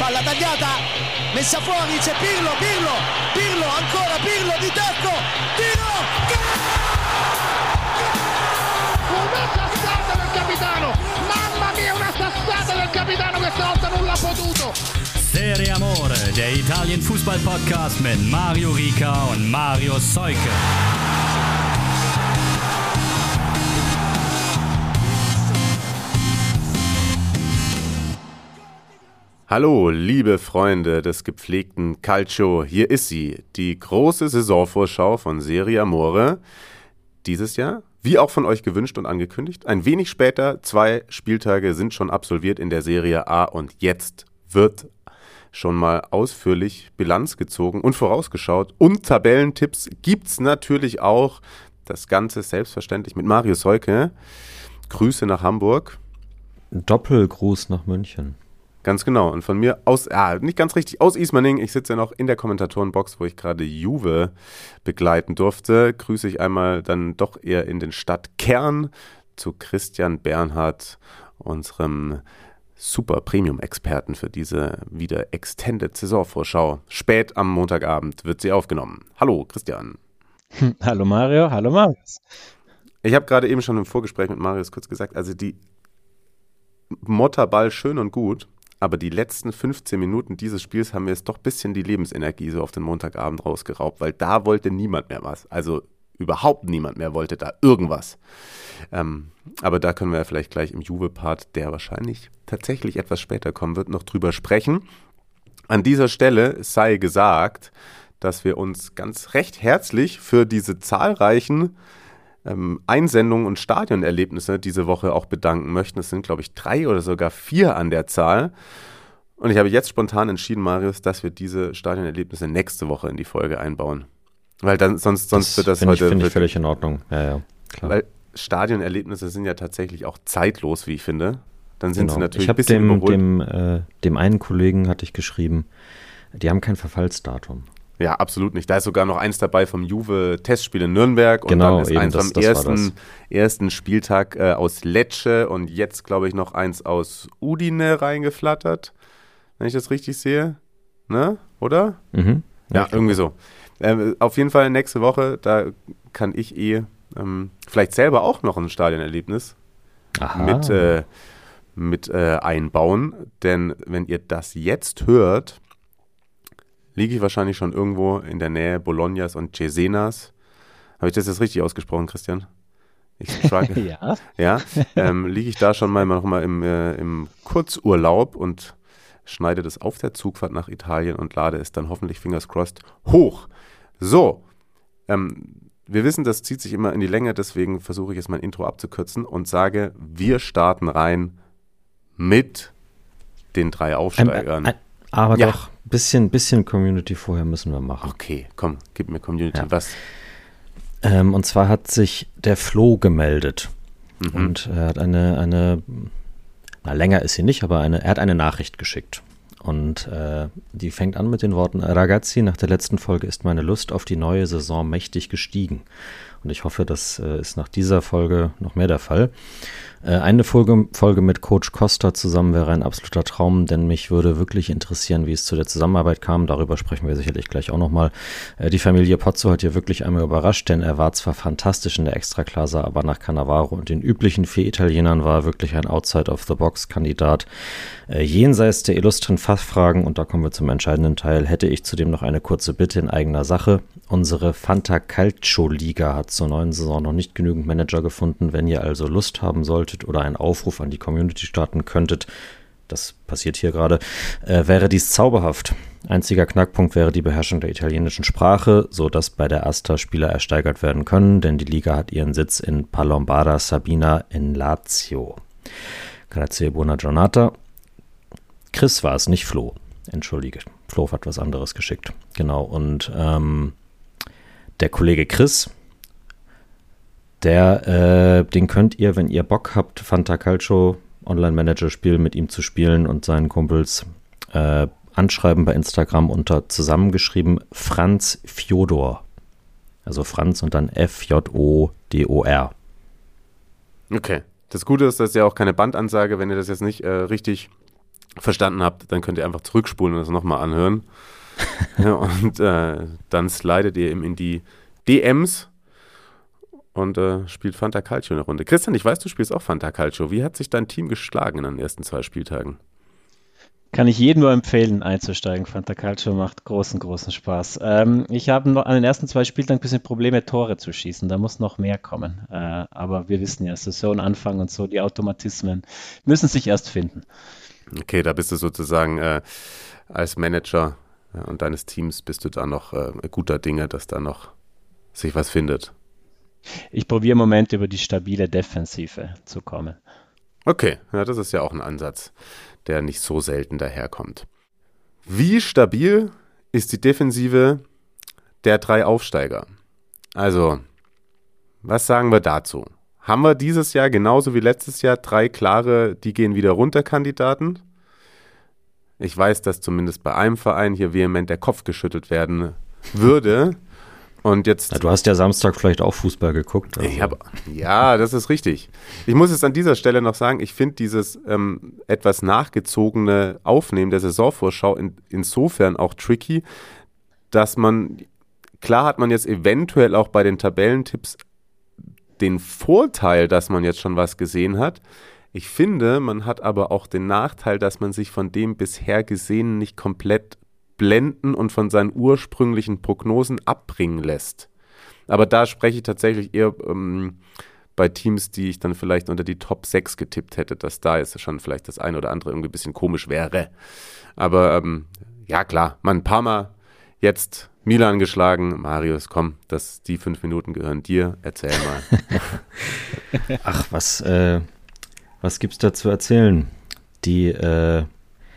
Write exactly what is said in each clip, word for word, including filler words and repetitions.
palla tagliata, messa fuori, c'è Pirlo, Pirlo, Pirlo, ancora Pirlo di tacco, tiro, una sassata del capitano, mamma mia, una sassata del capitano, questa volta non l'ha potuto. Serie Amore, der Italien-Fußball-Podcast mit Mario Rica und Mario Seuke. Hallo, liebe Freunde des gepflegten Calcio, hier ist sie, die große Saisonvorschau von Serie Amore. Dieses Jahr, wie auch von euch gewünscht und angekündigt, ein wenig später, zwei Spieltage sind schon absolviert in der Serie A und jetzt wird schon mal ausführlich Bilanz gezogen und vorausgeschaut und Tabellentipps gibt's natürlich auch. Das Ganze selbstverständlich mit Mario Seuke. Grüße nach Hamburg. Doppelgruß nach München. Ganz genau. Und von mir aus, ah, nicht ganz richtig, aus Ismaning. Ich sitze ja noch in der Kommentatorenbox, wo ich gerade Juve begleiten durfte. Grüße ich einmal dann doch eher in den Stadtkern zu Christian Bernhard, unserem super Premium-Experten für diese wieder Extended Saisonvorschau. Spät am Montagabend wird sie aufgenommen. Hallo Christian. Hallo Mario, hallo Marius. Ich habe gerade eben schon im Vorgespräch mit Marius kurz gesagt, also die Motterball schön und gut, aber die letzten fünfzehn Minuten dieses Spiels haben mir jetzt doch ein bisschen die Lebensenergie so auf den Montagabend rausgeraubt, weil da wollte niemand mehr was. Also überhaupt niemand mehr wollte da irgendwas. Ähm, aber da können wir ja vielleicht gleich im Juve-Part, der wahrscheinlich tatsächlich etwas später kommen wird, noch drüber sprechen. An dieser Stelle sei gesagt, dass wir uns ganz recht herzlich für diese zahlreichen ähm, Einsendungen und Stadionerlebnisse diese Woche auch bedanken möchten. Es sind, glaube ich, drei oder sogar vier an der Zahl. Und ich habe jetzt spontan entschieden, Marius, dass wir diese Stadionerlebnisse nächste Woche in die Folge einbauen. Weil dann sonst, sonst das wird das find heute... Ich, finde ich ich völlig in Ordnung. Ja, ja, klar. Weil Stadionerlebnisse sind ja tatsächlich auch zeitlos, wie ich finde. Dann sind genau. sie natürlich ich ein bisschen dem, überholt. dem, äh, dem einen Kollegen hatte ich geschrieben, die haben kein Verfallsdatum. Ja, absolut nicht. Da ist sogar noch eins dabei vom Juve-Testspiel in Nürnberg und genau, dann ist eben, eins das, am das ersten, ersten Spieltag äh, aus Lecce und jetzt, glaube ich, noch eins aus Udine reingeflattert, wenn ich das richtig sehe. Ne? Oder? Mhm. Ja, ja irgendwie so. Äh, auf jeden Fall nächste Woche, da kann ich eh ähm, vielleicht selber auch noch ein Stadionerlebnis Aha. mit, äh, mit äh, einbauen. Denn wenn ihr das jetzt hört, liege ich wahrscheinlich schon irgendwo in der Nähe Bolognas und Cesenas. Habe ich das jetzt richtig ausgesprochen, Christian? Ich struggle. ja. Ja, ähm, liege ich da schon mal noch mal im, äh, im Kurzurlaub und schneide das auf der Zugfahrt nach Italien und lade es dann hoffentlich, fingers crossed, hoch. So, ähm, wir wissen, das zieht sich immer in die Länge, deswegen versuche ich jetzt mein Intro abzukürzen und sage, wir starten rein mit den drei Aufsteigern. Ein, ein, aber ja. doch, ein bisschen, bisschen Community vorher müssen wir machen. Okay, komm, gib mir Community. Ja. Was? Ähm, und zwar hat sich der Flo gemeldet Mhm. und er hat eine, eine, na länger ist sie nicht, aber eine, er hat eine Nachricht geschickt. Und äh, die fängt an mit den Worten: Ragazzi, nach der letzten Folge ist meine Lust auf die neue Saison mächtig gestiegen. Und ich hoffe, das äh, ist nach dieser Folge noch mehr der Fall. Äh, eine Folge, Folge mit Coach Costa zusammen wäre ein absoluter Traum, denn mich würde wirklich interessieren, wie es zu der Zusammenarbeit kam. Darüber sprechen wir sicherlich gleich auch nochmal. Äh, die Familie Pozzo hat hier wirklich einmal überrascht, denn er war zwar fantastisch in der Extraklasse, aber nach Cannavaro und den üblichen vier Italienern war er wirklich ein Outside-of-the-Box-Kandidat. Äh, jenseits der illustren Fachfragen, und da kommen wir zum entscheidenden Teil, hätte ich zudem noch eine kurze Bitte in eigener Sache. Unsere Fanta Calcio Liga hat zur neuen Saison noch nicht genügend Manager gefunden. Wenn ihr also Lust haben solltet oder einen Aufruf an die Community starten könntet, das passiert hier gerade, äh, wäre dies zauberhaft. Einziger Knackpunkt wäre die Beherrschung der italienischen Sprache, sodass bei der Asta Spieler ersteigert werden können, denn die Liga hat ihren Sitz in Palombara Sabina in Lazio. Grazie, buona giornata. Chris war es, nicht Flo. Entschuldige, Flo hat was anderes geschickt. Genau, und ähm, der Kollege Chris, der, äh, den könnt ihr, wenn ihr Bock habt, Fanta Calcio Online-Manager-Spiel mit ihm zu spielen und seinen Kumpels äh, anschreiben bei Instagram unter zusammengeschrieben Franz Fjodor. Also Franz und dann F J O D O R. Okay. Das Gute ist, das ist ja auch keine Bandansage, wenn ihr das jetzt nicht äh, richtig verstanden habt, dann könnt ihr einfach zurückspulen und das nochmal anhören. Ja, und äh, dann slidet ihr eben in die D Ms und äh, spielt Fanta Calcio eine Runde. Christian, ich weiß, du spielst auch Fanta Calcio. Wie hat sich dein Team geschlagen in den ersten zwei Spieltagen? Kann ich jedem nur empfehlen, einzusteigen. Fanta Calcio macht großen, großen Spaß. Ähm, ich habe noch an den ersten zwei Spieltagen ein bisschen Probleme, Tore zu schießen. Da muss noch mehr kommen. Äh, aber wir wissen ja, Saisonanfang und so, die Automatismen müssen sich erst finden. Okay, da bist du sozusagen äh, als Manager ja, und deines Teams bist du da noch äh, guter Dinge, dass da noch sich was findet. Ich probiere im Moment über die stabile Defensive zu kommen. Okay, ja, das ist ja auch ein Ansatz, der nicht so selten daherkommt. Wie stabil ist die Defensive der drei Aufsteiger? Also, was sagen wir dazu? Haben wir dieses Jahr genauso wie letztes Jahr drei klare, die gehen wieder runter Kandidaten? Ich weiß, dass zumindest bei einem Verein hier vehement der Kopf geschüttelt werden würde. Und jetzt, ja, du hast ja Samstag vielleicht auch Fußball geguckt. Also. Ich hab, ja, das ist richtig. Ich muss jetzt an dieser Stelle noch sagen, ich finde dieses ähm, etwas nachgezogene Aufnehmen der Saisonvorschau in, insofern auch tricky, dass man, klar hat man jetzt eventuell auch bei den Tabellentipps den Vorteil, dass man jetzt schon was gesehen hat. Ich finde, man hat aber auch den Nachteil, dass man sich von dem bisher Gesehenen nicht komplett blenden und von seinen ursprünglichen Prognosen abbringen lässt. Aber da spreche ich tatsächlich eher ähm, bei Teams, die ich dann vielleicht unter die Top sechs getippt hätte, dass da jetzt schon vielleicht das eine oder andere irgendwie ein bisschen komisch wäre. Aber ähm, ja klar, man ein paar Mal jetzt Milan geschlagen. Marius, komm, das, die fünf Minuten gehören dir. Erzähl mal. Ach, was, äh, was gibt's da zu erzählen? Die, äh,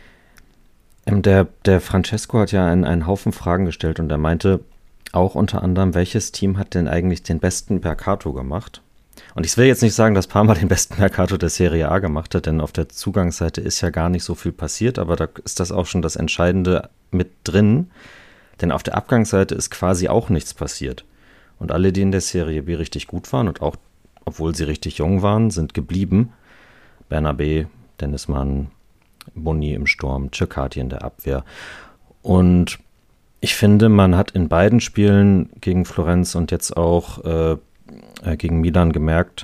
Der, der Francesco hat ja einen, einen Haufen Fragen gestellt und er meinte auch unter anderem, welches Team hat denn eigentlich den besten Mercato gemacht? Und ich will jetzt nicht sagen, dass Parma den besten Mercato der Serie A gemacht hat, denn auf der Zugangsseite ist ja gar nicht so viel passiert, aber da ist das auch schon das Entscheidende mit drin, denn auf der Abgangsseite ist quasi auch nichts passiert. Und alle, die in der Serie B richtig gut waren und auch, obwohl sie richtig jung waren, sind geblieben. Bernabé, Dennis Mann, Boni im Sturm, Cercati in der Abwehr. Und ich finde, man hat in beiden Spielen gegen Florenz und jetzt auch äh, gegen Milan gemerkt,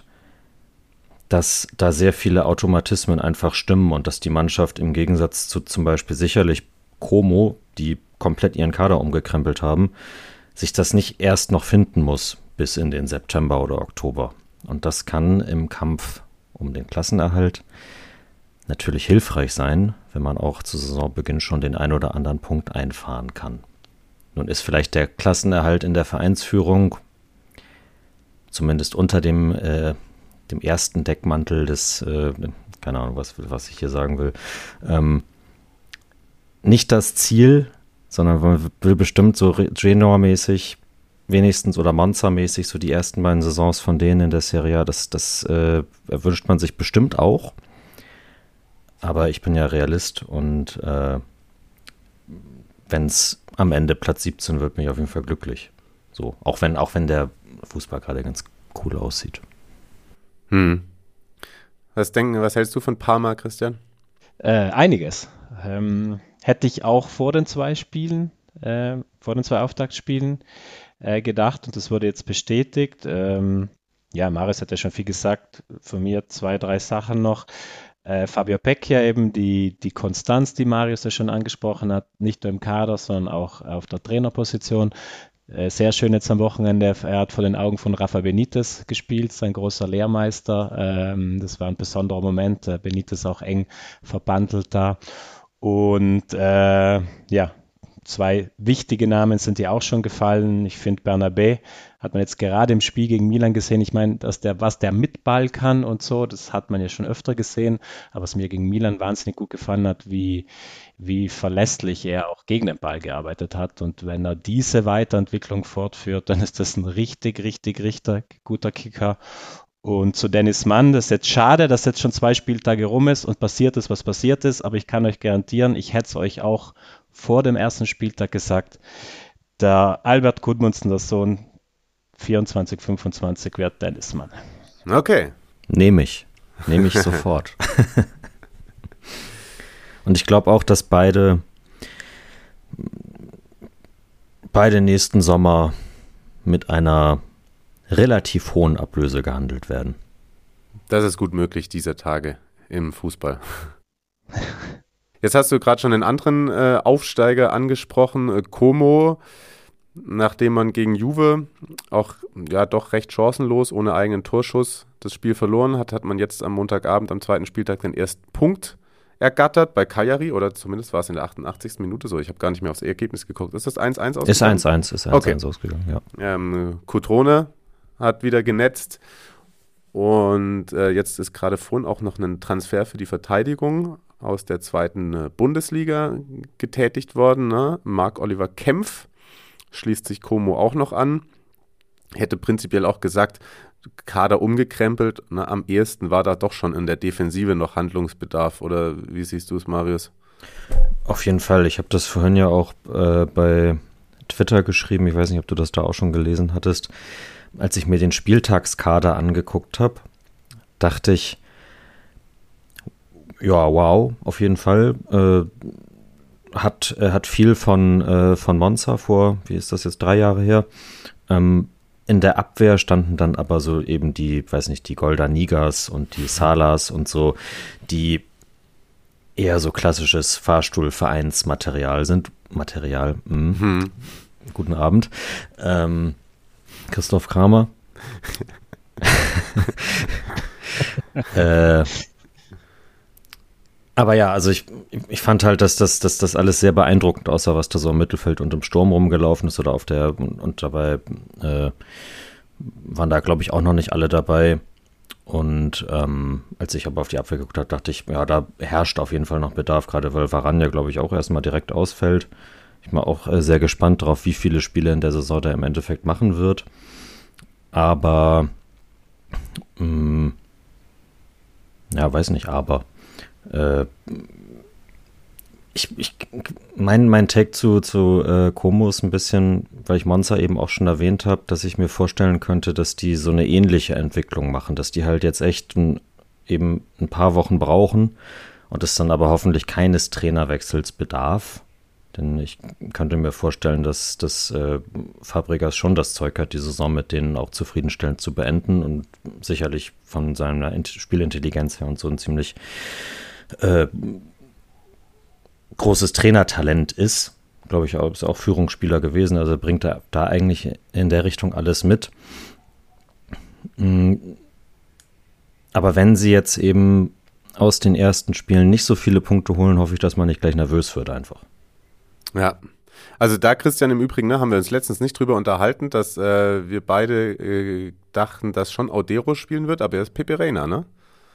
dass da sehr viele Automatismen einfach stimmen und dass die Mannschaft im Gegensatz zu zum Beispiel sicherlich Como, die komplett ihren Kader umgekrempelt haben, sich das nicht erst noch finden muss bis in den September oder Oktober. Und das kann im Kampf um den Klassenerhalt natürlich hilfreich sein, wenn man auch zu Saisonbeginn schon den ein oder anderen Punkt einfahren kann. Nun ist vielleicht der Klassenerhalt in der Vereinsführung, zumindest unter dem, äh, dem ersten Deckmantel des, äh, keine Ahnung, was, was ich hier sagen will, ähm, nicht das Ziel, sondern man will bestimmt so Genoa-mäßig wenigstens oder Monza-mäßig so die ersten beiden Saisons von denen in der Serie A, das, das äh, wünscht man sich bestimmt auch. Aber ich bin ja Realist und äh, wenn es am Ende Platz siebzehn wird, bin ich auf jeden Fall glücklich. So, auch wenn, auch wenn der Fußball gerade ganz cool aussieht. Hm. Was denken, was hältst du von Parma, Christian? Äh, einiges. Ähm, hätte ich auch vor den zwei Spielen, äh, vor den zwei Auftaktspielen äh, gedacht und das wurde jetzt bestätigt. Ähm, ja, Marius hat ja schon viel gesagt. Von mir zwei, drei Sachen noch. Äh, Fabio Pecchia eben, die, die Konstanz, die Marius ja schon angesprochen hat, nicht nur im Kader, sondern auch auf der Trainerposition. Äh, sehr schön jetzt am Wochenende, er hat vor den Augen von Rafa Benitez gespielt, sein großer Lehrmeister. Ähm, das war ein besonderer Moment, äh, Benitez auch eng verbandelt da. Und äh, ja, zwei wichtige Namen sind ja auch schon gefallen. Ich finde, Bernabé hat man jetzt gerade im Spiel gegen Milan gesehen. Ich meine, dass der, was der mit Ball kann und so, das hat man ja schon öfter gesehen. Aber was mir gegen Milan wahnsinnig gut gefallen hat, wie, wie verlässlich er auch gegen den Ball gearbeitet hat. Und wenn er diese Weiterentwicklung fortführt, dann ist das ein richtig, richtig, richtig guter Kicker. Und zu Dennis Mann, das ist jetzt schade, dass jetzt schon zwei Spieltage rum ist und passiert ist, was passiert ist. Aber ich kann euch garantieren, ich hätte es euch auch vor dem ersten Spieltag gesagt, der Albert Gudmundsen, der Sohn, vierundzwanzig, fünfundzwanzig wird Dennis Mann. Okay. Nehme ich. Nehme ich sofort. Und ich glaube auch, dass beide beide nächsten Sommer mit einer relativ hohen Ablöse gehandelt werden. Das ist gut möglich dieser Tage im Fußball. Jetzt hast du gerade schon den anderen äh, Aufsteiger angesprochen, äh, Como. Nachdem man gegen Juve auch ja doch recht chancenlos, ohne eigenen Torschuss das Spiel verloren hat, hat man jetzt am Montagabend, am zweiten Spieltag, den ersten Punkt ergattert bei Cagliari, oder zumindest war es in der achtundachtzigsten Minute so. Ich habe gar nicht mehr aufs Ergebnis geguckt. Ist das eins eins ausgegangen? Ist eins eins, ist eins eins okay. ausgegangen, ja. Ähm, Cutrone hat wieder genetzt und äh, jetzt ist gerade vorhin auch noch ein Transfer für die Verteidigung aus der zweiten äh, Bundesliga getätigt worden. Ne? Marc-Oliver Kempf schließt sich Como auch noch an. Hätte prinzipiell auch gesagt, Kader umgekrempelt. Na, am ehesten war da doch schon in der Defensive noch Handlungsbedarf. Oder wie siehst du es, Marius? Auf jeden Fall. Ich habe das vorhin ja auch äh, bei Twitter geschrieben. Ich weiß nicht, ob du das da auch schon gelesen hattest. Als ich mir den Spieltagskader angeguckt habe, dachte ich, ja, wow, auf jeden Fall. Äh, Hat, äh, hat viel von, äh, von Monza vor, wie ist das jetzt, drei Jahre her. Ähm, in der Abwehr standen dann aber so eben die, weiß nicht, die Goldanigas und die Salas und so, die eher so klassisches Fahrstuhlvereinsmaterial sind. Material, mh. Hm. Guten Abend. Ähm, Christoph Kramer. äh, Aber ja, also ich, ich fand halt, dass das, dass das alles sehr beeindruckend aussah, was da so im Mittelfeld und im Sturm rumgelaufen ist oder auf der, und, und dabei äh, waren da, glaube ich, auch noch nicht alle dabei. Und ähm, als ich aber auf die Abwehr geguckt habe, dachte ich, ja, da herrscht auf jeden Fall noch Bedarf, gerade weil Varane ja, glaube ich, auch erstmal direkt ausfällt. Ich bin auch äh, sehr gespannt darauf, wie viele Spiele in der Saison der im Endeffekt machen wird. Aber, mh, ja, weiß nicht, aber Ich, ich, mein, mein Take zu, zu äh, Como ist ein bisschen, weil ich Monza eben auch schon erwähnt habe, dass ich mir vorstellen könnte, dass die so eine ähnliche Entwicklung machen, dass die halt jetzt echt ein, eben ein paar Wochen brauchen und es dann aber hoffentlich keines Trainerwechsels bedarf. Denn ich könnte mir vorstellen, dass, dass äh, Fabregas schon das Zeug hat, die Saison mit denen auch zufriedenstellend zu beenden und sicherlich von seiner Spielintelligenz her und so ein ziemlich Äh, großes Trainertalent ist, glaube ich, auch, ist auch Führungsspieler gewesen, also bringt er da eigentlich in der Richtung alles mit. Aber wenn sie jetzt eben aus den ersten Spielen nicht so viele Punkte holen, hoffe ich, dass man nicht gleich nervös wird einfach. Ja, also da, Christian, im Übrigen, ne, haben wir uns letztens nicht drüber unterhalten, dass äh, wir beide äh, dachten, dass schon Audero spielen wird, aber er ist Pepe Reina, ne?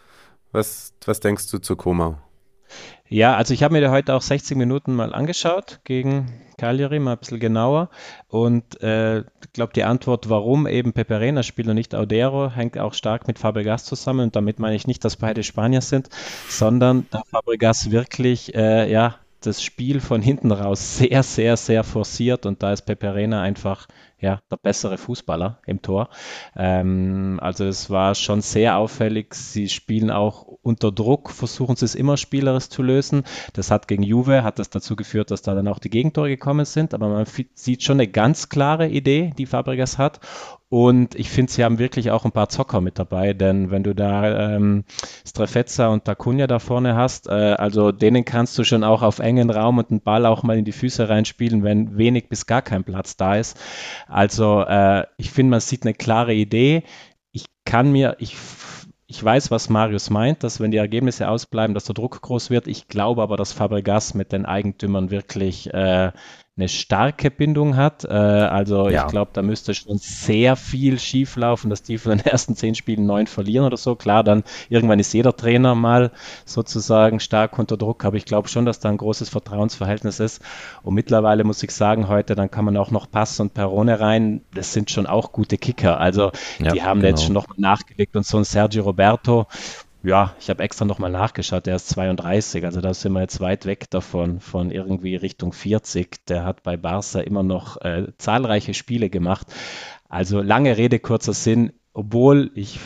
Was, was denkst du zu Como? Ja, also ich habe mir da heute auch sechzig Minuten mal angeschaut gegen Cagliari, mal ein bisschen genauer. Und äh, ich glaube, die Antwort, warum eben Pepe Reina spielt und nicht Audero, hängt auch stark mit Fabregas zusammen. Und damit meine ich nicht, dass beide Spanier sind, sondern da Fabregas wirklich, äh, ja, das Spiel von hinten raus sehr, sehr, sehr forciert. Und da ist Pepe Reina einfach ja, der bessere Fußballer im Tor. Ähm, also es war schon sehr auffällig. Sie spielen auch unter Druck, versuchen sie es immer spielerisch zu lösen. Das hat gegen Juve, hat das dazu geführt, dass da dann auch die Gegentore gekommen sind. Aber man f- sieht schon eine ganz klare Idee, die Fabregas hat. Und ich finde, sie haben wirklich auch ein paar Zocker mit dabei, denn wenn du da ähm, Strefezza und Acuna da vorne hast, äh, also denen kannst du schon auch auf engen Raum und den Ball auch mal in die Füße reinspielen, wenn wenig bis gar kein Platz da ist. Also äh, ich finde, man sieht eine klare Idee. Ich kann mir, ich, ich weiß, was Marius meint, dass wenn die Ergebnisse ausbleiben, dass der Druck groß wird. Ich glaube aber, dass Fabregas mit den Eigentümern wirklich äh, eine starke Bindung hat. Äh, also Ja. ich glaube, da müsste schon sehr viel schief laufen, dass die von den ersten zehn Spielen neun verlieren oder so. Klar, dann irgendwann ist jeder Trainer mal sozusagen stark unter Druck, aber ich glaube schon, dass da ein großes Vertrauensverhältnis ist. Und mittlerweile muss ich sagen, heute, dann kann man auch noch Pass und Perrone rein. Das sind schon auch gute Kicker. Also Ja, die haben da jetzt genau. schon noch mal nachgelegt und so ein Sergio Roberto. Ja, ich habe extra nochmal nachgeschaut, der ist zweiunddreißig, also da sind wir jetzt weit weg davon, von irgendwie Richtung vierzig. Der hat bei Barca immer noch äh, zahlreiche Spiele gemacht. Also lange Rede, kurzer Sinn, obwohl ich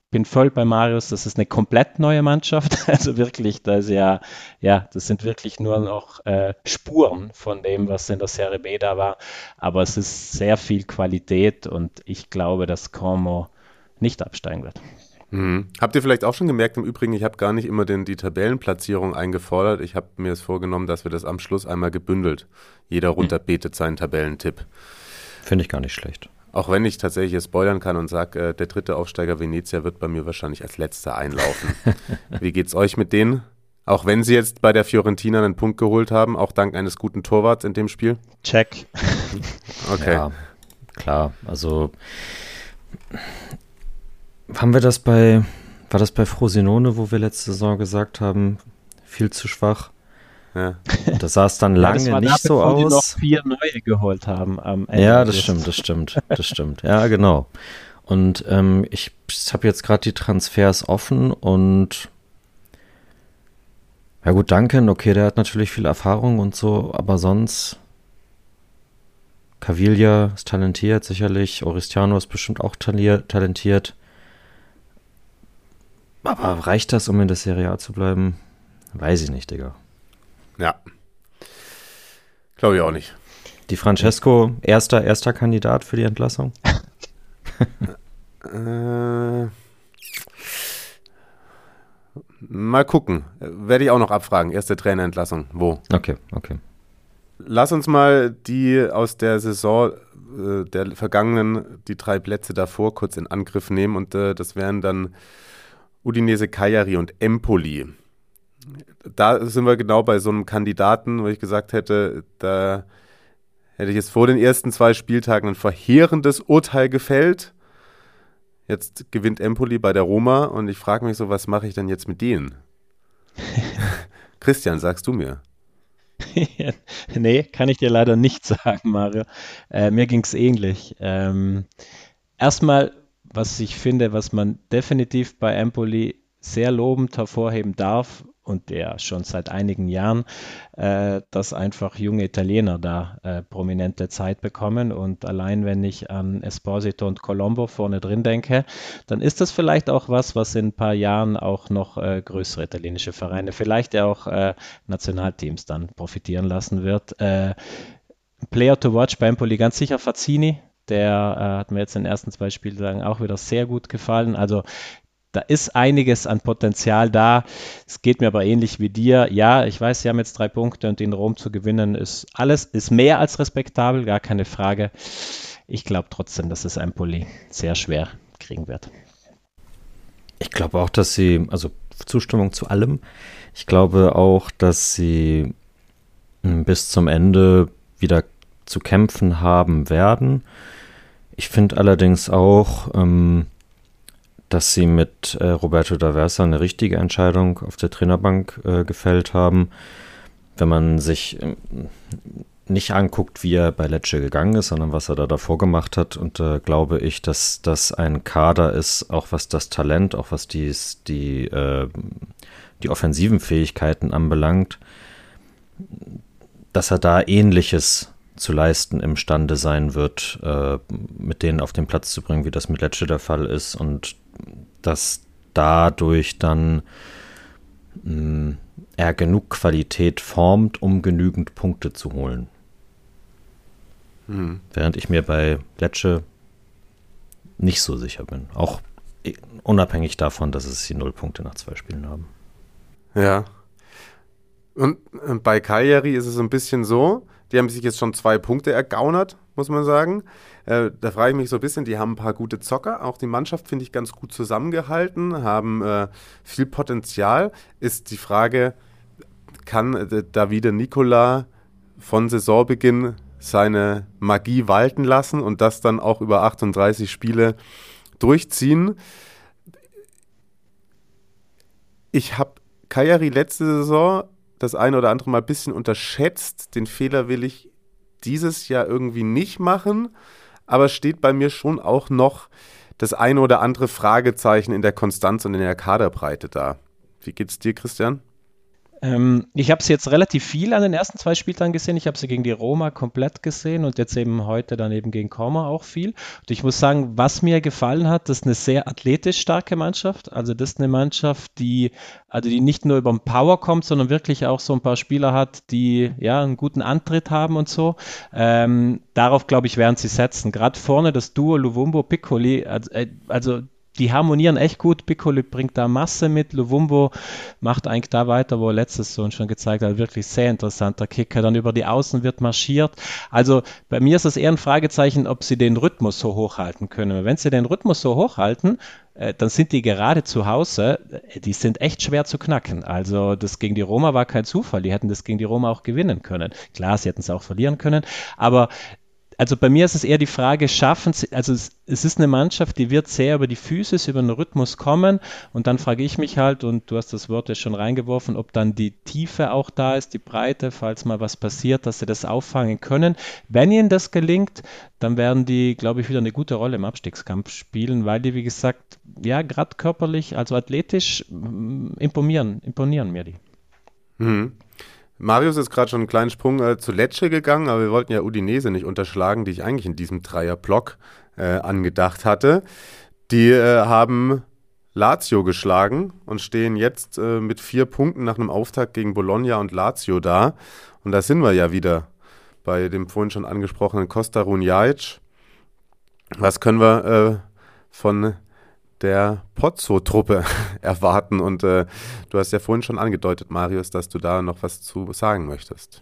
bin voll bei Marius, das ist eine komplett neue Mannschaft. Also wirklich, da ist ja, ja, das sind wirklich nur noch äh, Spuren von dem, was in der Serie B da war. Aber es ist sehr viel Qualität und ich glaube, dass Como nicht absteigen wird. Mhm. Habt ihr vielleicht auch schon gemerkt, im Übrigen, ich habe gar nicht immer den, die Tabellenplatzierung eingefordert. Ich habe mir es vorgenommen, dass wir das am Schluss einmal gebündelt. Jeder runterbetet seinen Tabellentipp. Finde ich gar nicht schlecht. Auch wenn ich tatsächlich jetzt spoilern kann und sage, äh, der dritte Aufsteiger Venezia wird bei mir wahrscheinlich als letzter einlaufen. Wie geht's euch mit denen? Auch wenn sie jetzt bei der Fiorentina einen Punkt geholt haben, auch dank eines guten Torwarts in dem Spiel? Check. Okay. Ja, klar. Also haben wir das bei, war das bei Frosinone, wo wir letzte Saison gesagt haben, viel zu schwach? Ja. Das sah es dann lange ja, nicht so aus. Die noch vier neue geholt haben am Ende. Ja, das stimmt, das stimmt, das stimmt. Ja, genau. Und ähm, ich habe jetzt gerade die Transfers offen und ja gut, Duncan, okay, der hat natürlich viel Erfahrung und so, aber sonst Caviglia ist talentiert, sicherlich. Oristiano ist bestimmt auch talentiert. Aber reicht das, um in der Serie A zu bleiben? Weiß ich nicht, Digga. Ja. Glaube ich auch nicht. Die Francesco, erster, erster Kandidat für die Entlassung? äh, mal gucken. Werde ich auch noch abfragen. Erste Trainerentlassung. Wo? Okay, okay. Lass uns mal die aus der Saison äh, der vergangenen, die drei Plätze davor kurz in Angriff nehmen. Und äh, das wären dann Udinese, Cagliari und Empoli. Da sind wir genau bei so einem Kandidaten, wo ich gesagt hätte, da hätte ich jetzt vor den ersten zwei Spieltagen ein verheerendes Urteil gefällt. Jetzt gewinnt Empoli bei der Roma und ich frage mich so, was mache ich denn jetzt mit denen? Christian, sagst du mir? Nee, kann ich dir leider nicht sagen, Mario. Äh, mir ging es ähnlich. Ähm, erstmal, was ich finde, was man definitiv bei Empoli sehr lobend hervorheben darf, und der schon seit einigen Jahren, äh, dass einfach junge Italiener da äh, prominente Zeit bekommen. Und allein wenn ich an Esposito und Colombo vorne drin denke, dann ist das vielleicht auch was, was in ein paar Jahren auch noch äh, größere italienische Vereine, vielleicht ja auch äh, Nationalteams dann profitieren lassen wird. Äh, Player to watch bei Empoli ganz sicher Fazzini, der äh, hat mir jetzt in den ersten zwei Spieltagen auch wieder sehr gut gefallen. Also da ist einiges an Potenzial da. Es geht mir aber ähnlich wie dir. Ja, ich weiß, sie haben jetzt drei Punkte und in Rom zu gewinnen ist alles, ist mehr als respektabel, gar keine Frage. Ich glaube trotzdem, dass es Empoli sehr schwer kriegen wird. Ich glaube auch, dass sie, also Zustimmung zu allem, ich glaube auch, dass sie bis zum Ende wieder zu kämpfen haben werden. Ich finde allerdings auch, ähm, dass sie mit äh, Roberto D'Aversa eine richtige Entscheidung auf der Trainerbank äh, gefällt haben. Wenn man sich äh, nicht anguckt, wie er bei Lecce gegangen ist, sondern was er da davor gemacht hat, und äh, glaube ich, dass das ein Kader ist, auch was das Talent, auch was dies, die, äh, die offensiven Fähigkeiten anbelangt, dass er da Ähnliches zu leisten imstande sein wird, äh, mit denen auf den Platz zu bringen, wie das mit Lecce der Fall ist, und dass dadurch dann mh, er genug Qualität formt, um genügend Punkte zu holen. Mhm. Während ich mir bei Lecce nicht so sicher bin. Auch unabhängig davon, dass es die null Punkte nach zwei Spielen haben. Ja. Und bei Cagliari ist es ein bisschen so, die haben sich jetzt schon zwei Punkte ergaunert, muss man sagen. Äh, da frage ich mich so ein bisschen, die haben ein paar gute Zocker. Auch die Mannschaft finde ich ganz gut zusammengehalten, haben äh, viel Potenzial. Ist die Frage, kann äh, Davide Nicola von Saisonbeginn seine Magie walten lassen und das dann auch über achtunddreißig Spiele durchziehen? Ich habe Cagliari letzte Saison das eine oder andere Mal ein bisschen unterschätzt. Den Fehler will ich dieses Jahr irgendwie nicht machen, aber steht bei mir schon auch noch das eine oder andere Fragezeichen in der Konstanz und in der Kaderbreite da. Wie geht's dir, Christian? Ähm, ich habe sie jetzt relativ viel an den ersten zwei Spieltagen gesehen. Ich habe sie gegen die Roma komplett gesehen und jetzt eben heute dann eben gegen Como auch viel. Und ich muss sagen, was mir gefallen hat, das ist eine sehr athletisch starke Mannschaft. Also das ist eine Mannschaft, die, also die nicht nur über den Power kommt, sondern wirklich auch so ein paar Spieler hat, die ja einen guten Antritt haben und so. Ähm, darauf, glaube ich, werden sie setzen. Gerade vorne das Duo Luvumbo-Piccoli, also, also die harmonieren echt gut. Piccoli bringt da Masse mit. Luvumbo macht eigentlich da weiter, wo er letztes Saison schon gezeigt hat. Wirklich sehr interessanter Kicker. Dann über die Außen wird marschiert. Also bei mir ist es eher ein Fragezeichen, ob sie den Rhythmus so hochhalten können. Wenn sie den Rhythmus so hochhalten, äh, dann sind die gerade zu Hause, die sind echt schwer zu knacken. Also das gegen die Roma war kein Zufall. Die hätten das gegen die Roma auch gewinnen können. Klar, sie hätten es auch verlieren können. Aber also bei mir ist es eher die Frage, schaffen sie, also es, es ist eine Mannschaft, die wird sehr über die Physis, über den Rhythmus kommen und dann frage ich mich halt, und du hast das Wort jetzt schon reingeworfen, ob dann die Tiefe auch da ist, die Breite, falls mal was passiert, dass sie das auffangen können. Wenn ihnen das gelingt, dann werden die, glaube ich, wieder eine gute Rolle im Abstiegskampf spielen, weil die, wie gesagt, ja, gerade körperlich, also athletisch imponieren, imponieren mir die. Mhm. Marius ist gerade schon einen kleinen Sprung äh, zu Lecce gegangen, aber wir wollten ja Udinese nicht unterschlagen, die ich eigentlich in diesem Dreierblock äh, angedacht hatte. Die äh, haben Lazio geschlagen und stehen jetzt äh, mit vier Punkten nach einem Auftakt gegen Bologna und Lazio da. Und da sind wir ja wieder bei dem vorhin schon angesprochenen Costa Runjaic. Was können wir äh, von der Pozzo-Truppe erwarten? Und äh, du hast ja vorhin schon angedeutet, Marius, dass du da noch was zu sagen möchtest.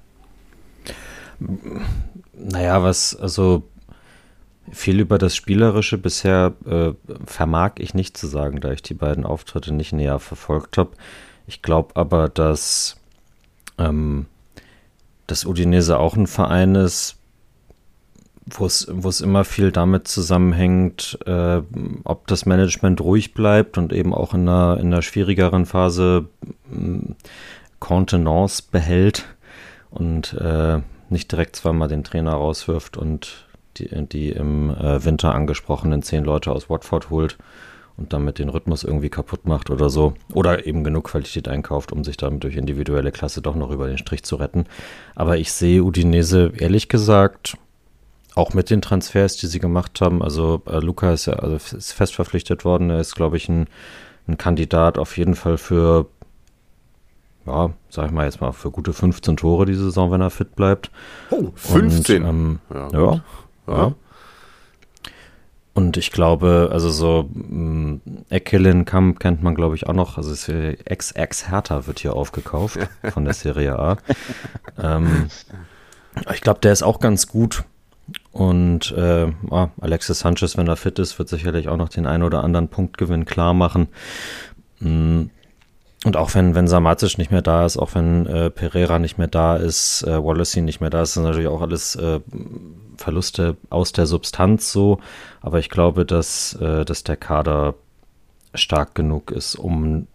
Naja, was, also viel über das Spielerische bisher äh, vermag ich nicht zu sagen, da ich die beiden Auftritte nicht näher verfolgt habe. Ich glaube aber, dass ähm, das Udinese auch ein Verein ist, wo es wo es immer viel damit zusammenhängt, äh, ob das Management ruhig bleibt und eben auch in einer, in einer schwierigeren Phase äh, Kontenance behält und äh, nicht direkt zweimal den Trainer rauswirft und die, die im äh, Winter angesprochenen zehn Leute aus Watford holt und damit den Rhythmus irgendwie kaputt macht oder so. Oder eben genug Qualität einkauft, um sich damit durch individuelle Klasse doch noch über den Strich zu retten. Aber ich sehe Udinese, ehrlich gesagt, auch mit den Transfers, die sie gemacht haben, also äh, Luca ist ja also ist fest verpflichtet worden, er ist, glaube ich, ein, ein Kandidat auf jeden Fall für, ja, sag ich mal jetzt mal, für gute fünfzehn Tore die Saison, wenn er fit bleibt. Oh, fünfzehn? Und, ähm, ja, ja, ja. ja. Und ich glaube, also so mh, Ekkelenkamp kennt man, glaube ich, auch noch, also Ex-Ex-Hertha wird hier aufgekauft von der Serie A. ähm, ich glaube, der ist auch ganz gut. Und äh, ah, Alexis Sanchez, wenn er fit ist, wird sicherlich auch noch den einen oder anderen Punktgewinn klar machen. Und auch wenn, wenn Samacic nicht mehr da ist, auch wenn äh, Pereira nicht mehr da ist, äh, Wallacey nicht mehr da ist, sind natürlich auch alles äh, Verluste aus der Substanz so. Aber ich glaube, dass, äh, dass der Kader stark genug ist, um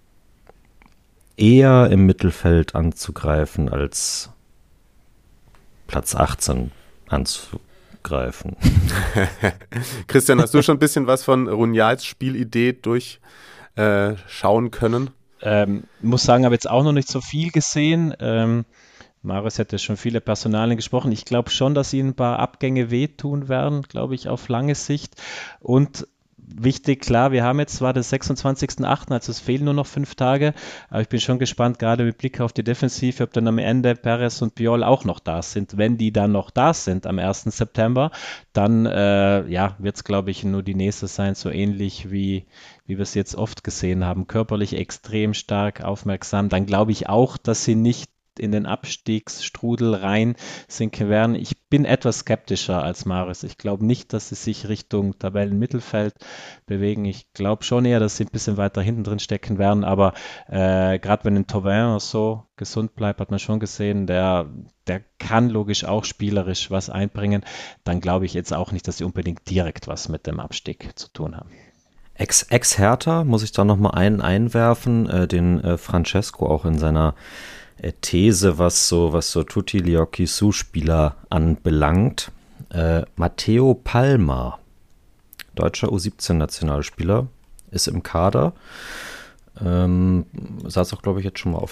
eher im Mittelfeld anzugreifen als Platz achtzehn anzugreifen. Christian, hast du schon ein bisschen was von Runjals Spielidee durchschauen äh, können? Ähm, muss sagen, habe jetzt auch noch nicht so viel gesehen. Ähm, Marius hätte schon viele Personalien gesprochen. Ich glaube schon, dass ihnen ein paar Abgänge wehtun werden, glaube ich, auf lange Sicht. Und wichtig, klar, wir haben jetzt zwar den sechsundzwanzigsten achten, also es fehlen nur noch fünf Tage, aber ich bin schon gespannt, gerade mit Blick auf die Defensive, ob dann am Ende Perez und Piol auch noch da sind. Wenn die dann noch da sind am ersten September, dann äh, ja, wird es, glaube ich, nur die nächste sein, so ähnlich wie, wie wir es jetzt oft gesehen haben. Körperlich extrem stark, aufmerksam. Dann glaube ich auch, dass sie nicht in den Abstiegsstrudel rein sinken werden. Ich bin etwas skeptischer als Marius. Ich glaube nicht, dass sie sich Richtung Tabellenmittelfeld bewegen. Ich glaube schon eher, dass sie ein bisschen weiter hinten drin stecken werden, aber äh, gerade wenn ein Thauvin so gesund bleibt, hat man schon gesehen, der, der kann logisch auch spielerisch was einbringen. Dann glaube ich jetzt auch nicht, dass sie unbedingt direkt was mit dem Abstieg zu tun haben. Ex, Ex-Hertha muss ich da nochmal einen einwerfen, äh, den äh, Francesco auch in seiner These, was so, was so Tutti Liocchi Su-Spieler anbelangt. Äh, Matteo Palma, deutscher U siebzehn Nationalspieler, ist im Kader. Ähm, saß auch, glaube ich, jetzt schon mal auf der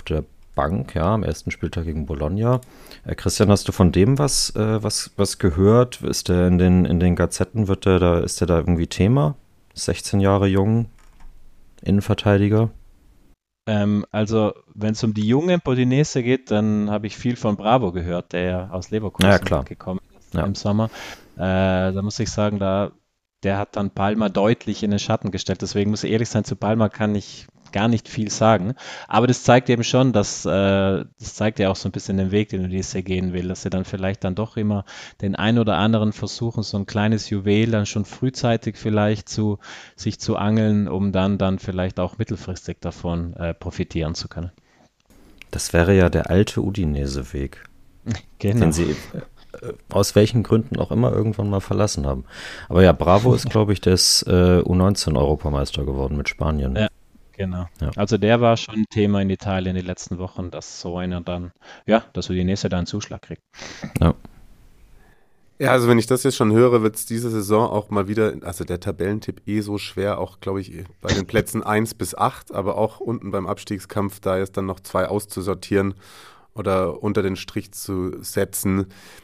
Bank, ja, am ersten Spieltag gegen Bologna. Äh, Christian, hast du von dem was, äh, was, was gehört? Ist der in den, in den Gazetten, wird der da, ist der da irgendwie Thema? sechzehn Jahre jung, Innenverteidiger? Ähm, also, wenn es um die jungen Podinese geht, dann habe ich viel von Bravo gehört, der ja aus Leverkusen Ja, klar. gekommen ist Ja. im Sommer. Äh, da muss ich sagen, da, der hat dann Palma deutlich in den Schatten gestellt. Deswegen muss ich ehrlich sein, zu Palma kann ich gar nicht viel sagen. Aber das zeigt eben schon, dass äh, das zeigt ja auch so ein bisschen den Weg, den Udinese gehen will, dass sie dann vielleicht dann doch immer den ein oder anderen versuchen, so ein kleines Juwel dann schon frühzeitig vielleicht zu sich zu angeln, um dann dann vielleicht auch mittelfristig davon äh, profitieren zu können. Das wäre ja der alte Udinese-Weg, Genau. den sie äh, aus welchen Gründen auch immer irgendwann mal verlassen haben. Aber ja, Bravo ist, glaube ich, der ist äh, U neunzehn Europameister geworden mit Spanien. Ja. Genau. Ja. Also der war schon Thema in Italien die letzten Wochen, dass so einer dann, ja, dass Udinese da einen Zuschlag kriegt. Ja. Ja, also wenn ich das jetzt schon höre, wird es diese Saison auch mal wieder, also der Tabellentipp eh so schwer, auch glaube ich bei den Plätzen eins bis acht, aber auch unten beim Abstiegskampf, da jetzt dann noch zwei auszusortieren oder unter den Strich zu setzen.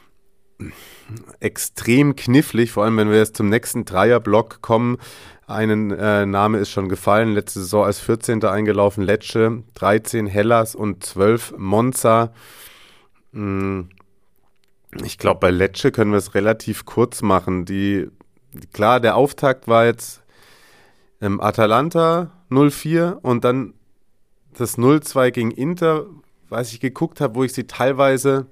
Extrem knifflig, vor allem wenn wir jetzt zum nächsten Dreierblock kommen. Ein äh, Name ist schon gefallen, letzte Saison als vierzehnter eingelaufen, Lecce, dreizehn Hellas und zwölf Monza. Hm. Ich glaube, bei Lecce können wir es relativ kurz machen. Die, klar, der Auftakt war jetzt ähm, Atalanta null vier und dann das null zwei gegen Inter, was ich geguckt habe, wo ich sie teilweise,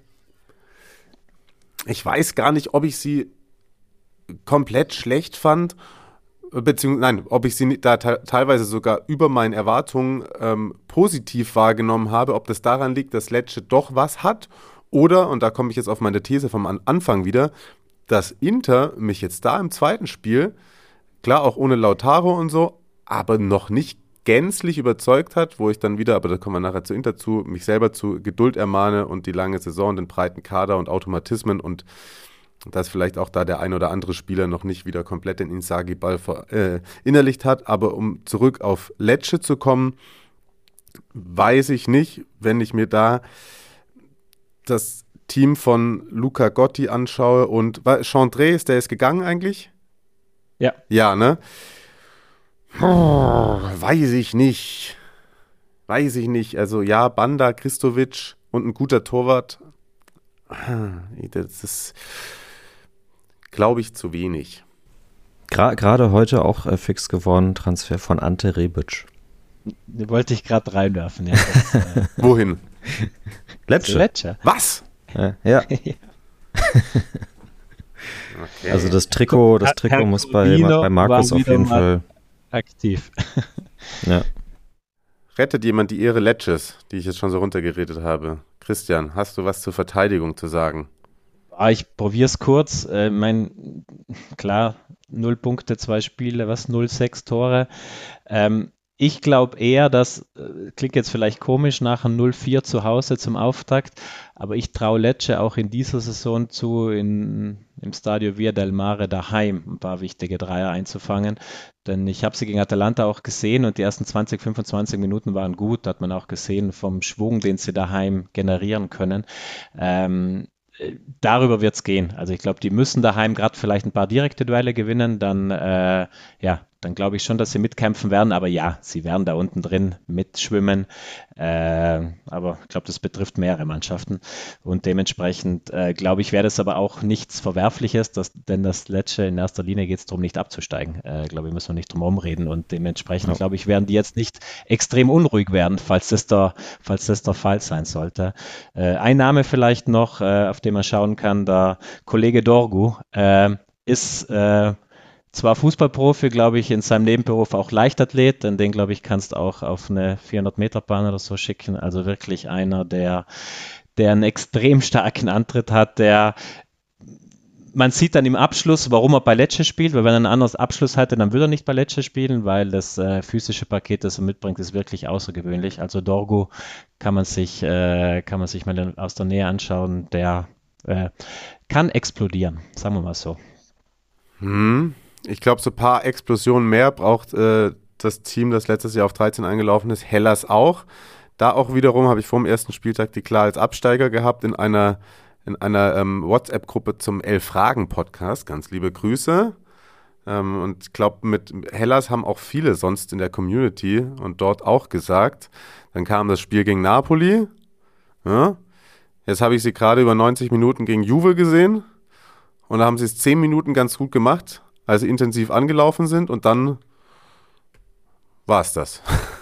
ich weiß gar nicht, ob ich sie komplett schlecht fand, beziehungsweise, nein, ob ich sie da te- teilweise sogar über meinen Erwartungen ähm, positiv wahrgenommen habe, ob das daran liegt, dass Lecce doch was hat oder, und da komme ich jetzt auf meine These vom An- Anfang wieder, dass Inter mich jetzt da im zweiten Spiel, klar auch ohne Lautaro und so, aber noch nicht gänzlich überzeugt hat, wo ich dann wieder, aber da kommen wir nachher zu Inter zu, mich selber zu Geduld ermahne und die lange Saison, den breiten Kader und Automatismen und dass vielleicht auch da der ein oder andere Spieler noch nicht wieder komplett den Inzaghi-Ball verinnerlicht äh, hat. Aber um zurück auf Lecce zu kommen, weiß ich nicht, wenn ich mir da das Team von Luca Gotti anschaue und Chandré, ist der ist gegangen eigentlich? Ja. Ja, ne? Oh, weiß ich nicht. Weiß ich nicht. Also ja, Banda, Kristovic und ein guter Torwart. Das ist, glaube ich, zu wenig. Gra- Gerade heute auch äh, fix geworden, Transfer von Ante Rebic. Die wollte ich gerade reinwerfen. Ja, das, äh, Wohin? Lecce. Lecce. Was? Ja. ja. Okay. Also das Trikot, das Trikot Herr muss bei, Codino bei Markus war auf jeden wieder mal Fall. aktiv. Ja. Rettet jemand die Ehre Lecces, die ich jetzt schon so runtergeredet habe? Christian, hast du was zur Verteidigung zu sagen? Ah, ich probiere es kurz. Äh, mein, klar, null Punkte, zwei Spiele, was, null sechs Tore. Ähm, ich glaube eher, dass, äh, klingt jetzt vielleicht komisch, nach einem null vier zu Hause zum Auftakt, aber ich traue Lecce auch in dieser Saison zu, in, im Stadio Via del Mare daheim ein paar wichtige Dreier einzufangen. Denn ich habe sie gegen Atalanta auch gesehen und die ersten zwanzig, fünfundzwanzig Minuten waren gut. Da hat man auch gesehen vom Schwung, den sie daheim generieren können. Ähm, darüber wird es gehen. Also ich glaube, die müssen daheim gerade vielleicht ein paar direkte Duelle gewinnen. Dann, äh, ja, dann glaube ich schon, dass sie mitkämpfen werden. Aber ja, sie werden da unten drin mitschwimmen. Äh, aber ich glaube, das betrifft mehrere Mannschaften. Und dementsprechend äh, glaube ich, wäre das aber auch nichts Verwerfliches, dass, denn das Lecce in erster Linie geht es darum, nicht abzusteigen. Äh, glaube ich, müssen wir nicht drum herum reden. Und dementsprechend, ja. glaube ich, werden die jetzt nicht extrem unruhig werden, falls das der, falls das der Fall sein sollte. Äh, ein Name vielleicht noch, äh, auf den man schauen kann, der Kollege Dorgu äh, ist äh, zwar Fußballprofi, glaube ich, in seinem Nebenberuf auch Leichtathlet, denn den, glaube ich, kannst du auch auf eine vierhundert Meter Bahn oder so schicken. Also wirklich einer, der, der einen extrem starken Antritt hat, der man sieht dann im Abschluss, warum er bei Lecce spielt, weil wenn er einen anderen Abschluss hatte, dann würde er nicht bei Lecce spielen, weil das äh, physische Paket, das er mitbringt, ist wirklich außergewöhnlich. Also Dorgu kann man sich, äh, kann man sich mal aus der Nähe anschauen, der äh, kann explodieren, sagen wir mal so. Hm. Ich glaube, so ein paar Explosionen mehr braucht äh, das Team, das letztes Jahr auf dreizehn eingelaufen ist, Hellas auch. Da auch wiederum habe ich vor dem ersten Spieltag die klar als Absteiger gehabt in einer, in einer ähm, WhatsApp-Gruppe zum Elf-Fragen-Podcast. Ganz liebe Grüße. Ähm, und ich glaube, mit Hellas haben auch viele sonst in der Community und dort auch gesagt. Dann kam das Spiel gegen Napoli. Ja. Jetzt habe ich sie gerade über neunzig Minuten gegen Juve gesehen. Und da haben sie es zehn Minuten ganz gut gemacht, als sie intensiv angelaufen sind. Und dann war es das.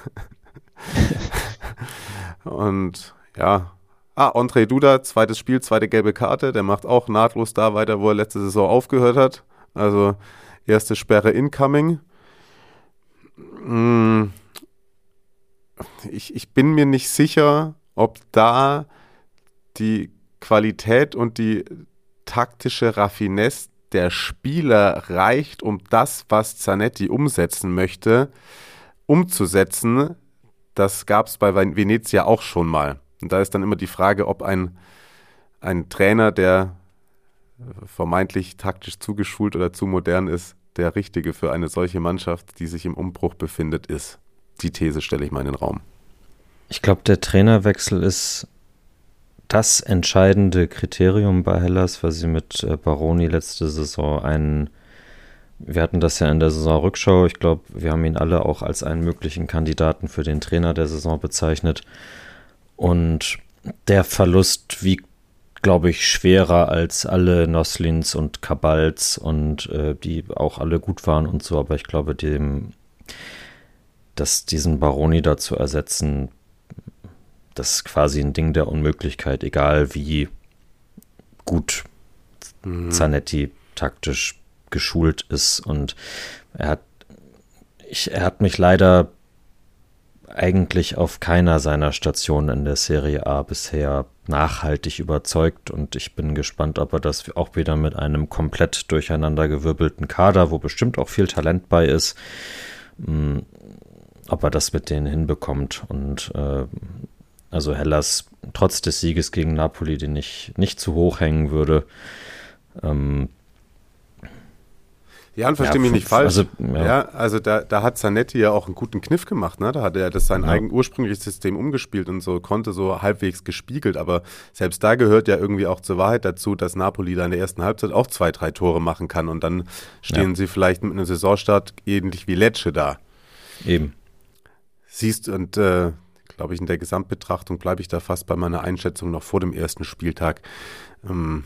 Und ja, ah, Ondrej Duda, zweites Spiel, zweite gelbe Karte, der macht auch nahtlos da weiter, wo er letzte Saison aufgehört hat. Also erste Sperre incoming. Ich, ich bin mir nicht sicher, ob da die Qualität und die taktische Raffinesse der Spieler reicht, um das, was Zanetti umsetzen möchte, umzusetzen. Das gab es bei Venezia auch schon mal. Und da ist dann immer die Frage, ob ein, ein Trainer, der vermeintlich taktisch zugeschult oder zu modern ist, der Richtige für eine solche Mannschaft, die sich im Umbruch befindet, ist. Die These stelle ich mal in den Raum. Ich glaube, der Trainerwechsel ist das entscheidende Kriterium bei Hellas, weil sie mit Baroni letzte Saison einen, wir hatten das ja in der Saisonrückschau, ich glaube, wir haben ihn alle auch als einen möglichen Kandidaten für den Trainer der Saison bezeichnet. Und der Verlust wiegt, glaube ich, schwerer als alle Noslins und Kabals und äh, die auch alle gut waren und so, aber ich glaube, dem, dass diesen Baroni da zu ersetzen, das ist quasi ein Ding der Unmöglichkeit, egal wie gut mhm. Zanetti taktisch geschult ist. Und er hat, ich, er hat mich leider eigentlich auf keiner seiner Stationen in der Serie A bisher nachhaltig überzeugt. Und ich bin gespannt, ob er das auch wieder mit einem komplett durcheinandergewirbelten Kader, wo bestimmt auch viel Talent bei ist, mh, ob er das mit denen hinbekommt. Und äh, also Hellas, trotz des Sieges gegen Napoli, den ich nicht zu hoch hängen würde. Ähm, ja, und verstehe ja, mich nicht falsch. Also, ja. ja, also da, da hat Zanetti ja auch einen guten Kniff gemacht. Ne? Da hat er das sein ja. eigen ursprüngliches System umgespielt und so konnte so halbwegs gespiegelt. Aber selbst da gehört ja irgendwie auch zur Wahrheit dazu, dass Napoli da in der ersten Halbzeit auch zwei, drei Tore machen kann. Und dann stehen ja. sie vielleicht mit einem Saisonstart ähnlich wie Lecce da. Eben. Siehst und äh, glaube ich, in der Gesamtbetrachtung bleibe ich da fast bei meiner Einschätzung noch vor dem ersten Spieltag. Ähm,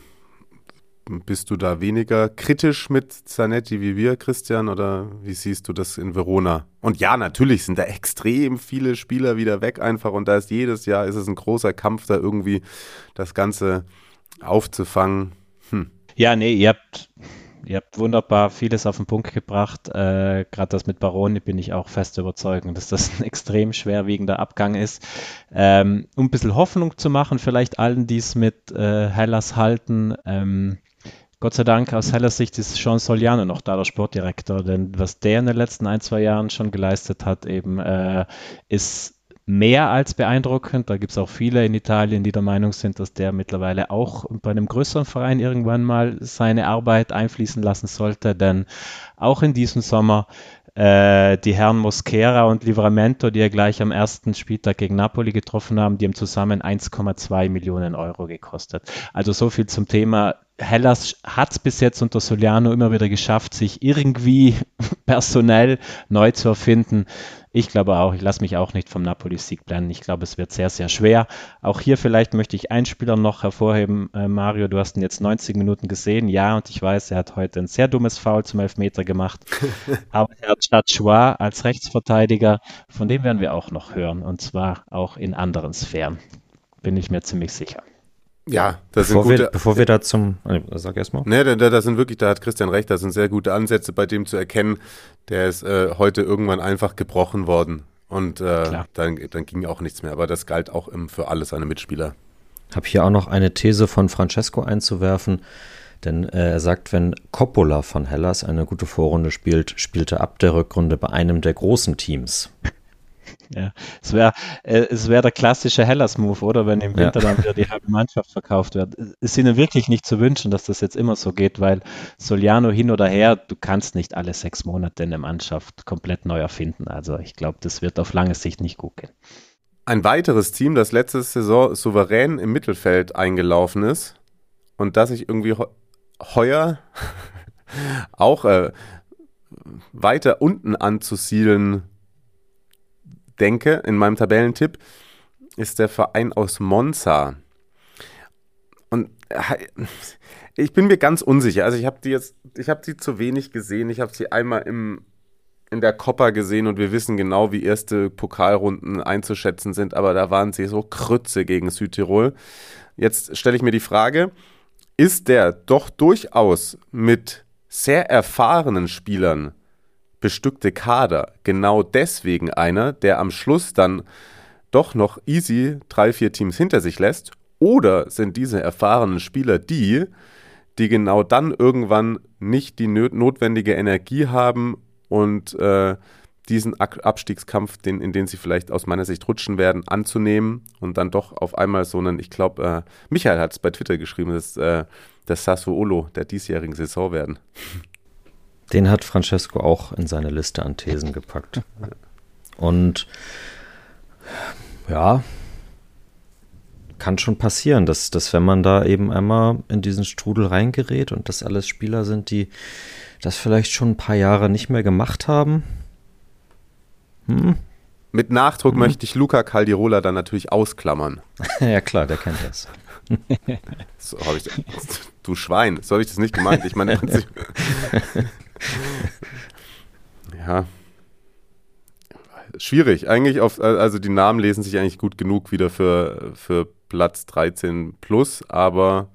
bist du da weniger kritisch mit Zanetti wie wir, Christian, oder wie siehst du das in Verona? Und ja, natürlich sind da extrem viele Spieler wieder weg einfach und da ist jedes Jahr ist es ein großer Kampf, da irgendwie das Ganze aufzufangen. Hm. Ja, nee, ihr habt... Ihr habt wunderbar vieles auf den Punkt gebracht. Äh, Gerade das mit Baroni bin ich auch fest überzeugt, dass das ein extrem schwerwiegender Abgang ist. Ähm, um ein bisschen Hoffnung zu machen, vielleicht allen, die es mit äh, Hellas halten. Ähm, Gott sei Dank aus Hellas Sicht ist Sean Soliano noch da, der Sportdirektor. Denn was der in den letzten ein, zwei Jahren schon geleistet hat, eben äh, ist mehr als beeindruckend. Da gibt es auch viele in Italien, die der Meinung sind, dass der mittlerweile auch bei einem größeren Verein irgendwann mal seine Arbeit einfließen lassen sollte, denn auch in diesem Sommer äh, die Herren Mosquera und Livramento, die ja gleich am ersten Spieltag gegen Napoli getroffen haben, die haben zusammen eins Komma zwei Millionen Euro gekostet. Also so viel zum Thema. Hellas hat es bis jetzt unter Soliano immer wieder geschafft, sich irgendwie personell neu zu erfinden. Ich glaube auch, ich lasse mich auch nicht vom Napoli-Sieg blenden. Ich glaube, es wird sehr, sehr schwer. Auch hier vielleicht möchte ich einen Spieler noch hervorheben. Äh, Mario, du hast ihn jetzt neunzig Minuten gesehen. Ja, und ich weiß, er hat heute ein sehr dummes Foul zum Elfmeter gemacht. Aber er hat Chachoua als Rechtsverteidiger, von dem werden wir auch noch hören. Und zwar auch in anderen Sphären. Bin ich mir ziemlich sicher. Ja, das bevor sind gute, wir, bevor wir da zum, sag erst mal. Ne, da, da sind wirklich, da hat Christian recht, da sind sehr gute Ansätze bei dem zu erkennen, der ist äh, heute irgendwann einfach gebrochen worden und äh, dann, dann ging auch nichts mehr, aber das galt auch im, für alle seine Mitspieler. Ich habe hier auch noch eine These von Francesco einzuwerfen, denn äh, er sagt, wenn Coppola von Hellas eine gute Vorrunde spielt, spielt er ab der Rückrunde bei einem der großen Teams. Ja, es wäre äh, es wär der klassische Hellas-Move, oder? Wenn im Winter ja. dann wieder die halbe Mannschaft verkauft wird. Es ist ihnen wirklich nicht zu wünschen, dass das jetzt immer so geht, weil Soliano hin oder her, du kannst nicht alle sechs Monate eine Mannschaft komplett neu erfinden. Also ich glaube, das wird auf lange Sicht nicht gut gehen. Ein weiteres Team, das letzte Saison souverän im Mittelfeld eingelaufen ist und das ich irgendwie he- heuer auch äh, weiter unten anzusiedeln denke, in meinem Tabellentipp, ist der Verein aus Monza. Und ich bin mir ganz unsicher. Also ich habe die jetzt, ich habe die zu wenig gesehen. Ich habe sie einmal im, in der Copa gesehen und wir wissen genau, wie erste Pokalrunden einzuschätzen sind, aber da waren sie so Krütze gegen Südtirol. Jetzt stelle ich mir die Frage, ist der doch durchaus mit sehr erfahrenen Spielern bestückte Kader genau deswegen einer, der am Schluss dann doch noch easy drei, vier Teams hinter sich lässt? Oder sind diese erfahrenen Spieler die, die genau dann irgendwann nicht die notwendige Energie haben und äh, diesen Abstiegskampf, den, in den sie vielleicht aus meiner Sicht rutschen werden, anzunehmen und dann doch auf einmal so einen, ich glaube, äh, Michael hat es bei Twitter geschrieben, dass äh, das Sassuolo der diesjährigen Saison werden. Den hat Francesco auch in seine Liste an Thesen gepackt. Und ja, kann schon passieren, dass, dass wenn man da eben einmal in diesen Strudel reingerät und das alles Spieler sind, die das vielleicht schon ein paar Jahre nicht mehr gemacht haben. Hm. Mit Nachdruck hm. möchte ich Luca Caldirola dann natürlich ausklammern. Ja klar, der kennt das. So habe ich, du Schwein, so habe ich das nicht gemeint. Ich meine, im Prinzip, ja, schwierig. Eigentlich auf, also die Namen lesen sich eigentlich gut genug wieder für, für Platz dreizehn plus, aber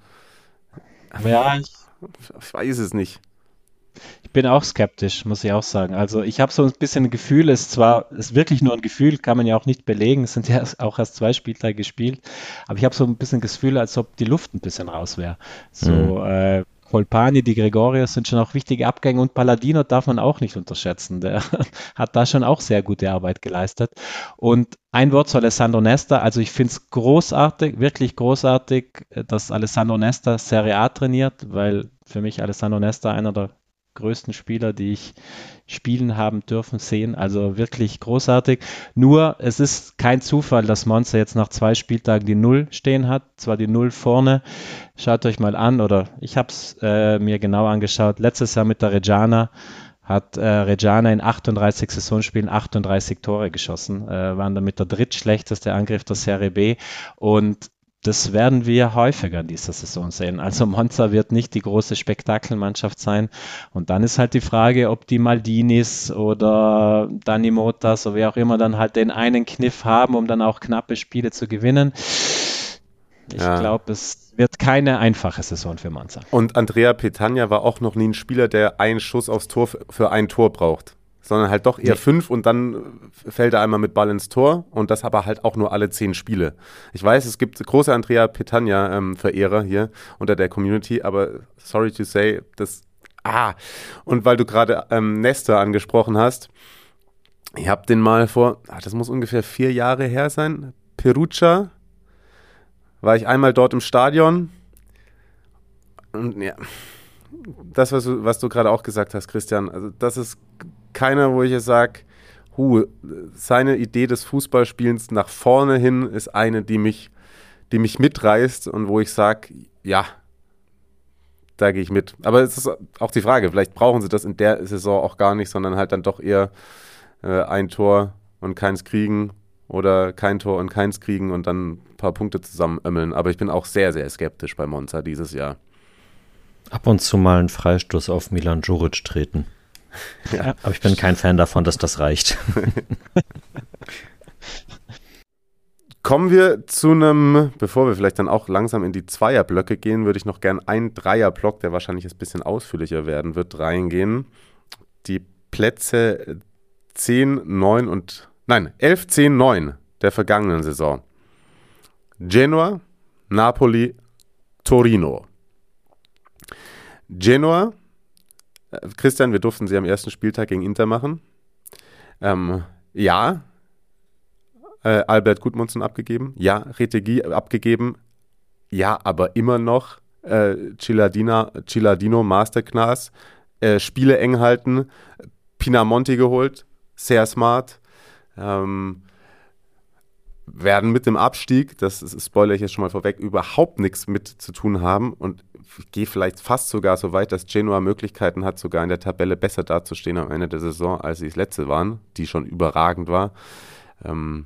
Ja, ich, ich weiß es nicht. ich bin auch skeptisch, muss ich auch sagen. Also ich habe so ein bisschen ein Gefühl, es ist zwar, es ist wirklich nur ein Gefühl, kann man ja auch nicht belegen, es sind ja erst- auch erst zwei Spieltage gespielt, aber ich habe so ein bisschen das Gefühl, als ob die Luft ein bisschen raus wäre. So, äh, Colpani, die Gregorius sind schon auch wichtige Abgänge und Palladino darf man auch nicht unterschätzen. Der hat da schon auch sehr gute Arbeit geleistet. Und ein Wort zu Alessandro Nesta. Also ich finde es großartig, wirklich großartig, dass Alessandro Nesta Serie A trainiert, weil für mich Alessandro Nesta einer der größten Spieler, die ich spielen haben dürfen, sehen. Also wirklich großartig. Nur, es ist kein Zufall, dass Monza jetzt nach zwei Spieltagen die Null stehen hat. Zwar die Null vorne. Schaut euch mal an, oder ich habe es äh, mir genau angeschaut. Letztes Jahr mit der Reggiana hat äh, Reggiana in achtunddreißig Saisonspielen achtunddreißig Tore geschossen. Äh, waren damit der drittschlechteste Angriff der Serie B. Und das werden wir häufiger in dieser Saison sehen. Also Monza wird nicht die große Spektakelmannschaft sein. Und dann ist halt die Frage, ob die Maldinis oder Dani Motas oder wer auch immer dann halt den einen Kniff haben, um dann auch knappe Spiele zu gewinnen. Ich Ja. glaube, es wird keine einfache Saison für Monza. Und Andrea Petagna war auch noch nie ein Spieler, der einen Schuss aufs Tor f- für ein Tor braucht. Sondern halt doch eher Nee. fünf und dann fällt er einmal mit Ball ins Tor und das aber halt auch nur alle zehn Spiele. Ich weiß, es gibt große Andrea Petagna-Verehrer hier unter der Community, aber sorry to say, das, ah, und weil du gerade ähm, Nesta angesprochen hast, ich habe den mal vor, ah, das muss ungefähr vier Jahre her sein, Perugia, war ich einmal dort im Stadion und ja, das, was du, was du gerade auch gesagt hast, Christian, also das ist keiner, wo ich jetzt sage, hu, seine Idee des Fußballspielens nach vorne hin ist eine, die mich, die mich mitreißt und wo ich sage, ja, da gehe ich mit. Aber es ist auch die Frage, vielleicht brauchen sie das in der Saison auch gar nicht, sondern halt dann doch eher äh, ein Tor und keins kriegen oder kein Tor und keins kriegen und dann ein paar Punkte zusammenömmeln. Aber ich bin auch sehr, sehr skeptisch bei Monza dieses Jahr. Ab und zu mal einen Freistoß auf Milan Djuric treten. Ja. Aber ich bin kein Fan davon, dass das reicht. Kommen wir zu einem, bevor wir vielleicht dann auch langsam in die Zweierblöcke gehen, würde ich noch gern einen Dreierblock, der wahrscheinlich ein bisschen ausführlicher werden wird, reingehen. Die Plätze zehn, neun und, nein, elf, zehn, neun der vergangenen Saison. Genoa, Napoli, Torino. Genoa, äh, Christian, wir durften sie am ersten Spieltag gegen Inter machen. Ähm, ja, Äh, Albert Gudmundsson abgegeben, ja, Retegui abgegeben, ja, aber immer noch äh, Ciladina, Ciladino Masterclass, äh, Spiele eng halten, Pinamonti geholt, sehr smart. Ähm, werden mit dem Abstieg, das spoilere ich jetzt schon mal vorweg, überhaupt nichts mit zu tun haben und ich gehe vielleicht fast sogar so weit, dass Genoa Möglichkeiten hat, sogar in der Tabelle besser dazustehen am Ende der Saison, als sie das letzte waren, die schon überragend war. Ähm,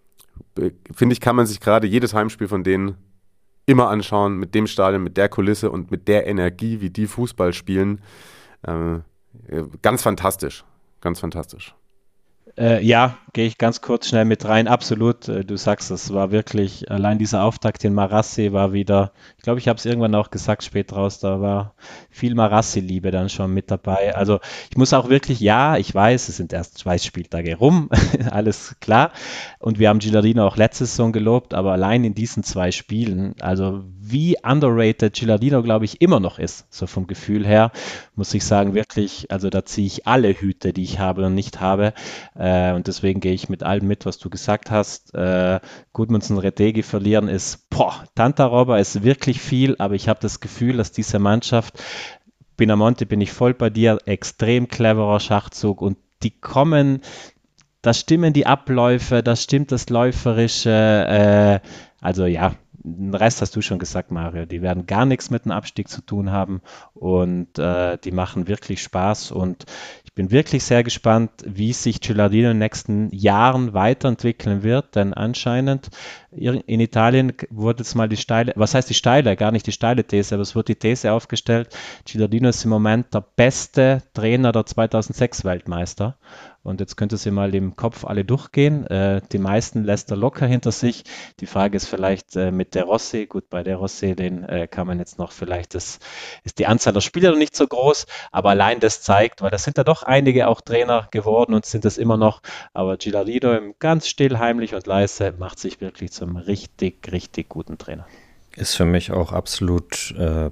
finde ich, kann man sich gerade jedes Heimspiel von denen immer anschauen, mit dem Stadion, mit der Kulisse und mit der Energie, wie die Fußball spielen. Äh, ganz fantastisch, ganz fantastisch. Äh, ja, gehe ich ganz kurz schnell mit rein. Absolut, äh, du sagst, es war wirklich, allein dieser Auftakt in Marassi war wieder, ich glaube, ich habe es irgendwann auch gesagt, spät raus, da war viel Marassi-Liebe dann schon mit dabei. Also ich muss auch wirklich, ja, ich weiß, es sind erst zwei Spieltage rum, alles klar. Und wir haben Gilardino auch letzte Saison gelobt, aber allein in diesen zwei Spielen, also wie underrated Gilardino, glaube ich, immer noch ist, so vom Gefühl her, muss ich sagen, wirklich, also da ziehe ich alle Hüte, die ich habe und nicht habe. Äh, und deswegen gehe ich mit allem mit, was du gesagt hast. Äh, Gudmundsson, Retegi verlieren ist, boah, Tantarobber ist wirklich viel, aber ich habe das Gefühl, dass diese Mannschaft, Pinamonti bin ich voll bei dir, extrem cleverer Schachzug und die kommen, da stimmen die Abläufe, da stimmt das Läuferische, äh, also ja, den Rest hast du schon gesagt, Mario. Die werden gar nichts mit dem Abstieg zu tun haben und äh, die machen wirklich Spaß und ich bin wirklich sehr gespannt, wie sich Gilardino in den nächsten Jahren weiterentwickeln wird, denn anscheinend in Italien wurde jetzt mal die steile, was heißt die steile, gar nicht die steile These, aber es wird die These aufgestellt, Gilardino ist im Moment der beste Trainer der zweitausendsechs Weltmeister. Und jetzt könnt ihr sie mal im Kopf alle durchgehen. Äh, die meisten lässt er locker hinter sich. Die Frage ist vielleicht äh, mit De Rossi. Gut, bei De Rossi, den äh, kann man jetzt noch vielleicht, das ist die Anzahl der Spieler noch nicht so groß, aber allein das zeigt, weil das sind ja doch einige auch Trainer geworden und sind das immer noch. Aber Gilardino ganz still, heimlich und leise macht sich wirklich zum richtig, richtig guten Trainer. Ist für mich auch absolut äh,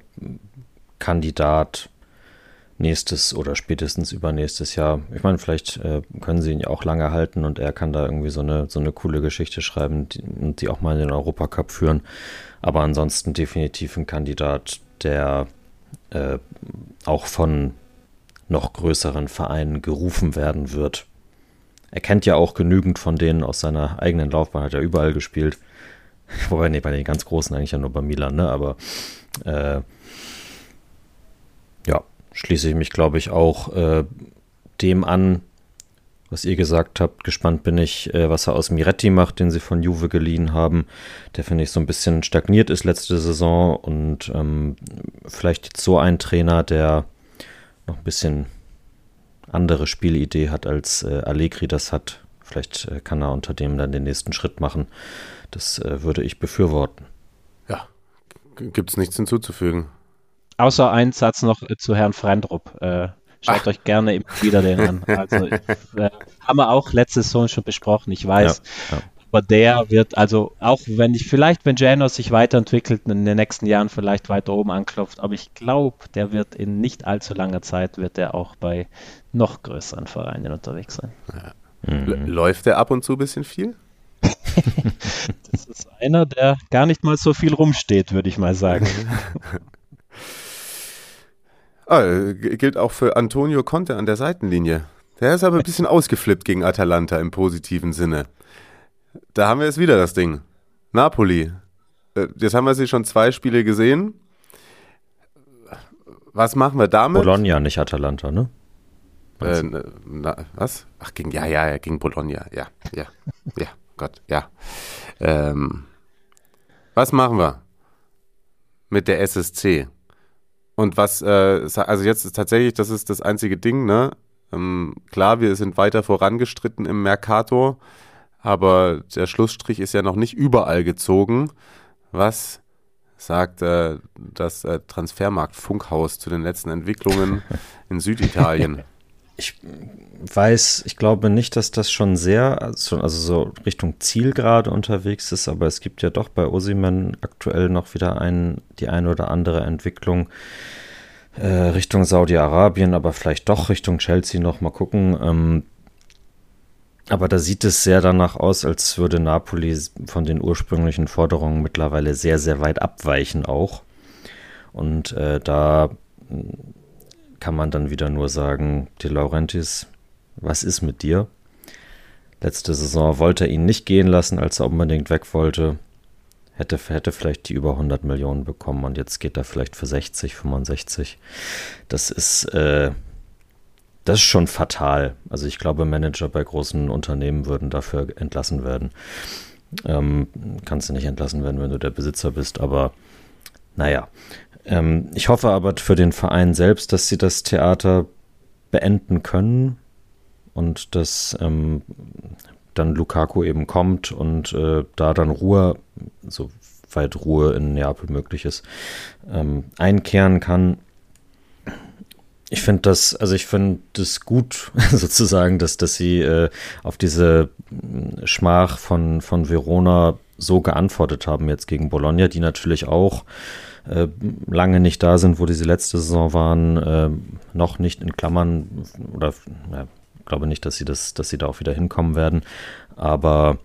Kandidat nächstes oder spätestens übernächstes Jahr. Ich meine, vielleicht äh, können sie ihn ja auch lange halten und er kann da irgendwie so eine, so eine coole Geschichte schreiben die, und die auch mal in den Europacup führen. Aber ansonsten definitiv ein Kandidat, der äh, auch von noch größeren Vereinen gerufen werden wird. Er kennt ja auch genügend von denen aus seiner eigenen Laufbahn, hat er überall gespielt. Wobei, nee, bei den ganz Großen eigentlich ja nur bei Milan, ne? Aber äh, ja, schließe ich mich, glaube ich, auch äh, dem an, was ihr gesagt habt. Gespannt bin ich, äh, was er aus Miretti macht, den sie von Juve geliehen haben. Der, finde ich, so ein bisschen stagniert ist letzte Saison und ähm, vielleicht jetzt so ein Trainer, der noch ein bisschen andere Spielidee hat, als äh, Allegri das hat. Vielleicht äh, kann er unter dem dann den nächsten Schritt machen. Das äh, würde ich befürworten. Ja, gibt es nichts hinzuzufügen. Außer ein Satz noch zu Herrn Frendrup. Äh, schaut Ach. euch gerne immer wieder den an. Also äh, haben wir auch letzte Saison schon besprochen, ich weiß. Ja, ja. Aber der wird, also auch wenn ich, vielleicht wenn Genoa sich weiterentwickelt in den nächsten Jahren vielleicht weiter oben anklopft, aber ich glaube, der wird in nicht allzu langer Zeit, wird der auch bei noch größeren Vereinen unterwegs sein. Ja. Mhm. Läuft der ab und zu ein bisschen viel? Das ist einer, der gar nicht mal so viel rumsteht, würde ich mal sagen. Oh, gilt auch für Antonio Conte an der Seitenlinie. Der ist aber ein bisschen ausgeflippt gegen Atalanta im positiven Sinne. Da haben wir jetzt wieder das Ding. Napoli. Jetzt haben wir sie schon zwei Spiele gesehen. Was machen wir damit? Bologna, nicht Atalanta, ne? Äh, na, was? Ach, gegen, ja, ja, ja, gegen Bologna. Ja, ja, ja, Gott, ja. Ähm, was machen wir mit der S S C? Und was, äh, also jetzt ist tatsächlich, das ist das einzige Ding, ne? Ähm, klar, wir sind weiter vorangestritten im Mercato, aber der Schlussstrich ist ja noch nicht überall gezogen. Was sagt äh, das äh, Transfermarkt-Funkhaus zu den letzten Entwicklungen in Süditalien? Ich weiß, ich glaube nicht, dass das schon sehr, also so Richtung Zielgerade unterwegs ist, aber es gibt ja doch bei Osimhen aktuell noch wieder ein, die eine oder andere Entwicklung äh, Richtung Saudi-Arabien, aber vielleicht doch Richtung Chelsea noch mal gucken. Ähm, aber da sieht es sehr danach aus, als würde Napoli von den ursprünglichen Forderungen mittlerweile sehr, sehr weit abweichen auch. Und äh, da kann man dann wieder nur sagen, De Laurentiis, was ist mit dir? letzte Saison wollte er ihn nicht gehen lassen, als er unbedingt weg wollte. Hätte, hätte vielleicht die über hundert Millionen bekommen und jetzt geht er vielleicht für sechzig, fünfundsechzig. Das ist, äh, das ist schon fatal. Also ich glaube, Manager bei großen Unternehmen würden dafür entlassen werden. Ähm, kannst du nicht entlassen werden, wenn du der Besitzer bist, aber naja. Ähm, ich hoffe aber für den Verein selbst, dass sie das Theater beenden können und dass ähm, dann Lukaku eben kommt und äh, da dann Ruhe, soweit Ruhe in Neapel möglich ist, ähm, einkehren kann. Ich finde das, also ich finde das gut, sozusagen, dass, dass sie äh, auf diese Schmach von, von Verona so geantwortet haben jetzt gegen Bologna, die natürlich auch äh, lange nicht da sind, wo diese letzte Saison waren, äh, noch nicht in Klammern oder ja, ich glaube nicht, dass sie das, dass sie da auch wieder hinkommen werden. Aber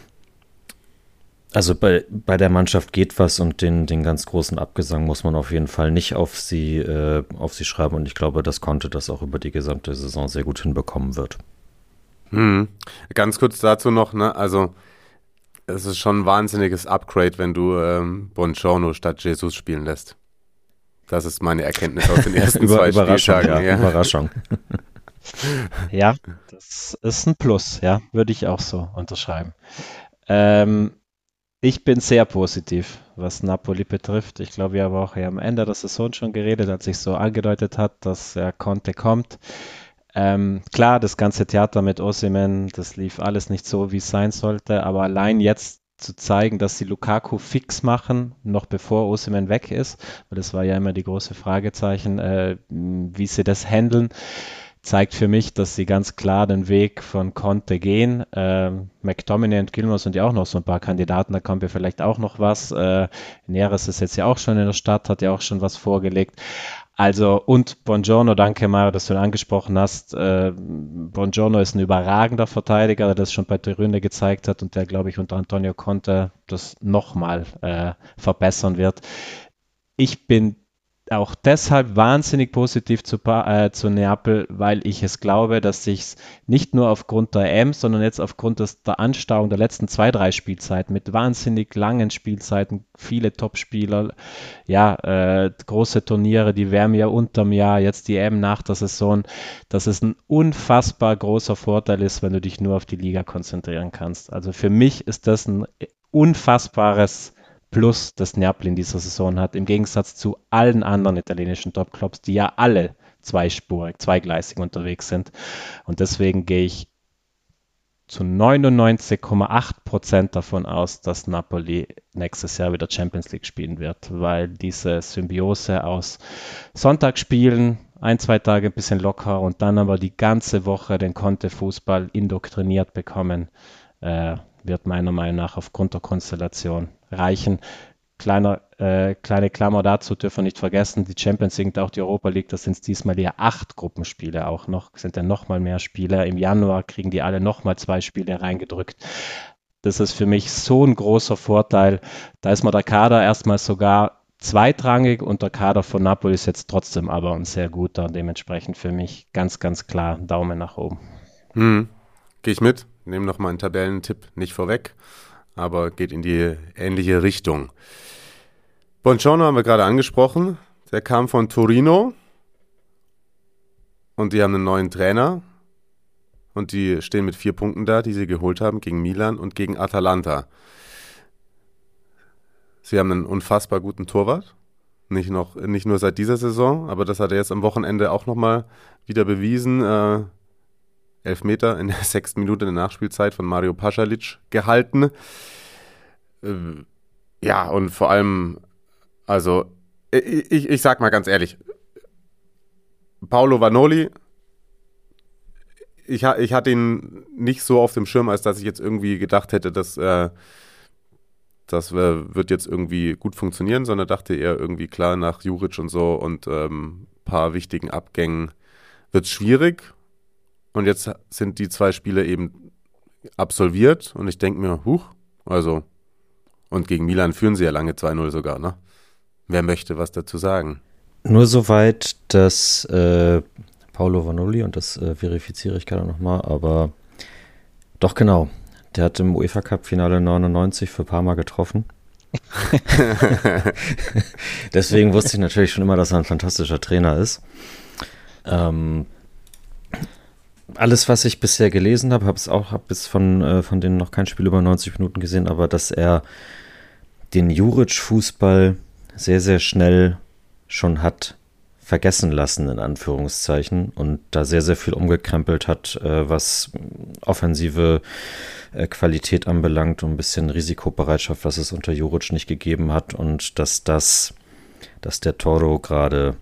also bei, bei der Mannschaft geht was und den, den ganz großen Abgesang muss man auf jeden Fall nicht auf sie, äh, auf sie schreiben. Und ich glaube, dass Conte das auch über die gesamte Saison sehr gut hinbekommen wird. Hm. Ganz kurz dazu noch, ne? Also es ist schon ein wahnsinniges Upgrade, wenn du ähm, Buongiorno statt Jesus spielen lässt. Das ist meine Erkenntnis aus den ersten Über, zwei Überraschung, Spieltagen. ja, Ja. Überraschung. Ja, das ist ein Plus, ja, würde ich auch so unterschreiben. Ähm, ich bin sehr positiv, was Napoli betrifft. Ich glaube, wir haben auch ja am Ende der Saison schon geredet, als sich so angedeutet hat, dass ja, Conte kommt. Ähm, klar, das ganze Theater mit Osimhen, das lief alles nicht so, wie es sein sollte, aber allein jetzt zu zeigen, dass sie Lukaku fix machen, noch bevor Osimhen weg ist, weil das war ja immer die große Fragezeichen, äh, wie sie das handeln, zeigt für mich, dass sie ganz klar den Weg von Conte gehen. Ähm, McTominay und Gilmour sind ja auch noch so ein paar Kandidaten, da kommt ja vielleicht auch noch was. Äh, Neres ist jetzt ja auch schon in der Stadt, hat ja auch schon was vorgelegt. Also, und Buongiorno, danke Mario, dass du ihn angesprochen hast. Äh, Buongiorno ist ein überragender Verteidiger, der das schon bei Torino gezeigt hat und der, glaube ich, unter Antonio Conte das nochmal äh, verbessern wird. Ich bin auch deshalb wahnsinnig positiv zu, äh, zu Neapel, weil ich es glaube, dass sich nicht nur aufgrund der E M, sondern jetzt aufgrund des, der Anstauung der letzten zwei, drei Spielzeiten mit wahnsinnig langen Spielzeiten, viele Topspieler, ja, äh, große Turniere, die wärmen ja unterm Jahr, jetzt die E M nach der Saison, dass es ein unfassbar großer Vorteil ist, wenn du dich nur auf die Liga konzentrieren kannst. Also für mich ist das ein unfassbares Plus, das Neapel in dieser Saison hat, im Gegensatz zu allen anderen italienischen Top-Clubs, die ja alle zweispurig, zweigleisig unterwegs sind. Und deswegen gehe ich zu neunundneunzig Komma acht Prozent davon aus, dass Napoli nächstes Jahr wieder Champions League spielen wird, weil diese Symbiose aus Sonntagsspielen, ein, zwei Tage ein bisschen locker und dann aber die ganze Woche den Conte-Fußball indoktriniert bekommen, äh, wird meiner Meinung nach aufgrund der Konstellation reichen. Kleiner, äh, kleine Klammer dazu dürfen wir nicht vergessen, die Champions League und auch die Europa League, das sind diesmal ja acht Gruppenspiele auch noch, sind ja nochmal mehr Spiele. Im Januar kriegen die alle nochmal zwei Spiele reingedrückt. Das ist für mich so ein großer Vorteil. Da ist mir der Kader erstmal sogar zweitrangig und der Kader von Napoli ist jetzt trotzdem aber ein sehr guter. Dementsprechend für mich ganz, ganz klar Daumen nach oben. Hm. Gehe ich mit. Nehme noch mal einen Tabellentipp, nicht vorweg, aber geht in die ähnliche Richtung. Buongiorno haben wir gerade angesprochen. Der kam von Torino und die haben einen neuen Trainer und die stehen mit vier Punkten da, die sie geholt haben gegen Milan und gegen Atalanta. Sie haben einen unfassbar guten Torwart, nicht, noch, nicht nur seit dieser Saison, aber das hat er jetzt am Wochenende auch nochmal wieder bewiesen. Äh, Elfmeter in der sechsten Minute der Nachspielzeit von Mario Pasalic gehalten. Äh, ja, und vor allem, also, ich, ich, ich sag mal ganz ehrlich, Paolo Vanoli, ich, ich hatte ihn nicht so auf dem Schirm, als dass ich jetzt irgendwie gedacht hätte, dass äh, das äh, wird jetzt irgendwie gut funktionieren, sondern dachte eher irgendwie, klar, nach Juric und so und ein ähm, paar wichtigen Abgängen wird es schwierig. Und jetzt sind die zwei Spiele eben absolviert und ich denke mir, huch, also, und gegen Milan führen sie ja lange zwei null sogar, ne? Wer möchte was dazu sagen? Nur soweit, dass äh, Paolo Vanoli, und das äh, verifiziere ich gerade nochmal, aber Doch, genau. Der hat im UEFA Cup Finale neunundneunzig für Parma getroffen. Deswegen wusste ich natürlich schon immer, dass er ein fantastischer Trainer ist. Ähm, alles, was ich bisher gelesen habe, habe es auch, habe bis von, äh, von denen noch kein Spiel über neunzig Minuten gesehen, aber dass er den Juric-Fußball sehr, sehr schnell schon hat vergessen lassen, in Anführungszeichen, und da sehr, sehr viel umgekrempelt hat, äh, was offensive äh, Qualität anbelangt und ein bisschen Risikobereitschaft, was es unter Juric nicht gegeben hat, und dass das, dass der Toro gerade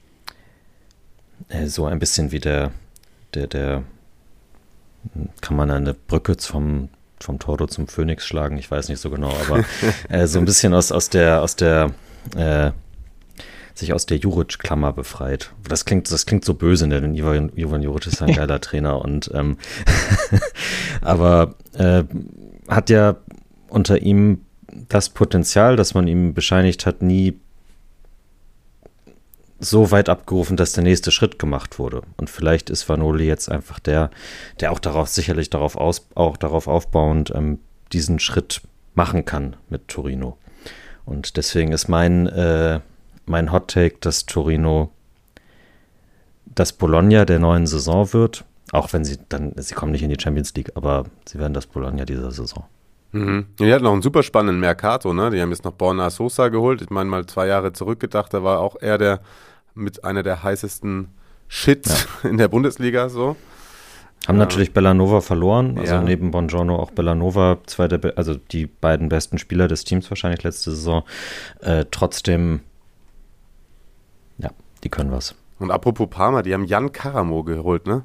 äh, so ein bisschen wie der, der, der, kann man eine Brücke zum, vom Toro zum Phönix schlagen, ich weiß nicht so genau, aber äh, so ein bisschen aus, aus der, aus der, äh, sich aus der Juric-Klammer befreit. Das klingt, das klingt so böse, denn Ivan, Ivan Juric ist ein geiler Trainer und ähm, aber äh, hat ja unter ihm das Potenzial, das man ihm bescheinigt hat, nie so weit abgerufen, dass der nächste Schritt gemacht wurde. Und vielleicht ist Vanoli jetzt einfach der, der auch darauf, sicherlich darauf aus, auch darauf aufbauend ähm, diesen Schritt machen kann mit Torino. Und deswegen ist mein äh, Mein Hot-Take, dass Torino das Bologna der neuen Saison wird, auch wenn sie dann, sie kommen nicht in die Champions League, aber sie werden das Bologna dieser Saison. Mhm. Die hatten noch einen super spannenden Mercato, ne? Die haben jetzt noch Borna Sosa geholt. Ich meine, mal zwei Jahre zurückgedacht, da war auch er der mit einer der heißesten Shits ja. in der Bundesliga so. Haben ja. natürlich Bellanova verloren, also ja. neben Buongiorno auch Bellanova, zwei der, Be- also die beiden besten Spieler des Teams wahrscheinlich letzte Saison. Äh, trotzdem Ja, die können was. Und apropos Parma, die haben Jan Karamo geholt, ne?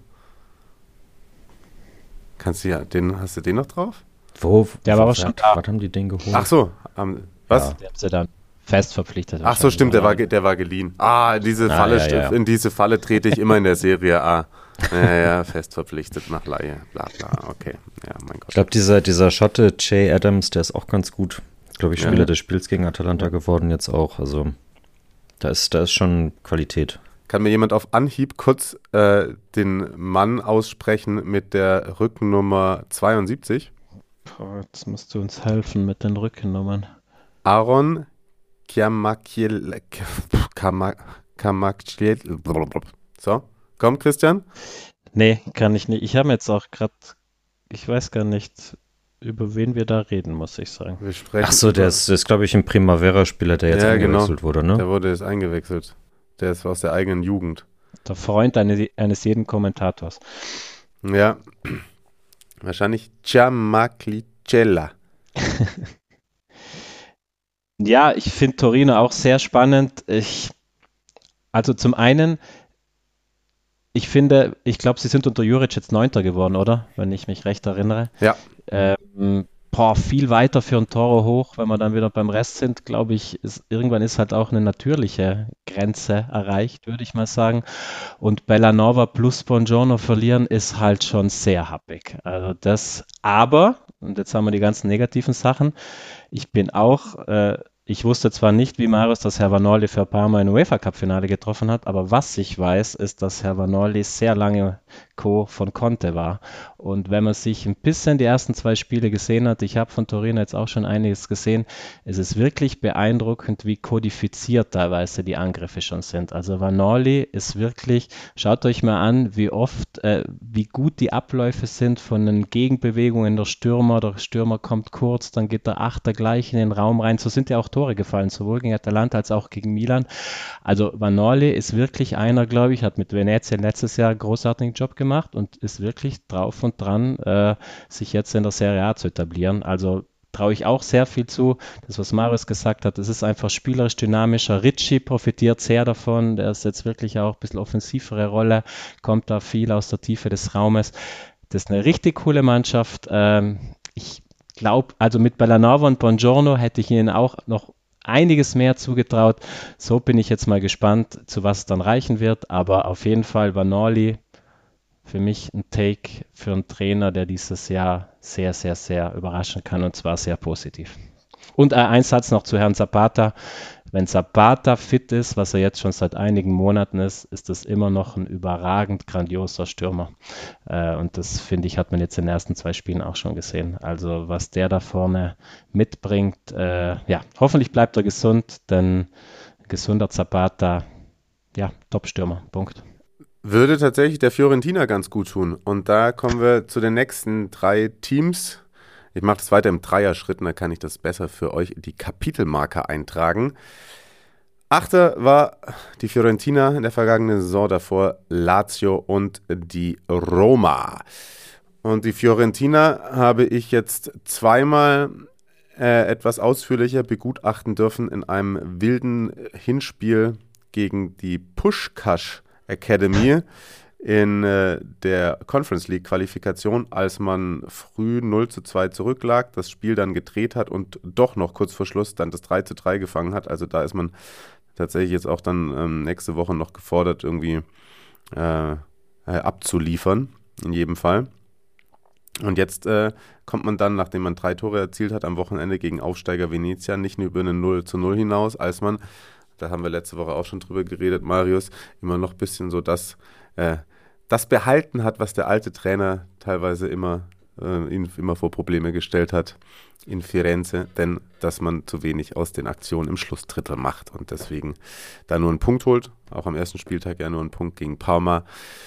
Kannst du ja, den, hast du den noch drauf? Wo? Der wo, war aber schon da. Was haben die den geholt? Ach so, um, was? Ja. Die haben sie dann fest verpflichtet. Ach so, stimmt, der war, ge- der war geliehen. Ah, in diese, Ah, Falle, ja, ja. in diese Falle trete ich immer in der Serie A. Ja, ja, fest verpflichtet nach Laie, bla bla, okay. Ja, mein Gott. Ich glaube, dieser, dieser Schotte, Jay Adams, der ist auch ganz gut. Glaube ich, Spieler Ja. des Spiels gegen Atalanta geworden jetzt auch. Also da ist, da ist schon Qualität. Kann mir jemand auf Anhieb kurz äh, den Mann aussprechen mit der Rückennummer zweiundsiebzig? Boah, jetzt musst du uns helfen mit den Rückennummern. Aaron Kiamakiel. Kamakiel. So, komm, Christian. Nee, kann ich nicht. Ich habe jetzt auch gerade, ich weiß gar nicht, über wen wir da reden, muss ich sagen. Wir sprechen Ach so, der über- ist, ist glaube ich, ein Primavera-Spieler, der jetzt Ja, eingewechselt genau. wurde, ne? Der wurde jetzt eingewechselt. Der ist aus der eigenen Jugend. Der Freund eines, eines jeden Kommentators. Ja. Wahrscheinlich Giamaklicella. Ja, ich finde Torino auch sehr spannend. Ich, also zum einen, ich finde, ich glaube, sie sind unter Juric jetzt Neunter geworden, oder? Wenn ich mich recht erinnere. Ja. Ähm, boah, viel weiter für ein Toro hoch. Wenn wir dann wieder beim Rest sind, glaube ich, ist, irgendwann ist halt auch eine natürliche Grenze erreicht, würde ich mal sagen. Und Bellanova plus Buongiorno verlieren ist halt schon sehr happig. Also das, aber, und jetzt haben wir die ganzen negativen Sachen, ich bin auch, äh, ich wusste zwar nicht, wie Marius, dass Herr Vanoli für Parma im UEFA-Cup-Finale getroffen hat, aber was ich weiß, ist, dass Herr Vanoli sehr lange Co. von Conte war. Und wenn man sich ein bisschen die ersten zwei Spiele gesehen hat, ich habe von Torino jetzt auch schon einiges gesehen, es ist wirklich beeindruckend, wie kodifiziert teilweise die Angriffe schon sind. Also Vanoli ist wirklich, schaut euch mal an, wie oft, äh, wie gut die Abläufe sind von den Gegenbewegungen der Stürmer. Der Stürmer kommt kurz, dann geht der Achter gleich in den Raum rein. So sind ja auch Tore gefallen, sowohl gegen Atalanta als auch gegen Milan. Also Vanoli ist wirklich einer, glaube ich, hat mit Venezia letztes Jahr einen großartigen Job gemacht und ist wirklich drauf und dran, äh, sich jetzt in der Serie A zu etablieren. Also traue ich auch sehr viel zu. Das, was Marius gesagt hat, das ist einfach spielerisch dynamischer. Ricci profitiert sehr davon. Der ist jetzt wirklich auch ein bisschen offensivere Rolle, kommt da viel aus der Tiefe des Raumes. Das ist eine richtig coole Mannschaft. Ähm, ich glaube, also mit Bellanova und Buongiorno hätte ich ihnen auch noch einiges mehr zugetraut. So bin ich jetzt mal gespannt, zu was es dann reichen wird. Aber auf jeden Fall Vanoli für mich ein Take für einen Trainer, der dieses Jahr sehr, sehr, sehr überraschen kann und zwar sehr positiv. Und äh, ein Satz noch zu Herrn Zapata. wenn Zapata fit ist, was er jetzt schon seit einigen Monaten ist, ist das immer noch ein überragend grandioser Stürmer. Äh, und das, finde ich, hat man jetzt in den ersten zwei Spielen auch schon gesehen. Also was der da vorne mitbringt, äh, ja, hoffentlich bleibt er gesund, denn gesunder Zapata, ja, Top-Stürmer, Punkt. Würde tatsächlich der Fiorentina ganz gut tun. Und da kommen wir zu den nächsten drei Teams. Ich mache das weiter im Dreierschritt, da kann ich das besser für euch in die Kapitelmarke eintragen. Achter war die Fiorentina in der vergangenen Saison, davor Lazio und die Roma. Und die Fiorentina habe ich jetzt zweimal äh, etwas ausführlicher begutachten dürfen in einem wilden Hinspiel gegen die Puskás Academy in äh, der Conference League Qualifikation, als man früh null zu zwei zurücklag, das Spiel dann gedreht hat und doch noch kurz vor Schluss dann das drei zu drei gefangen hat. Also da ist man tatsächlich jetzt auch dann ähm, nächste Woche noch gefordert, irgendwie äh, äh, abzuliefern, in jedem Fall. Und jetzt äh, kommt man dann, nachdem man drei Tore erzielt hat, am Wochenende gegen Aufsteiger Venezia nicht nur über eine null zu null hinaus, als man, da haben wir letzte Woche auch schon drüber geredet, Marius, immer noch ein bisschen so das Äh, das behalten hat, was der alte Trainer teilweise immer, äh, ihn immer vor Probleme gestellt hat in Firenze, denn dass man zu wenig aus den Aktionen im Schlussdrittel macht und deswegen da nur einen Punkt holt, auch am ersten Spieltag ja nur einen Punkt gegen Parma.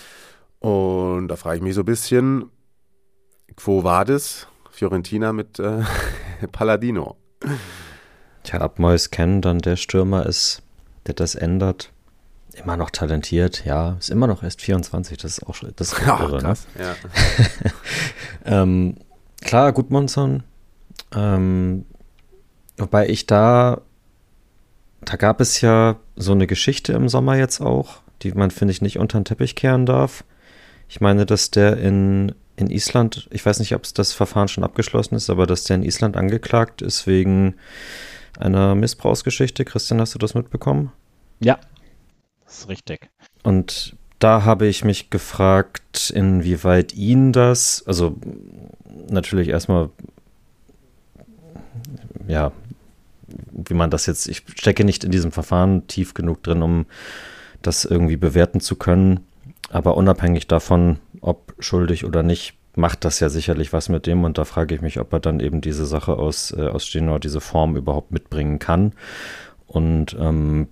Und da frage ich mich so ein bisschen, wo war das? Fiorentina mit äh, Palladino. Tja, ab Mois Ken dann der Stürmer ist, der das ändert. Immer noch talentiert, ja, ist immer noch erst vierundzwanzig, das ist auch schon, das ist ja, irre, krass, ne? Ja. ähm, klar, Gudmundsson, ähm, wobei ich da, da gab es ja so eine Geschichte im Sommer jetzt auch, die man, finde ich, nicht unter den Teppich kehren darf. Ich meine, dass der in, in Island, ich weiß nicht, ob es das Verfahren schon abgeschlossen ist, aber dass der in Island angeklagt ist wegen einer Missbrauchsgeschichte. Christian, hast du das mitbekommen? Ja. Das ist richtig. Und da habe ich mich gefragt, inwieweit ihn das, also natürlich erstmal, ja, wie man das jetzt, ich stecke nicht in diesem Verfahren tief genug drin, um das irgendwie bewerten zu können, aber unabhängig davon, ob schuldig oder nicht, macht das ja sicherlich was mit dem und da frage ich mich, ob er dann eben diese Sache aus, äh, aus Genua, diese Form überhaupt mitbringen kann und ähm,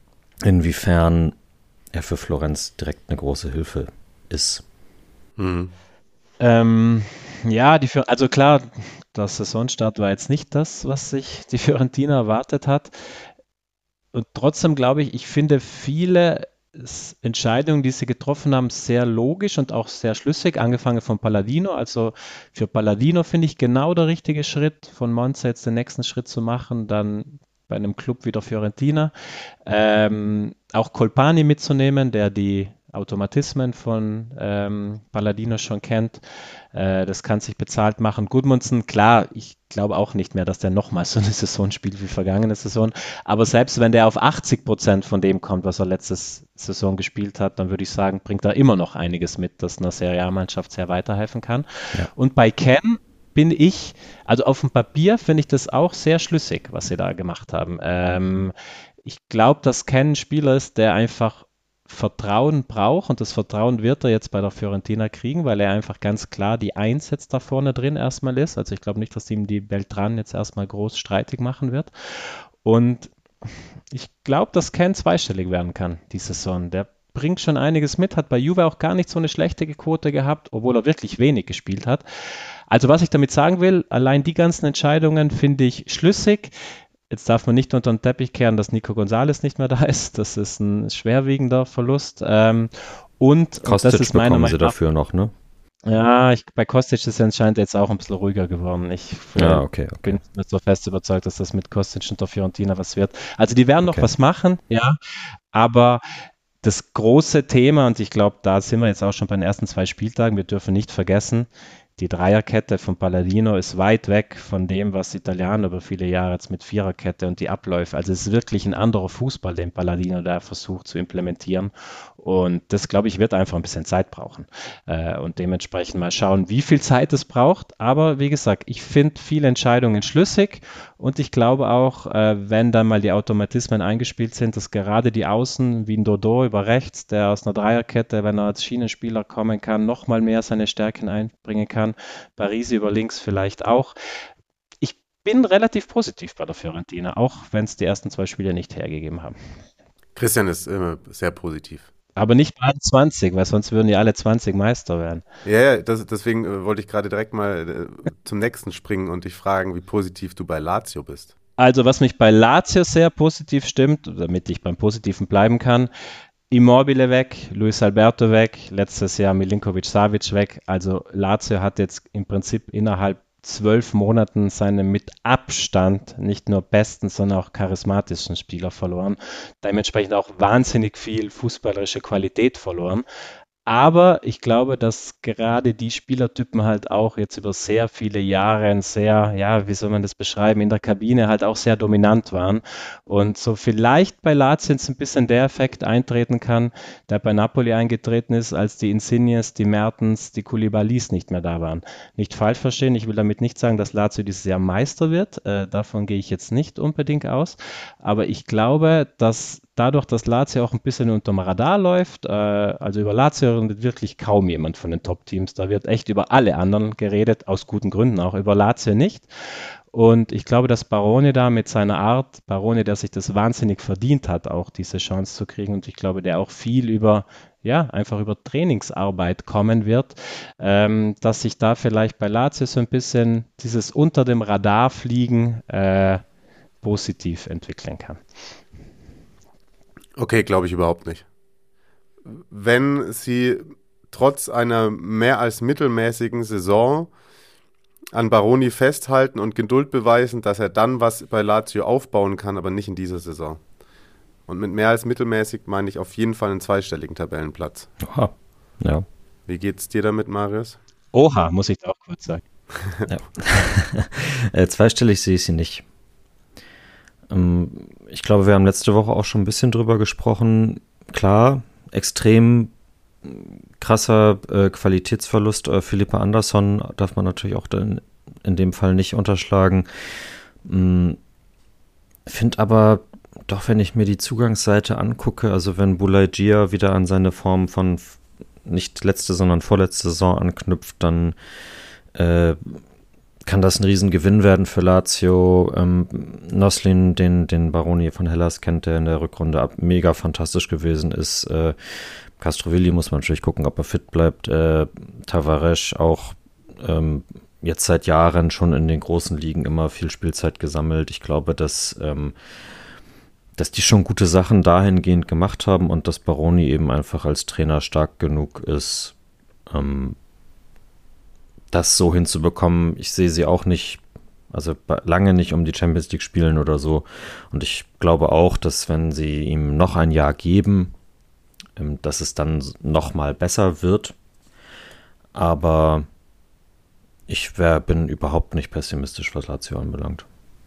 inwiefern er für Florenz direkt eine große Hilfe ist. Mhm. Ähm, ja, die, also klar, der Saisonstart war jetzt nicht das, was sich die Fiorentina erwartet hat. Und trotzdem glaube ich, ich finde viele Entscheidungen, die sie getroffen haben, sehr logisch und auch sehr schlüssig, angefangen von Palladino. Also für Palladino finde ich genau der richtige Schritt, von Monza jetzt den nächsten Schritt zu machen, dann bei einem Club wie der Fiorentina. Ähm, auch Colpani mitzunehmen, der die Automatismen von ähm, Palladino schon kennt. Äh, das kann sich bezahlt machen. Gudmundsson, klar, ich glaube auch nicht mehr, dass der nochmal so eine Saison spielt wie vergangene Saison. Aber selbst wenn der auf achtzig Prozent von dem kommt, was er letzte Saison gespielt hat, dann würde ich sagen, bringt er immer noch einiges mit, das einer Serie A-Mannschaft sehr weiterhelfen kann. Ja. Und bei Ken bin ich, also auf dem Papier finde ich das auch sehr schlüssig, was sie da gemacht haben. Ähm, ich glaube, dass Ken ein Spieler ist, der einfach Vertrauen braucht und das Vertrauen wird er jetzt bei der Fiorentina kriegen, weil er einfach ganz klar die Eins jetzt da vorne drin erstmal ist. Also ich glaube nicht, dass ihm die Beltran jetzt erstmal groß streitig machen wird. Und ich glaube, dass Ken zweistellig werden kann, die Saison. Der bringt schon einiges mit, hat bei Juve auch gar nicht so eine schlechte Quote gehabt, obwohl er wirklich wenig gespielt hat. Also was ich damit sagen will, allein die ganzen Entscheidungen finde ich schlüssig. Jetzt darf man nicht unter den Teppich kehren, dass Nico González nicht mehr da ist. Das ist ein schwerwiegender Verlust. Ähm, und, und das ist meiner Meinung sie dafür noch, ne? Ja, ich, bei Kostic ist es anscheinend jetzt auch ein bisschen ruhiger geworden. Ich ja, okay, okay. bin nicht so fest überzeugt, dass das mit Kostic und der Fiorentina was wird. Also die werden noch okay. was machen, ja, aber das große Thema, und ich glaube, da sind wir jetzt auch schon bei den ersten zwei Spieltagen, wir dürfen nicht vergessen, die Dreierkette von Palladino ist weit weg von dem, was Italiener über viele Jahre jetzt mit Viererkette und die Abläufe. Also es ist wirklich ein anderer Fußball, den Palladino da versucht zu implementieren. Und das, glaube ich, wird einfach ein bisschen Zeit brauchen. Äh, und dementsprechend mal schauen, wie viel Zeit es braucht. Aber wie gesagt, ich finde viele Entscheidungen schlüssig. Und ich glaube auch, äh, wenn dann mal die Automatismen eingespielt sind, dass gerade die Außen, wie ein Dodô über rechts, der aus einer Dreierkette, wenn er als Schienenspieler kommen kann, noch mal mehr seine Stärken einbringen kann. Parisi über links vielleicht auch. Ich bin relativ positiv bei der Fiorentina, auch wenn es die ersten zwei Spiele nicht hergegeben haben. Christian ist immer sehr positiv. Aber nicht bei allen zwanzig, weil sonst würden ja alle zwanzig Meister werden. Ja, ja, das, deswegen äh, wollte ich gerade direkt mal äh, zum nächsten springen und dich fragen, wie positiv du bei Lazio bist. Also was mich bei Lazio sehr positiv stimmt, damit ich beim Positiven bleiben kann, Immobile weg, Luis Alberto weg, letztes Jahr Milinkovic-Savic weg. Also Lazio hat jetzt im Prinzip innerhalb zwölf Monaten seine mit Abstand nicht nur besten, sondern auch charismatischen Spieler verloren. Dementsprechend auch wahnsinnig viel fußballerische Qualität verloren. Aber ich glaube, dass gerade die Spielertypen halt auch jetzt über sehr viele Jahre ein sehr, ja, wie soll man das beschreiben, in der Kabine halt auch sehr dominant waren. Und so vielleicht bei Lazio jetzt ein bisschen der Effekt eintreten kann, der bei Napoli eingetreten ist, als die Insignes, die Mertens, die Koulibalys nicht mehr da waren. Nicht falsch verstehen, ich will damit nicht sagen, dass Lazio dieses Jahr Meister wird. Äh, davon gehe ich jetzt nicht unbedingt aus. Aber ich glaube, dass dadurch, dass Lazio auch ein bisschen unterm Radar läuft, äh, also über Lazio redet wirklich kaum jemand von den Top-Teams. Da wird echt über alle anderen geredet, aus guten Gründen auch, über Lazio nicht. Und ich glaube, dass Baroni da mit seiner Art, Baroni, der sich das wahnsinnig verdient hat, auch diese Chance zu kriegen, und ich glaube, der auch viel über, ja, einfach über Trainingsarbeit kommen wird, ähm, dass sich da vielleicht bei Lazio so ein bisschen dieses unter dem Radar fliegen äh, positiv entwickeln kann. Okay, glaube ich überhaupt nicht. Wenn sie trotz einer mehr als mittelmäßigen Saison an Baroni festhalten und Geduld beweisen, dass er dann was bei Lazio aufbauen kann, aber nicht in dieser Saison. Und mit mehr als mittelmäßig meine ich auf jeden Fall einen zweistelligen Tabellenplatz. Oha, ja. Wie geht's dir damit, Marius? Oha, muss ich da auch kurz sagen. ja. äh, zweistellig sehe ich sie nicht. Ähm, ich glaube, wir haben letzte Woche auch schon ein bisschen drüber gesprochen. Klar, extrem krasser äh, Qualitätsverlust. Äh, Philippa Andersson darf man natürlich auch in, in dem Fall nicht unterschlagen. Ähm, Finde aber doch, wenn ich mir die Zugangsseite angucke, also wenn Boulaye Dia wieder an seine Form von nicht letzte, sondern vorletzte Saison anknüpft, dann äh, kann das ein Riesengewinn werden für Lazio. Ähm, Noslin, den, den Baroni von Hellas kennt, der in der Rückrunde ab, mega fantastisch gewesen ist. Äh, Castrovilli muss man natürlich gucken, ob er fit bleibt. Äh, Tavares auch ähm, jetzt seit Jahren schon in den großen Ligen immer viel Spielzeit gesammelt. Ich glaube, dass, ähm, dass die schon gute Sachen dahingehend gemacht haben und dass Baroni eben einfach als Trainer stark genug ist, ähm, das so hinzubekommen. Ich sehe sie auch nicht, also lange nicht um die Champions League spielen oder so. Und ich glaube auch, dass wenn sie ihm noch ein Jahr geben, dass es dann noch mal besser wird. Aber ich wär, bin überhaupt nicht pessimistisch, was Lazio anbelangt.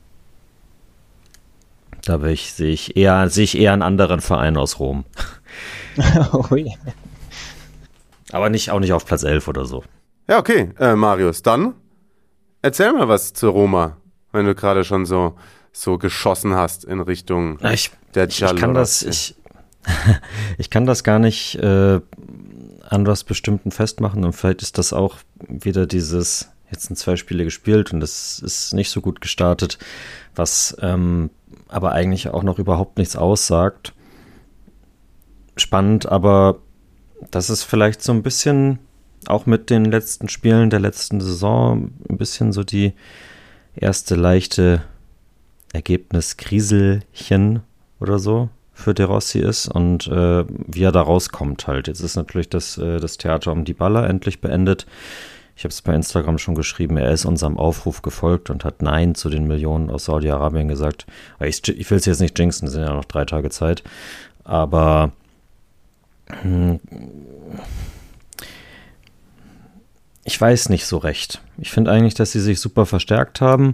Da ich, sehe ich eher, sehe ich eher einen anderen Verein aus Rom. Oh yeah. Aber nicht, auch nicht auf Platz elf oder so. Ja, okay, äh, Marius, dann erzähl mal was zu Roma, wenn du gerade schon so, so geschossen hast in Richtung ich, der Giallo. Ich kann das, ich, ich kann das gar nicht äh, an was Bestimmten festmachen und vielleicht ist das auch wieder dieses, jetzt sind zwei Spiele gespielt und es ist nicht so gut gestartet, was ähm, aber eigentlich auch noch überhaupt nichts aussagt. Spannend, aber das ist vielleicht so ein bisschen auch mit den letzten Spielen der letzten Saison ein bisschen so die erste leichte Ergebniskriselchen oder so für De Rossi ist und äh, wie er da rauskommt halt. Jetzt ist natürlich das, äh, das Theater um Dybala endlich beendet. Ich habe es bei Instagram schon geschrieben, er ist unserem Aufruf gefolgt und hat Nein zu den Millionen aus Saudi-Arabien gesagt. Ich, ich will es jetzt nicht jinxen, es sind ja noch drei Tage Zeit, aber hm, ich weiß nicht so recht. Ich finde eigentlich, dass sie sich super verstärkt haben.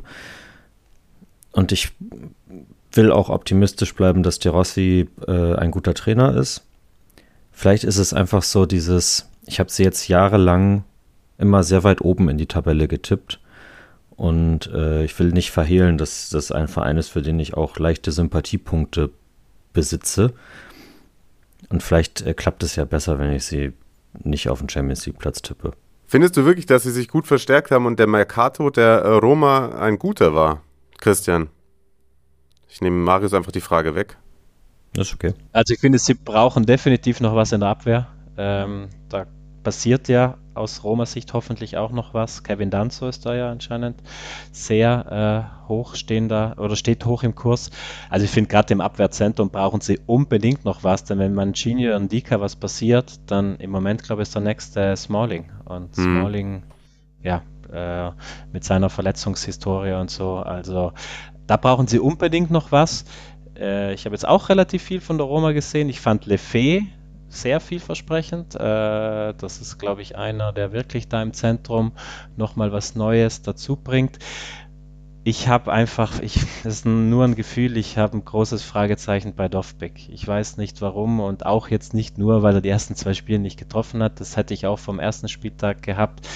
Und ich will auch optimistisch bleiben, dass De Rossi äh, ein guter Trainer ist. Vielleicht ist es einfach so dieses, ich habe sie jetzt jahrelang immer sehr weit oben in die Tabelle getippt. Und äh, ich will nicht verhehlen, dass das ein Verein ist, für den ich auch leichte Sympathiepunkte besitze. Und vielleicht äh, klappt es ja besser, wenn ich sie nicht auf den Champions-League-Platz tippe. Findest du wirklich, dass sie sich gut verstärkt haben und der Mercato der äh, Roma ein guter war, Christian? Ich nehme Marius einfach die Frage weg. Das ist okay. Also ich finde, sie brauchen definitiv noch was in der Abwehr. Ähm, da passiert ja aus Roma-Sicht hoffentlich auch noch was. Kevin Danso ist da ja anscheinend sehr äh, hochstehender oder steht hoch im Kurs. Also ich finde, gerade im Abwehrzentrum brauchen sie unbedingt noch was, denn wenn Mancini und Ndicka was passiert, dann im Moment, glaube ich, ist der nächste Smalling. Und hm. Smalling, ja, äh, mit seiner Verletzungshistorie und so, also da brauchen sie unbedingt noch was. Äh, ich habe jetzt auch relativ viel von der Roma gesehen. Ich fand Lefebvre sehr vielversprechend. Äh, das ist, glaube ich, einer, der wirklich da im Zentrum nochmal was Neues dazu bringt. Ich habe einfach, ich, das ist nur ein Gefühl, ich habe ein großes Fragezeichen bei Dovbyk. Ich weiß nicht warum und auch jetzt nicht nur, weil er die ersten zwei Spiele nicht getroffen hat. Das hätte ich auch vom ersten Spieltag gehabt.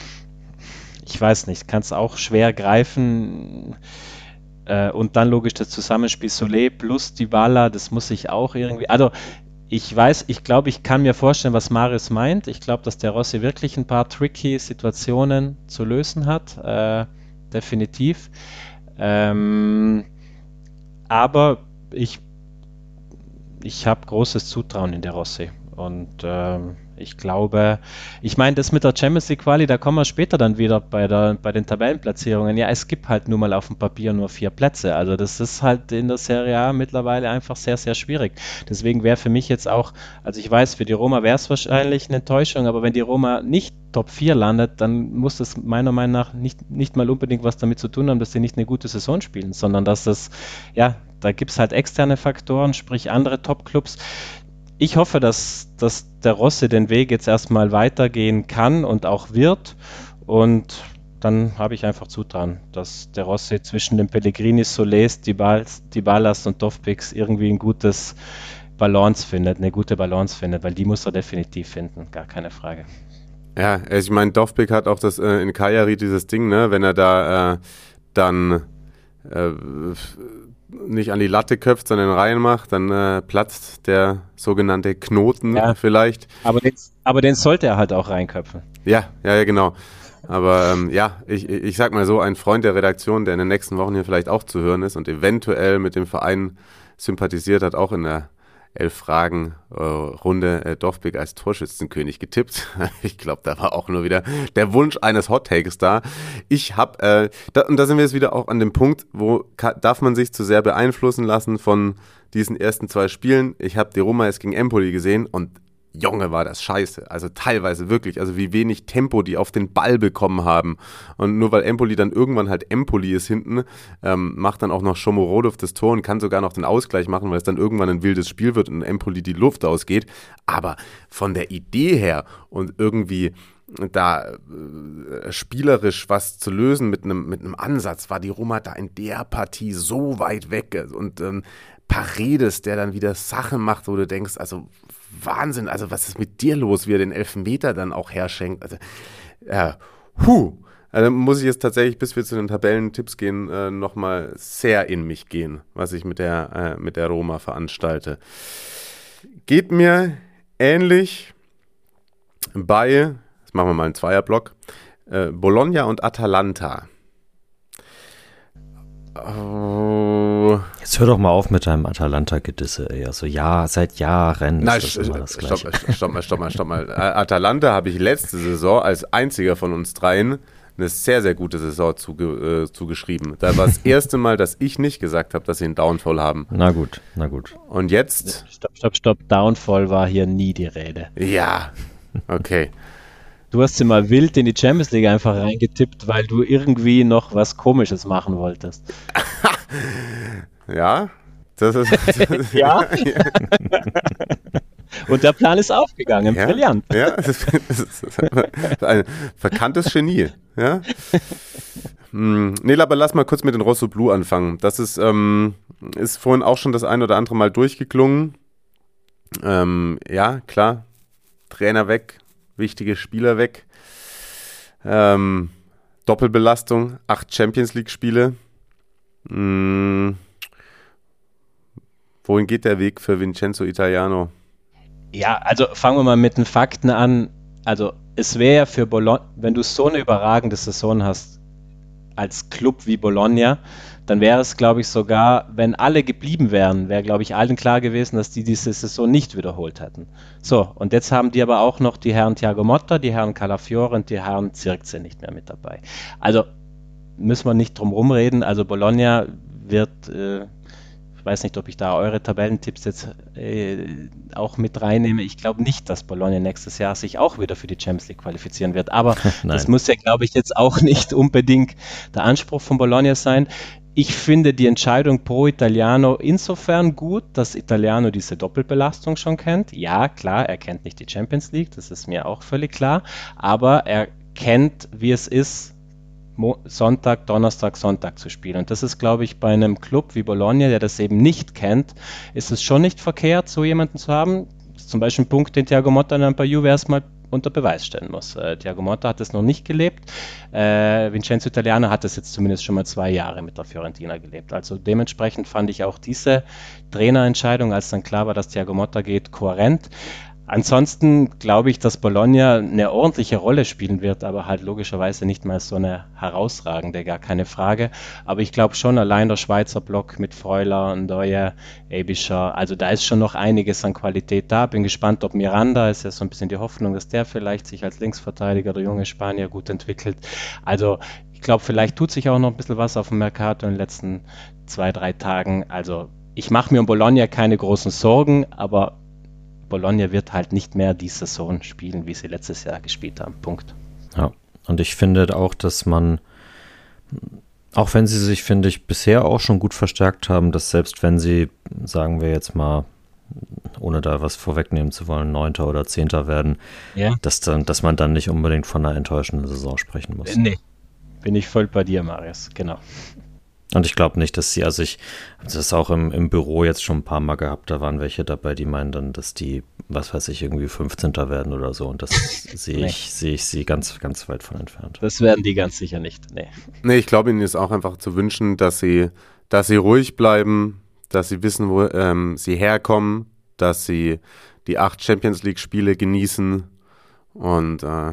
Ich weiß nicht, kann es auch schwer greifen. Äh, und dann logisch das Zusammenspiel Solé plus Dybala, das muss ich auch irgendwie, also ich weiß, ich glaube, ich kann mir vorstellen, was Marius meint. Ich glaube, dass der Rossi wirklich ein paar tricky Situationen zu lösen hat. Äh, definitiv. Ähm, aber ich, ich habe großes Zutrauen in der Rossi. Und ähm, ich glaube, ich meine, das mit der Champions League Quali, da kommen wir später dann wieder bei, der, bei den Tabellenplatzierungen. Ja, es gibt halt nur mal auf dem Papier nur vier Plätze. Also das ist halt in der Serie A mittlerweile einfach sehr, sehr schwierig. Deswegen wäre für mich jetzt auch, also ich weiß, für die Roma wäre es wahrscheinlich eine Enttäuschung, aber wenn die Roma nicht Top vier landet, dann muss das meiner Meinung nach nicht, nicht mal unbedingt was damit zu tun haben, dass sie nicht eine gute Saison spielen, sondern dass das, ja, da gibt es halt externe Faktoren, sprich andere Top-Clubs. Ich hoffe, dass, dass der Rossi den Weg jetzt erstmal weitergehen kann und auch wird. Und dann habe ich einfach Zutrauen, dass der Rossi zwischen den Pellegrinis, Solés, Dybalas und Dovbyks irgendwie ein gutes Balance findet, eine gute Balance findet, weil die muss er definitiv finden, gar keine Frage. Ja, ich meine, Dovbyk hat auch das äh, in Cagliari dieses Ding, ne, wenn er da äh, dann äh, nicht an die Latte köpft, sondern reinmacht, dann äh, platzt der sogenannte Knoten ja, vielleicht. Aber den, aber den sollte er halt auch reinköpfen. Ja, ja, ja, genau. Aber ähm, ja, ich, ich sag mal so, ein Freund der Redaktion, der in den nächsten Wochen hier vielleicht auch zu hören ist und eventuell mit dem Verein sympathisiert hat, auch in der Elf-Fragen-Runde äh, Dovbyk als Torschützenkönig getippt. Ich glaube, da war auch nur wieder der Wunsch eines Hot-Takes da. Ich habe, äh, da, und da sind wir jetzt wieder auch an dem Punkt, wo ka- darf man sich zu sehr beeinflussen lassen von diesen ersten zwei Spielen. Ich habe die Roma jetzt gegen Empoli gesehen und Junge, war das scheiße. Also teilweise wirklich, also wie wenig Tempo die auf den Ball bekommen haben. Und nur weil Empoli dann irgendwann halt Empoli ist hinten, ähm, macht dann auch noch Shomurodov das Tor und kann sogar noch den Ausgleich machen, weil es dann irgendwann ein wildes Spiel wird und Empoli die Luft ausgeht. Aber von der Idee her und irgendwie da äh, spielerisch was zu lösen mit einem mit einem Ansatz, war die Roma da in der Partie so weit weg. Und ähm, Paredes, der dann wieder Sachen macht, wo du denkst, also Wahnsinn, also was ist mit dir los, wie er den Elfmeter dann auch herschenkt. Also, ja, huh. Also muss ich jetzt tatsächlich, bis wir zu den Tabellentipps gehen, äh, nochmal sehr in mich gehen, was ich mit der, äh, mit der Roma veranstalte. Geht mir ähnlich bei, jetzt machen wir mal einen Zweierblock, äh, Bologna und Atalanta. Oh. Jetzt hör doch mal auf mit deinem Atalanta-Gedisse, ey. Also ja, seit Jahren Nein, ist das immer das Gleiche. Stopp, stopp mal, stopp mal, stopp mal. Atalanta habe ich letzte Saison als einziger von uns dreien eine sehr, sehr gute Saison zuge, äh, zugeschrieben. Da war das erste Mal, dass ich nicht gesagt habe, dass sie einen Downfall haben. Na gut, na gut. Und jetzt? Stopp, stopp, stopp. Downfall war hier nie die Rede. Ja, okay. Du hast sie mal wild in die Champions League einfach reingetippt, weil du irgendwie noch was Komisches machen wolltest. Ja, das ist... Das ja? Und der Plan ist aufgegangen, ja, brillant. Ja, das ist, das ist ein verkanntes Genie. Ja. Hm, nee, aber lass mal kurz mit den Rosso Blu anfangen. Das ist, ähm, ist vorhin auch schon das ein oder andere Mal durchgeklungen. Ähm, ja, klar, Trainer weg, wichtige Spieler weg. Ähm, Doppelbelastung, acht Champions-League-Spiele. Hm, wohin geht der Weg für Vincenzo Italiano? Ja, also fangen wir mal mit den Fakten an. Also es wäre ja für Bologna, wenn du so eine überragende Saison hast, als Club wie Bologna, dann wäre es, glaube ich, sogar, wenn alle geblieben wären, wäre, glaube ich, allen klar gewesen, dass die diese Saison nicht wiederholt hätten. So, und jetzt haben die aber auch noch die Herren Thiago Motta, die Herren Calafiore und die Herren Zirkzee nicht mehr mit dabei. Also müssen wir nicht drum rumreden. Also Bologna wird, äh, ich weiß nicht, ob ich da eure Tabellentipps jetzt äh, auch mit reinnehme. Ich glaube nicht, dass Bologna nächstes Jahr sich auch wieder für die Champions League qualifizieren wird. Aber das muss ja, glaube ich, jetzt auch nicht unbedingt der Anspruch von Bologna sein. Ich finde die Entscheidung pro Italiano insofern gut, dass Italiano diese Doppelbelastung schon kennt. Ja, klar, er kennt nicht die Champions League, das ist mir auch völlig klar. Aber er kennt, wie es ist, Sonntag, Donnerstag, Sonntag zu spielen. Und das ist, glaube ich, bei einem Club wie Bologna, der das eben nicht kennt, ist es schon nicht verkehrt, so jemanden zu haben. Das ist zum Beispiel ein Punkt, den Thiago Motta dann bei Juve erstmal unter Beweis stellen muss. Äh, Thiago Motta hat es noch nicht gelebt. Äh, Vincenzo Italiano hat es jetzt zumindest schon mal zwei Jahre mit der Fiorentina gelebt. Also dementsprechend fand ich auch diese Trainerentscheidung, als dann klar war, dass Thiago Motta geht, kohärent. Ansonsten glaube ich, dass Bologna eine ordentliche Rolle spielen wird, aber halt logischerweise nicht mal so eine herausragende, gar keine Frage. Aber ich glaube schon, allein der Schweizer Block mit Freuler, Ndoye, Ebischer, also da ist schon noch einiges an Qualität da. Bin gespannt, ob Miranda, ist ja so ein bisschen die Hoffnung, dass der vielleicht sich als Linksverteidiger, der junge Spanier, gut entwickelt. Also ich glaube, vielleicht tut sich auch noch ein bisschen was auf dem Mercato in den letzten zwei, drei Tagen. Also ich mache mir um Bologna keine großen Sorgen, aber Bologna wird halt nicht mehr die Saison spielen, wie sie letztes Jahr gespielt haben. Punkt. Ja, und ich finde auch, dass man, auch wenn sie sich, finde ich, bisher auch schon gut verstärkt haben, dass selbst wenn sie, sagen wir jetzt mal, ohne da was vorwegnehmen zu wollen, Neunter oder Zehnter werden, ja. dass, dann, dass man dann nicht unbedingt von einer enttäuschenden Saison sprechen muss. Nee, bin ich voll bei dir, Marius, genau. Und ich glaube nicht, dass sie, also ich habe das auch im, im Büro jetzt schon ein paar Mal gehabt, da waren welche dabei, die meinen dann, dass die, was weiß ich, irgendwie fünfzehnter werden oder so. Und das sehe nee. ich, sehe ich sie ganz, ganz weit von entfernt. Das werden die ganz sicher nicht, nee. Nee, ich glaube, ihnen ist auch einfach zu wünschen, dass sie, dass sie ruhig bleiben, dass sie wissen, wo ähm, sie herkommen, dass sie die acht Champions-League-Spiele genießen und äh,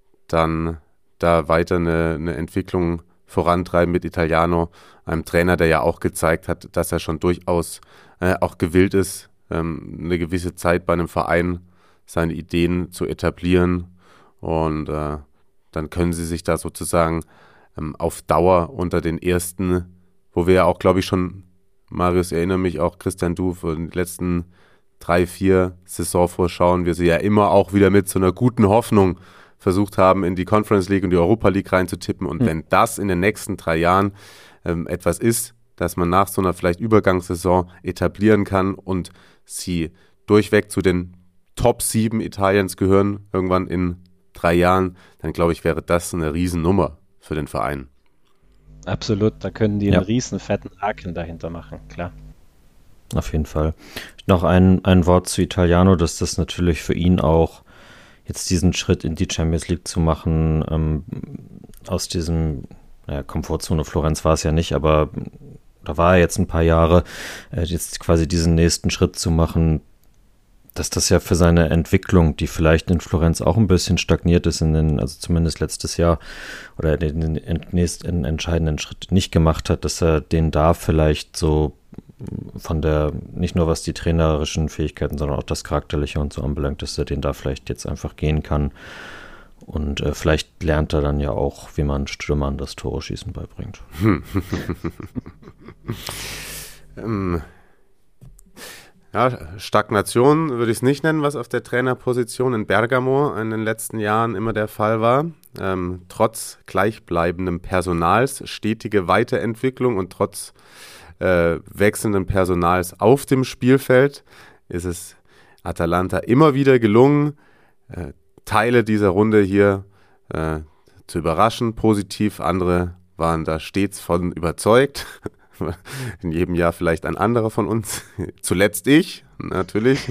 dann da weiter eine, eine Entwicklung vorantreiben mit Italiano, einem Trainer, der ja auch gezeigt hat, dass er schon durchaus äh, auch gewillt ist, ähm, eine gewisse Zeit bei einem Verein seine Ideen zu etablieren und äh, dann können sie sich da sozusagen ähm, auf Dauer unter den ersten, wo wir ja auch, glaube ich, schon, Marius, erinnere mich auch, Christian, du, für die letzten drei, vier Saisonvorschauen, wir sie ja immer auch wieder mit so einer guten Hoffnung versucht haben, in die Conference League und die Europa League reinzutippen. Und mhm. wenn das in den nächsten drei Jahren ähm, etwas ist, dass man nach so einer vielleicht Übergangssaison etablieren kann und sie durchweg zu den Top sieben Italiens gehören, irgendwann in drei Jahren, dann glaube ich, wäre das eine Riesennummer für den Verein. Absolut, da können die ja. einen riesen fetten Haken dahinter machen, klar. Auf jeden Fall. Noch ein, ein Wort zu Italiano, dass das natürlich für ihn auch jetzt diesen Schritt in die Champions League zu machen, ähm, aus diesem naja, Komfortzone Florenz war es ja nicht, aber da war er jetzt ein paar Jahre, äh, jetzt quasi diesen nächsten Schritt zu machen, dass das ja für seine Entwicklung, die vielleicht in Florenz auch ein bisschen stagniert ist, in den, also zumindest letztes Jahr, oder den, den nächsten entscheidenden Schritt nicht gemacht hat, dass er den da vielleicht so von der, nicht nur was die trainerischen Fähigkeiten, sondern auch das Charakterliche und so anbelangt, dass er den da vielleicht jetzt einfach gehen kann. Und äh, vielleicht lernt er dann ja auch, wie man Stürmern das Tore-Schießen beibringt. ähm, ja, Stagnation würde ich es nicht nennen, was auf der Trainerposition in Bergamo in den letzten Jahren immer der Fall war. Ähm, trotz gleichbleibendem Personals, stetige Weiterentwicklung und trotz äh, wechselndem Personals auf dem Spielfeld ist es Atalanta immer wieder gelungen, äh, Teile dieser Runde hier äh, zu überraschen, positiv. Andere waren da stets von überzeugt. In jedem Jahr vielleicht ein anderer von uns. Zuletzt ich, natürlich.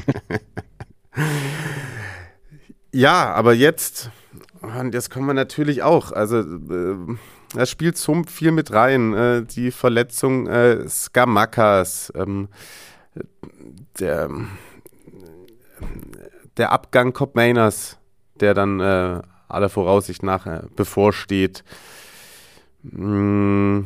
Ja, aber jetzt, und jetzt kommen wir natürlich auch, also äh, da spielt so viel mit rein. Äh, die Verletzung äh, Scamacas, ähm, der, der Abgang Koopmeiners, der dann äh, aller Voraussicht nach äh, bevorsteht. Mm.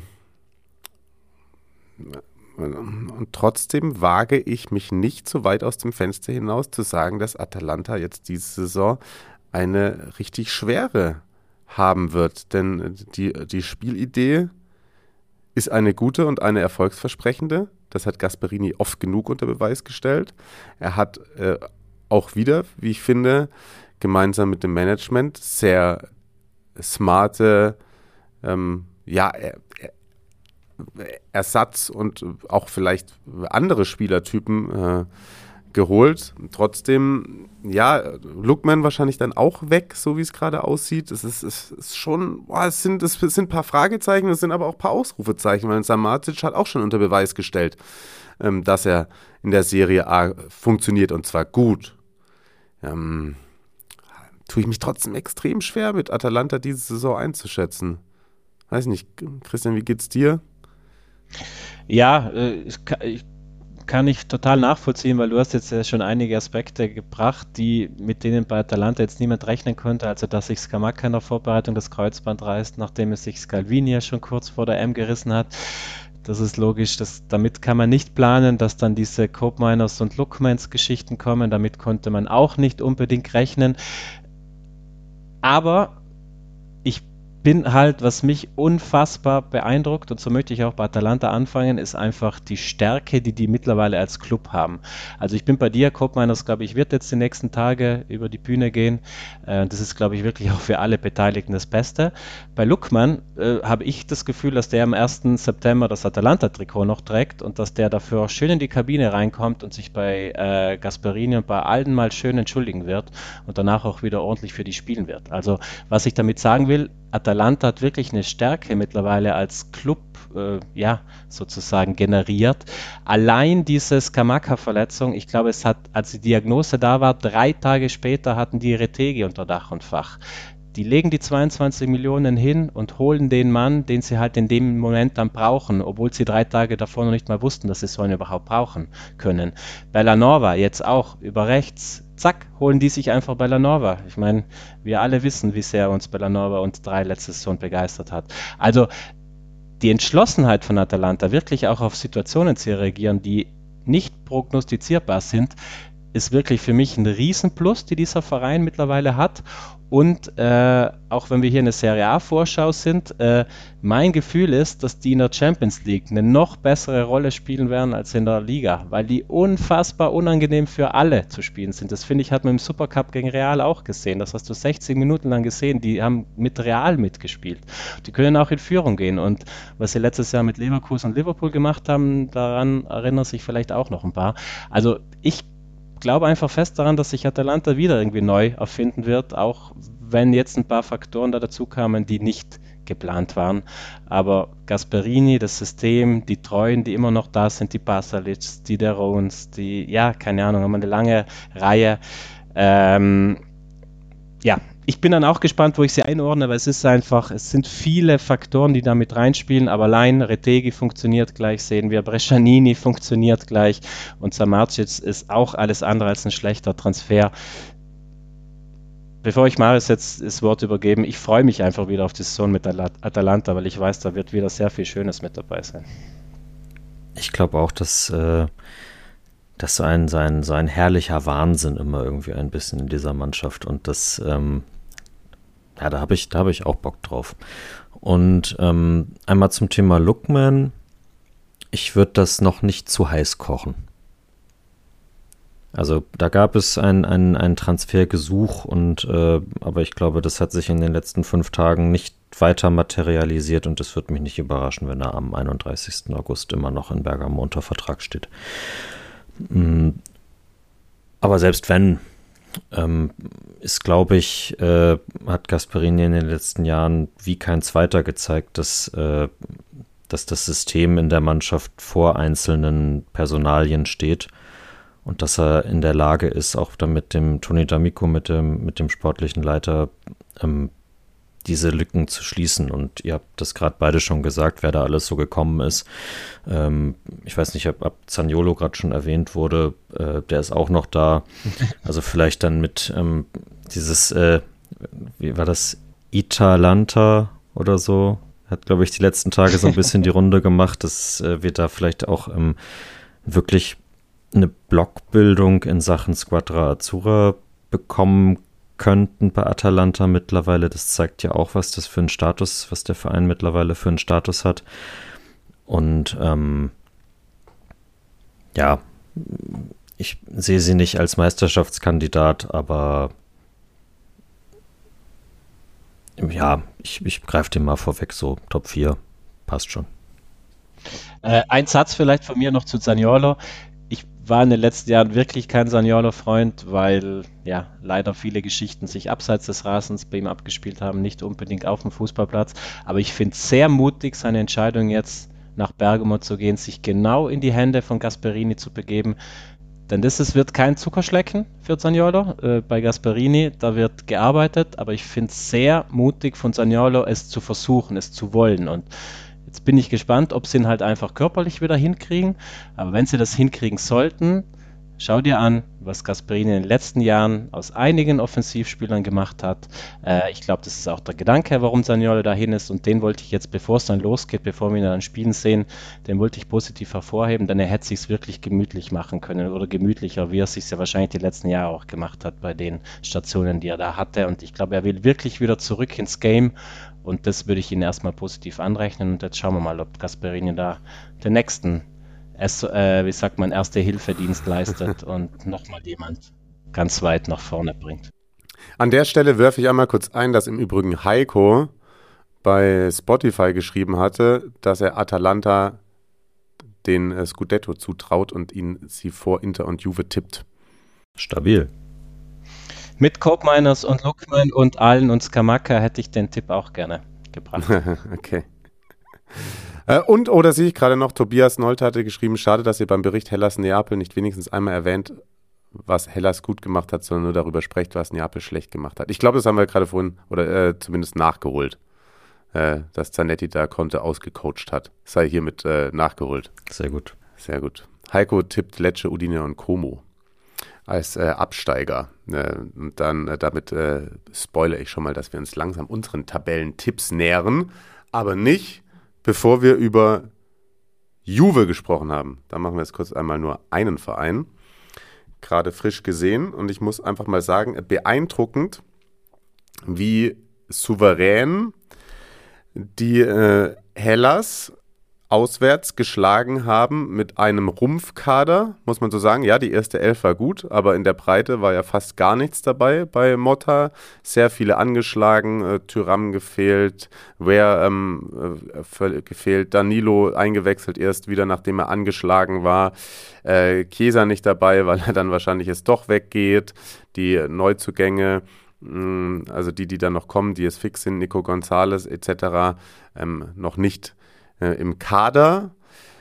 Und trotzdem wage ich mich nicht so weit aus dem Fenster hinaus zu sagen, dass Atalanta jetzt diese Saison eine richtig schwere haben wird. Denn die, die Spielidee ist eine gute und eine erfolgsversprechende. Das hat Gasperini oft genug unter Beweis gestellt. Er hat äh, auch wieder, wie ich finde, gemeinsam mit dem Management sehr smarte, ähm, ja, er, er, Ersatz und auch vielleicht andere Spielertypen äh, geholt. Trotzdem, ja, Lookman wahrscheinlich dann auch weg, so wie es gerade aussieht. Es ist, es ist schon, boah, es sind, es sind ein paar Fragezeichen, es sind aber auch ein paar Ausrufezeichen, weil Samardžić hat auch schon unter Beweis gestellt, ähm, dass er in der Serie A funktioniert und zwar gut. Ähm, tue ich mich trotzdem extrem schwer, mit Atalanta diese Saison einzuschätzen. Weiß nicht, Christian, wie geht's dir? Ja, äh, ich, kann, ich kann ich total nachvollziehen, weil du hast jetzt ja schon einige Aspekte gebracht, die mit denen bei Atalanta jetzt niemand rechnen konnte, also dass sich Scamacca in der Vorbereitung das Kreuzband reißt, nachdem es sich Scalvini ja schon kurz vor der M gerissen hat. Das ist logisch, dass, damit kann man nicht planen, dass dann diese Koopmeiners und Lookmans Geschichten kommen, damit konnte man auch nicht unbedingt rechnen. Aber ich bin halt, was mich unfassbar beeindruckt, und so möchte ich auch bei Atalanta anfangen, ist einfach die Stärke, die die mittlerweile als Club haben. Also ich bin bei dir, Koopmeiners, glaube ich, wird jetzt die nächsten Tage über die Bühne gehen. Äh, das ist, glaube ich, wirklich auch für alle Beteiligten das Beste. Bei Lookman äh, habe ich das Gefühl, dass der am ersten September das Atalanta-Trikot noch trägt und dass der dafür schön in die Kabine reinkommt und sich bei äh, Gasperini und bei allen mal schön entschuldigen wird und danach auch wieder ordentlich für die spielen wird. Also was ich damit sagen will, Atalanta hat wirklich eine Stärke mittlerweile als Club, äh, ja, sozusagen generiert. Allein diese Scamacca-Verletzung, ich glaube, es hat, als die Diagnose da war, drei Tage später hatten die Retegui unter Dach und Fach. Die legen die zweiundzwanzig Millionen hin und holen den Mann, den sie halt in dem Moment dann brauchen, obwohl sie drei Tage davor noch nicht mal wussten, dass sie so einen überhaupt brauchen können. Bellanova jetzt auch über rechts, zack, holen die sich einfach Bellanova. Ich meine, wir alle wissen, wie sehr uns Bellanova und drei letzte Saison begeistert hat. Also die Entschlossenheit von Atalanta, wirklich auch auf Situationen zu reagieren, die nicht prognostizierbar sind, ist wirklich für mich ein Riesenplus, die dieser Verein mittlerweile hat. Und äh, auch wenn wir hier eine Serie A-Vorschau sind, äh, mein Gefühl ist, dass die in der Champions League eine noch bessere Rolle spielen werden als in der Liga, weil die unfassbar unangenehm für alle zu spielen sind. Das finde ich, hat man im Supercup gegen Real auch gesehen. Das hast du sechzig Minuten lang gesehen. Die haben mit Real mitgespielt. Die können auch in Führung gehen. Und was sie letztes Jahr mit Leverkusen und Liverpool gemacht haben, daran erinnern sich vielleicht auch noch ein paar. Also ich glaube einfach fest daran, dass sich Atalanta wieder irgendwie neu erfinden wird, auch wenn jetzt ein paar Faktoren da dazu kamen, die nicht geplant waren. Aber Gasperini, das System, die Treuen, die immer noch da sind, die Pasalic, die Derons, die, ja, keine Ahnung, haben eine lange Reihe. Ähm, ja, ich bin dann auch gespannt, wo ich sie einordne, weil es ist einfach, es sind viele Faktoren, die da mit reinspielen, aber allein Retegui funktioniert gleich, sehen wir, Brescianini funktioniert gleich und Samardžić ist auch alles andere als ein schlechter Transfer. Bevor ich Marius jetzt das Wort übergebe, ich freue mich einfach wieder auf die Saison mit Atalanta, weil ich weiß, da wird wieder sehr viel Schönes mit dabei sein. Ich glaube auch, dass äh Das so ein, so, ein, so ein herrlicher Wahnsinn immer irgendwie ein bisschen in dieser Mannschaft und das, ähm, ja, da habe ich, da habe ich auch Bock drauf. Und ähm, einmal zum Thema Lookman, ich würde das noch nicht zu heiß kochen. Also da gab es ein, ein, ein Transfergesuch und äh, aber ich glaube, das hat sich in den letzten fünf Tagen nicht weiter materialisiert und es wird mich nicht überraschen, wenn er am einunddreißigsten August immer noch in Bergamo unter Vertrag steht. Aber selbst wenn, ähm, ist, glaube ich, äh, hat Gasperini in den letzten Jahren wie kein Zweiter gezeigt, dass, äh, dass das System in der Mannschaft vor einzelnen Personalien steht und dass er in der Lage ist, auch dann mit dem Toni D'Amico, mit dem, mit dem sportlichen Leiter, ähm, diese Lücken zu schließen. Und ihr habt das gerade beide schon gesagt, wer da alles so gekommen ist. Ähm, ich weiß nicht, ob, ob Zaniolo gerade schon erwähnt wurde, äh, der ist auch noch da. Also vielleicht dann mit ähm, dieses, äh, wie war das, Italanta oder so, hat, glaube ich, die letzten Tage so ein bisschen die Runde gemacht, dass äh, wir da vielleicht auch ähm, wirklich eine Blockbildung in Sachen Squadra Azzurra bekommen könnten bei Atalanta mittlerweile. Das zeigt ja auch, was das für einen Status, was der Verein mittlerweile für einen Status hat. Und ähm, ja, ich sehe sie nicht als Meisterschaftskandidat, aber ja, ich, ich greife dem mal vorweg, so Top vier, passt schon. Äh, ein Satz vielleicht von mir noch zu Zaniolo. Ich war in den letzten Jahren wirklich kein Zaniolo-Freund, weil ja leider viele Geschichten sich abseits des Rasens bei ihm abgespielt haben, nicht unbedingt auf dem Fußballplatz. Aber ich finde es sehr mutig, seine Entscheidung jetzt nach Bergamo zu gehen, sich genau in die Hände von Gasperini zu begeben. Denn das ist, wird kein Zuckerschlecken für Zaniolo äh, bei Gasperini, da wird gearbeitet, aber ich finde es sehr mutig von Zaniolo, es zu versuchen, es zu wollen. Und jetzt bin ich gespannt, ob sie ihn halt einfach körperlich wieder hinkriegen. Aber wenn sie das hinkriegen sollten, schau dir an, was Gasperini in den letzten Jahren aus einigen Offensivspielern gemacht hat. Äh, ich glaube, das ist auch der Gedanke, warum Zaniolo dahin ist. Und den wollte ich jetzt, bevor es dann losgeht, bevor wir ihn dann spielen sehen, den wollte ich positiv hervorheben, denn er hätte es sich wirklich gemütlich machen können oder gemütlicher, wie er es sich ja wahrscheinlich die letzten Jahre auch gemacht hat bei den Stationen, die er da hatte. Und ich glaube, er will wirklich wieder zurück ins Game. Und das würde ich Ihnen erstmal positiv anrechnen. Und jetzt schauen wir mal, ob Gasperini da den nächsten, äh, wie sagt man, Erste-Hilfe-Dienst leistet und nochmal jemand ganz weit nach vorne bringt. An der Stelle werfe ich einmal kurz ein, dass im Übrigen Heiko bei Spotify geschrieben hatte, dass er Atalanta den Scudetto zutraut und ihn sie vor Inter und Juve tippt. Stabil. Mit Cope Miners und Lookman und Allen und Scamacca hätte ich den Tipp auch gerne gebracht. Okay. Äh, und, oder sehe ich gerade noch, Tobias Nolte hatte geschrieben, schade, dass ihr beim Bericht Hellas Neapel nicht wenigstens einmal erwähnt, was Hellas gut gemacht hat, sondern nur darüber sprecht, was Neapel schlecht gemacht hat. Ich glaube, das haben wir gerade vorhin, oder äh, zumindest nachgeholt, äh, dass Zanetti da Conte ausgecoacht hat. Sei hiermit äh, nachgeholt. Sehr gut. Sehr gut. Heiko tippt Lecce, Udine und Como als äh, Absteiger. Äh, und dann äh, damit äh, spoilere ich schon mal, dass wir uns langsam unseren Tabellentipps nähern, aber nicht, bevor wir über Juve gesprochen haben. Da machen wir jetzt kurz einmal nur einen Verein. Gerade frisch gesehen und ich muss einfach mal sagen, beeindruckend, wie souverän die äh, Hellas auswärts geschlagen haben mit einem Rumpfkader, muss man so sagen. Ja, die erste Elf war gut, aber in der Breite war ja fast gar nichts dabei bei Motta. Sehr viele angeschlagen, äh, Thuram gefehlt, Ware ähm, äh, gefehlt, Danilo eingewechselt erst wieder, nachdem er angeschlagen war. Äh, Chiesa nicht dabei, weil er dann wahrscheinlich jetzt doch weggeht. Die Neuzugänge, mh, also die, die dann noch kommen, die jetzt fix sind, Nico Gonzalez et cetera, ähm, noch nicht im Kader.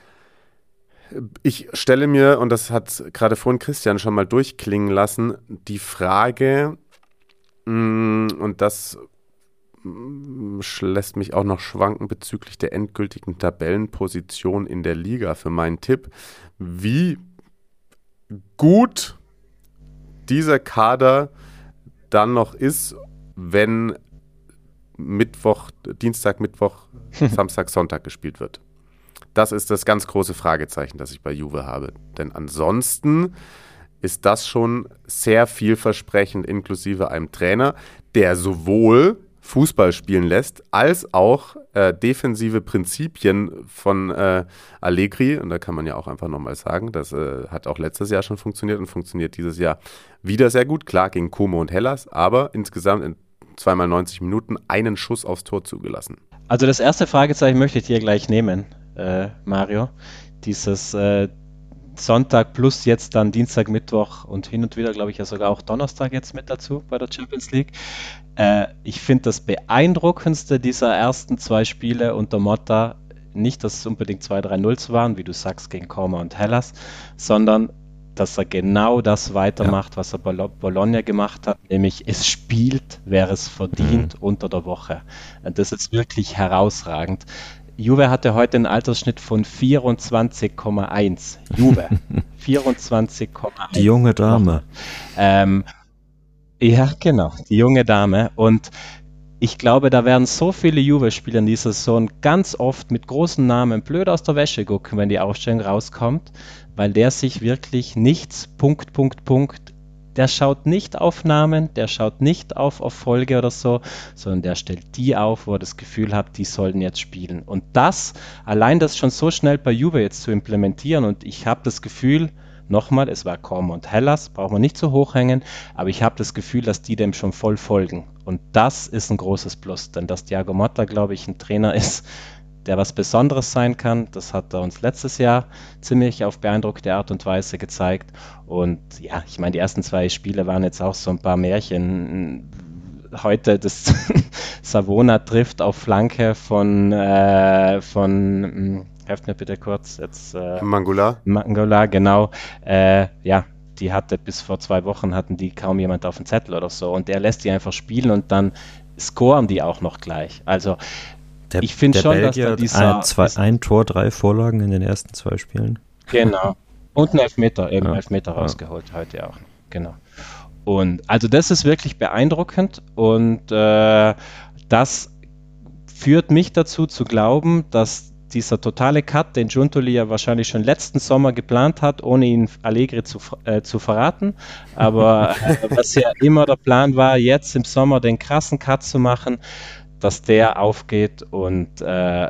Ich stelle mir, und das hat gerade vorhin Christian schon mal durchklingen lassen, die Frage, und das lässt mich auch noch schwanken bezüglich der endgültigen Tabellenposition in der Liga für meinen Tipp, wie gut dieser Kader dann noch ist, wenn Mittwoch, Dienstag, Mittwoch, Samstag, Sonntag gespielt wird. Das ist das ganz große Fragezeichen, das ich bei Juve habe. Denn ansonsten ist das schon sehr vielversprechend, inklusive einem Trainer, der sowohl Fußball spielen lässt, als auch äh, defensive Prinzipien von äh, Allegri, und da kann man ja auch einfach nochmal sagen, das äh, hat auch letztes Jahr schon funktioniert und funktioniert dieses Jahr wieder sehr gut, klar gegen Como und Hellas, aber insgesamt in zweimal neunzig Minuten einen Schuss aufs Tor zugelassen. Also das erste Fragezeichen möchte ich dir gleich nehmen, äh, Mario. Dieses, äh, Sonntag plus jetzt dann Dienstag, Mittwoch und hin und wieder, glaube ich, ja sogar auch Donnerstag jetzt mit dazu bei der Champions League. Äh, ich finde das Beeindruckendste dieser ersten zwei Spiele unter Motta nicht, dass es unbedingt zwei drei null waren, wie du sagst, gegen Como und Hellas, sondern dass er genau das weitermacht, ja. was er bei Bologna gemacht hat, nämlich es spielt, wer es verdient, mhm. unter der Woche. Und das ist wirklich herausragend. Juve hatte heute einen Altersschnitt von vierundzwanzig Komma eins. Juve, vierundzwanzig Komma eins. Die junge Dame. Ähm, ja, genau, die junge Dame. Und ich glaube, da werden so viele Juve-Spieler in dieser Saison ganz oft mit großen Namen blöd aus der Wäsche gucken, wenn die Aufstellung rauskommt, weil der sich wirklich nichts, Punkt, Punkt, Punkt, der schaut nicht auf Namen, der schaut nicht auf Erfolge oder so, sondern der stellt die auf, wo er das Gefühl hat, die sollen jetzt spielen. Und das, allein das schon so schnell bei Juve jetzt zu implementieren, und ich habe das Gefühl, nochmal, es war Como und Hellas, braucht man nicht so hochhängen, aber ich habe das Gefühl, dass die dem schon voll folgen. Und das ist ein großes Plus, denn dass Thiago Motta, glaube ich, ein Trainer ist, der was Besonderes sein kann, das hat er uns letztes Jahr ziemlich auf beeindruckte Art und Weise gezeigt. Und ja, ich meine, die ersten zwei Spiele waren jetzt auch so ein paar Märchen. Heute das Savona trifft auf Flanke von, äh, von helft mir bitte kurz, jetzt äh, Mangala. Mangala, genau. Äh, ja, die hatte bis vor zwei Wochen hatten die kaum jemand auf dem Zettel oder so. Und der lässt die einfach spielen und dann scoren die auch noch gleich. Also Der, ich finde schon, Belgier dass da dieser... Ein, zwei, ein Tor, drei Vorlagen in den ersten zwei Spielen. Genau. Und ein Elfmeter, eben ja. Elfmeter rausgeholt ja. heute auch. Genau. Und also das ist wirklich beeindruckend und äh, das führt mich dazu zu glauben, dass dieser totale Cut, den Giuntoli ja wahrscheinlich schon letzten Sommer geplant hat, ohne ihn Allegri zu, äh, zu verraten, aber äh, was ja immer der Plan war, jetzt im Sommer den krassen Cut zu machen, dass der aufgeht und äh,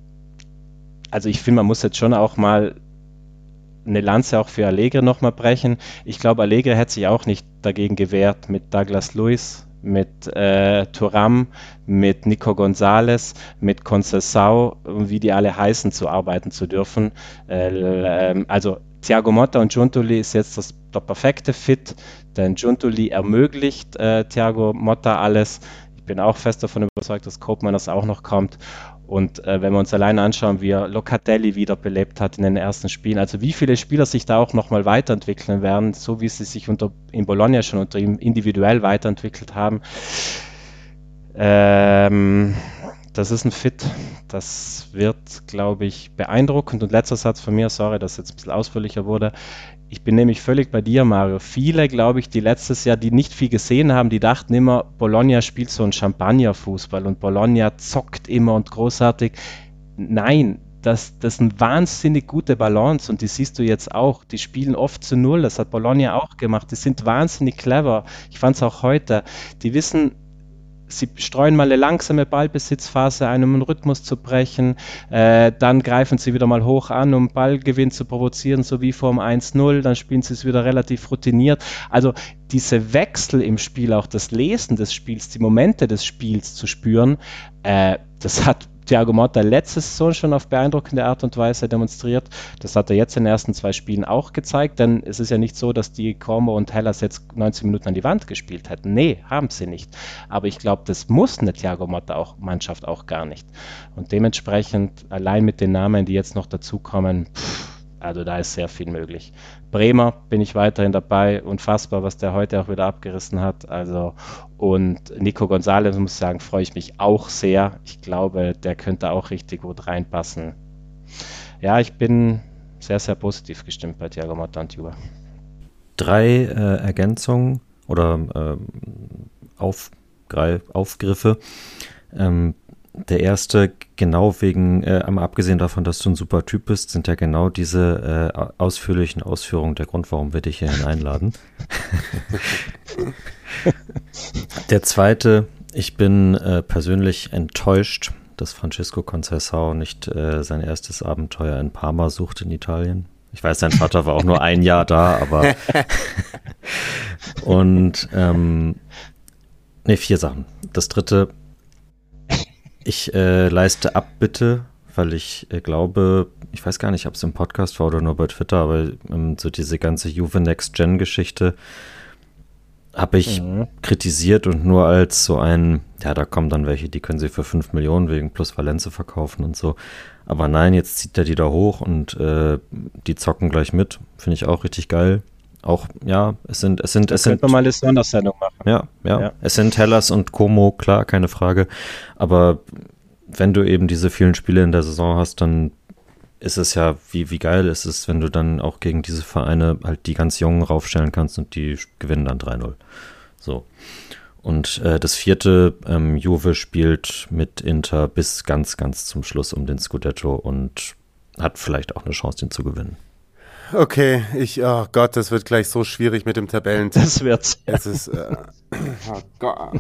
also ich finde, man muss jetzt schon auch mal eine Lanze auch für Allegri nochmal brechen. Ich glaube, Allegri hätte sich auch nicht dagegen gewehrt, mit Douglas Luiz, mit äh, Thuram, mit Nico González, mit Conceição, wie die alle heißen, zu arbeiten zu dürfen. Äh, äh, also Thiago Motta und Giuntoli ist jetzt das, der perfekte Fit, denn Giuntoli ermöglicht äh, Thiago Motta alles. Ich bin auch fest davon überzeugt, dass Koopmeiners auch noch kommt. Und äh, wenn wir uns allein anschauen, wie er Locatelli wiederbelebt hat in den ersten Spielen, also wie viele Spieler sich da auch nochmal weiterentwickeln werden, so wie sie sich unter, in Bologna schon unter ihm individuell weiterentwickelt haben. Ähm, das ist ein Fit, das wird, glaube ich, beeindruckend. Und letzter Satz von mir, sorry, dass es jetzt ein bisschen ausführlicher wurde. Ich bin nämlich völlig bei dir, Mario. Viele, glaube ich, die letztes Jahr, die nicht viel gesehen haben, die dachten immer, Bologna spielt so einen Champagner-Fußball und Bologna zockt immer und großartig. Nein, das, das ist eine wahnsinnig gute Balance und die siehst du jetzt auch. Die spielen oft zu Null, das hat Bologna auch gemacht. Die sind wahnsinnig clever. Ich fand es auch heute. Die wissen, sie streuen mal eine langsame Ballbesitzphase ein, um einen Rhythmus zu brechen. Äh, dann greifen sie wieder mal hoch an, um Ballgewinn zu provozieren, so wie vor dem eins null. Dann spielen sie es wieder relativ routiniert. Also diese Wechsel im Spiel, auch das Lesen des Spiels, die Momente des Spiels zu spüren, äh, das hat Thiago Motta letzte Saison schon auf beeindruckende Art und Weise demonstriert. Das hat er jetzt in den ersten zwei Spielen auch gezeigt, denn es ist ja nicht so, dass die Como und Hellas jetzt neunzig Minuten an die Wand gespielt hätten. Nee, haben sie nicht. Aber ich glaube, das muss eine Thiago Motta auch, Mannschaft auch gar nicht. Und dementsprechend, allein mit den Namen, die jetzt noch dazukommen, pff, also da ist sehr viel möglich. Bremer bin ich weiterhin dabei, unfassbar, was der heute auch wieder abgerissen hat. Also und Nico González, muss ich sagen, freue ich mich auch sehr. Ich glaube, der könnte auch richtig gut reinpassen. Ja, ich bin sehr, sehr positiv gestimmt bei Thiago Motta und Juve. Drei äh, Ergänzungen oder äh, Aufgreif, Aufgriffe. Ähm, Der erste, genau wegen, äh, einmal abgesehen davon, dass du ein super Typ bist, sind ja genau diese äh, ausführlichen Ausführungen der Grund, warum wir dich hierhin einladen. Der zweite, ich bin äh, persönlich enttäuscht, dass Francesco Conceição nicht äh, sein erstes Abenteuer in Parma sucht in Italien. Ich weiß, sein Vater war auch nur ein Jahr da, aber und ähm, ne, vier Sachen. Das dritte, ich äh, leiste Abbitte weil ich äh, glaube, ich weiß gar nicht, ob es im Podcast war oder nur bei Twitter, aber ähm, so diese ganze Juve Next-Gen-Geschichte habe ich mhm. kritisiert und nur als so ein, ja, da kommen dann welche, die können sie für fünf Millionen wegen plus Valenze verkaufen und so. Aber nein, jetzt zieht er die da hoch und äh, die zocken gleich mit. Finde ich auch richtig geil. Auch, ja, es sind, es sind, da es sind. Könnte man mal eine Sondersendung machen. Ja, ja, ja. Es sind Hellas und Como, klar, keine Frage. Aber wenn du eben diese vielen Spiele in der Saison hast, dann ist es ja, wie, wie geil ist es, wenn du dann auch gegen diese Vereine halt die ganz Jungen raufstellen kannst und die gewinnen dann drei null. So. Und äh, das vierte, ähm, Juve spielt mit Inter bis ganz, ganz zum Schluss um den Scudetto und hat vielleicht auch eine Chance, den zu gewinnen. Okay, ich, oh Gott, das wird gleich so schwierig mit dem Tabellentipp. Das wird's. Es ist, äh, oh Gott.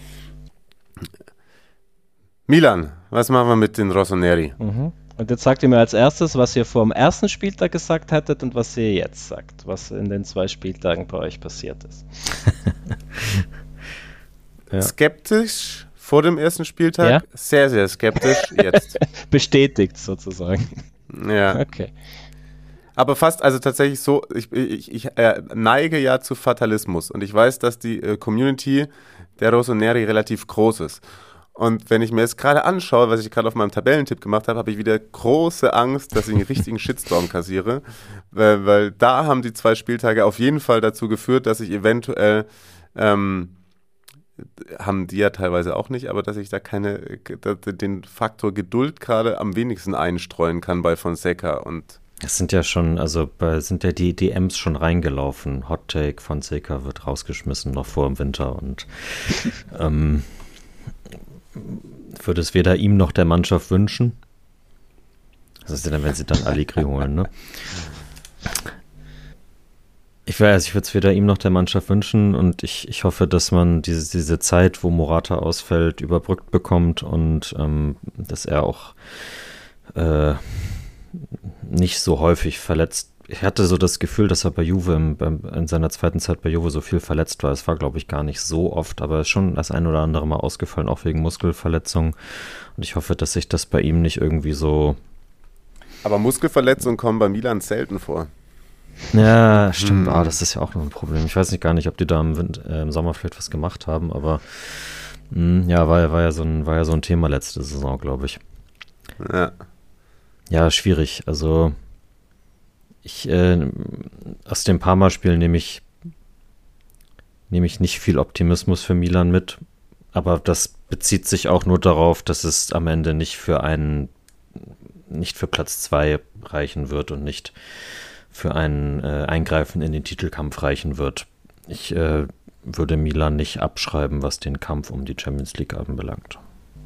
Milan, was machen wir mit den Rossoneri? Mhm. Und jetzt sagt ihr mir als erstes, was ihr vor dem ersten Spieltag gesagt hättet und was ihr jetzt sagt, was in den zwei Spieltagen bei euch passiert ist. Ja. Skeptisch vor dem ersten Spieltag, ja? Sehr, sehr skeptisch jetzt. Bestätigt sozusagen. Ja. Okay. Aber fast, also tatsächlich so, ich, ich, ich äh, neige ja zu Fatalismus und ich weiß, dass die äh, Community der Rossoneri relativ groß ist. Und wenn ich mir jetzt gerade anschaue, was ich gerade auf meinem Tabellentipp gemacht habe, habe ich wieder große Angst, dass ich einen richtigen Shitstorm kassiere, weil, weil da haben die zwei Spieltage auf jeden Fall dazu geführt, dass ich eventuell, ähm, haben die ja teilweise auch nicht, aber dass ich da keine, den Faktor Geduld gerade am wenigsten einstreuen kann bei Fonseca und es sind ja schon, also bei, sind ja die D Ms schon reingelaufen. Hot Take, Fonseca wird rausgeschmissen noch vor dem Winter und ähm, würde es weder ihm noch der Mannschaft wünschen. Was ist denn, wenn sie dann Allegri holen, ne? Ich weiß, ich würde es weder ihm noch der Mannschaft wünschen und ich, ich hoffe, dass man diese, diese Zeit, wo Morata ausfällt, überbrückt bekommt und ähm, dass er auch äh, nicht so häufig verletzt. Ich hatte so das Gefühl, dass er bei Juve im, beim, in seiner zweiten Zeit bei Juve so viel verletzt war. Es war, glaube ich, gar nicht so oft, aber er ist schon das ein oder andere Mal ausgefallen, auch wegen Muskelverletzungen. Und ich hoffe, dass sich das bei ihm nicht irgendwie so... Aber Muskelverletzungen kommen bei Milan selten vor. Ja, stimmt. Hm. Ah, das ist ja auch noch ein Problem. Ich weiß nicht gar nicht, ob die da im, Wind, äh, im Sommer vielleicht was gemacht haben, aber mh, ja, war, war, ja so ein, war ja so ein Thema letzte Saison, glaube ich. Ja. Ja, schwierig. Also ich äh, aus dem Parma-Spiel nehme ich nehme ich nicht viel Optimismus für Milan mit, aber das bezieht sich auch nur darauf, dass es am Ende nicht für einen nicht für Platz zwei reichen wird und nicht für ein äh, Eingreifen in den Titelkampf reichen wird. Ich äh, würde Milan nicht abschreiben, was den Kampf um die Champions League anbelangt.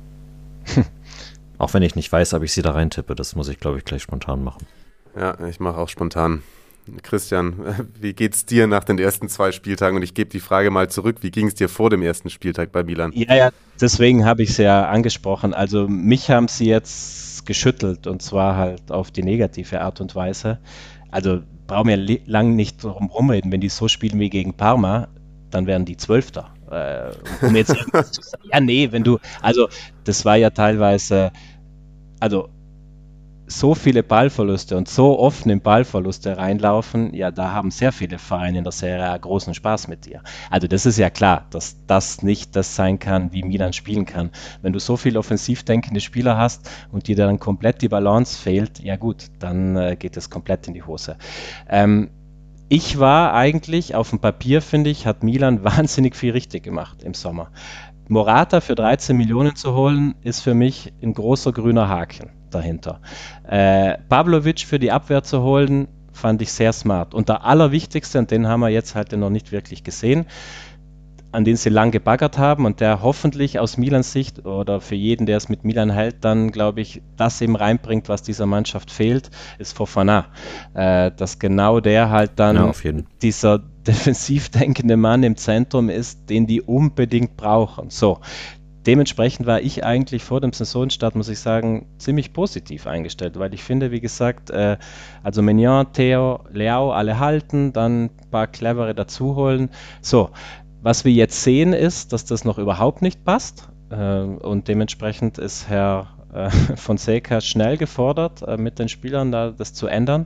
Auch wenn ich nicht weiß, ob ich sie da reintippe. Das muss ich, glaube ich, gleich spontan machen. Ja, ich mache auch spontan. Christian, wie geht's dir nach den ersten zwei Spieltagen? Und ich gebe die Frage mal zurück. Wie ging es dir vor dem ersten Spieltag bei Milan? Ja, ja, deswegen habe ich es ja angesprochen. Also mich haben sie jetzt geschüttelt und zwar halt auf die negative Art und Weise. Also brauchen wir li- lang nicht drum rumreden. Wenn die so spielen wie gegen Parma, dann wären die Zwölfter. Äh, um jetzt zu sagen, ja, nee, wenn du, also das war ja teilweise, also so viele Ballverluste und so offen in Ballverluste reinlaufen, ja, da haben sehr viele Vereine in der Serie A großen Spaß mit dir. Also das ist ja klar, dass das nicht das sein kann, wie Milan spielen kann. Wenn du so viele offensiv denkende Spieler hast und dir dann komplett die Balance fehlt, ja gut, dann äh, geht es komplett in die Hose. Ähm, ich war eigentlich, auf dem Papier finde ich, hat Milan wahnsinnig viel richtig gemacht im Sommer. Morata für dreizehn Millionen zu holen, ist für mich ein großer grüner Haken dahinter. Äh, Pavlovic für die Abwehr zu holen, fand ich sehr smart. Und der allerwichtigste, und den haben wir jetzt halt noch nicht wirklich gesehen, an den sie lang gebaggert haben und der hoffentlich aus Milans Sicht oder für jeden, der es mit Milan hält, dann, glaube ich, das eben reinbringt, was dieser Mannschaft fehlt, ist Fofana. Äh, dass genau der halt dann ja, auf jeden. dieser defensiv denkende Mann im Zentrum ist, den die unbedingt brauchen. So, dementsprechend war ich eigentlich vor dem Saisonstart, muss ich sagen, ziemlich positiv eingestellt, weil ich finde, wie gesagt, äh, also Maignan, Theo, Leao alle halten, dann ein paar clevere dazuholen. So, was wir jetzt sehen ist, dass das noch überhaupt nicht passt äh, und dementsprechend ist Herr äh, Fonseca schnell gefordert, äh, mit den Spielern da das zu ändern.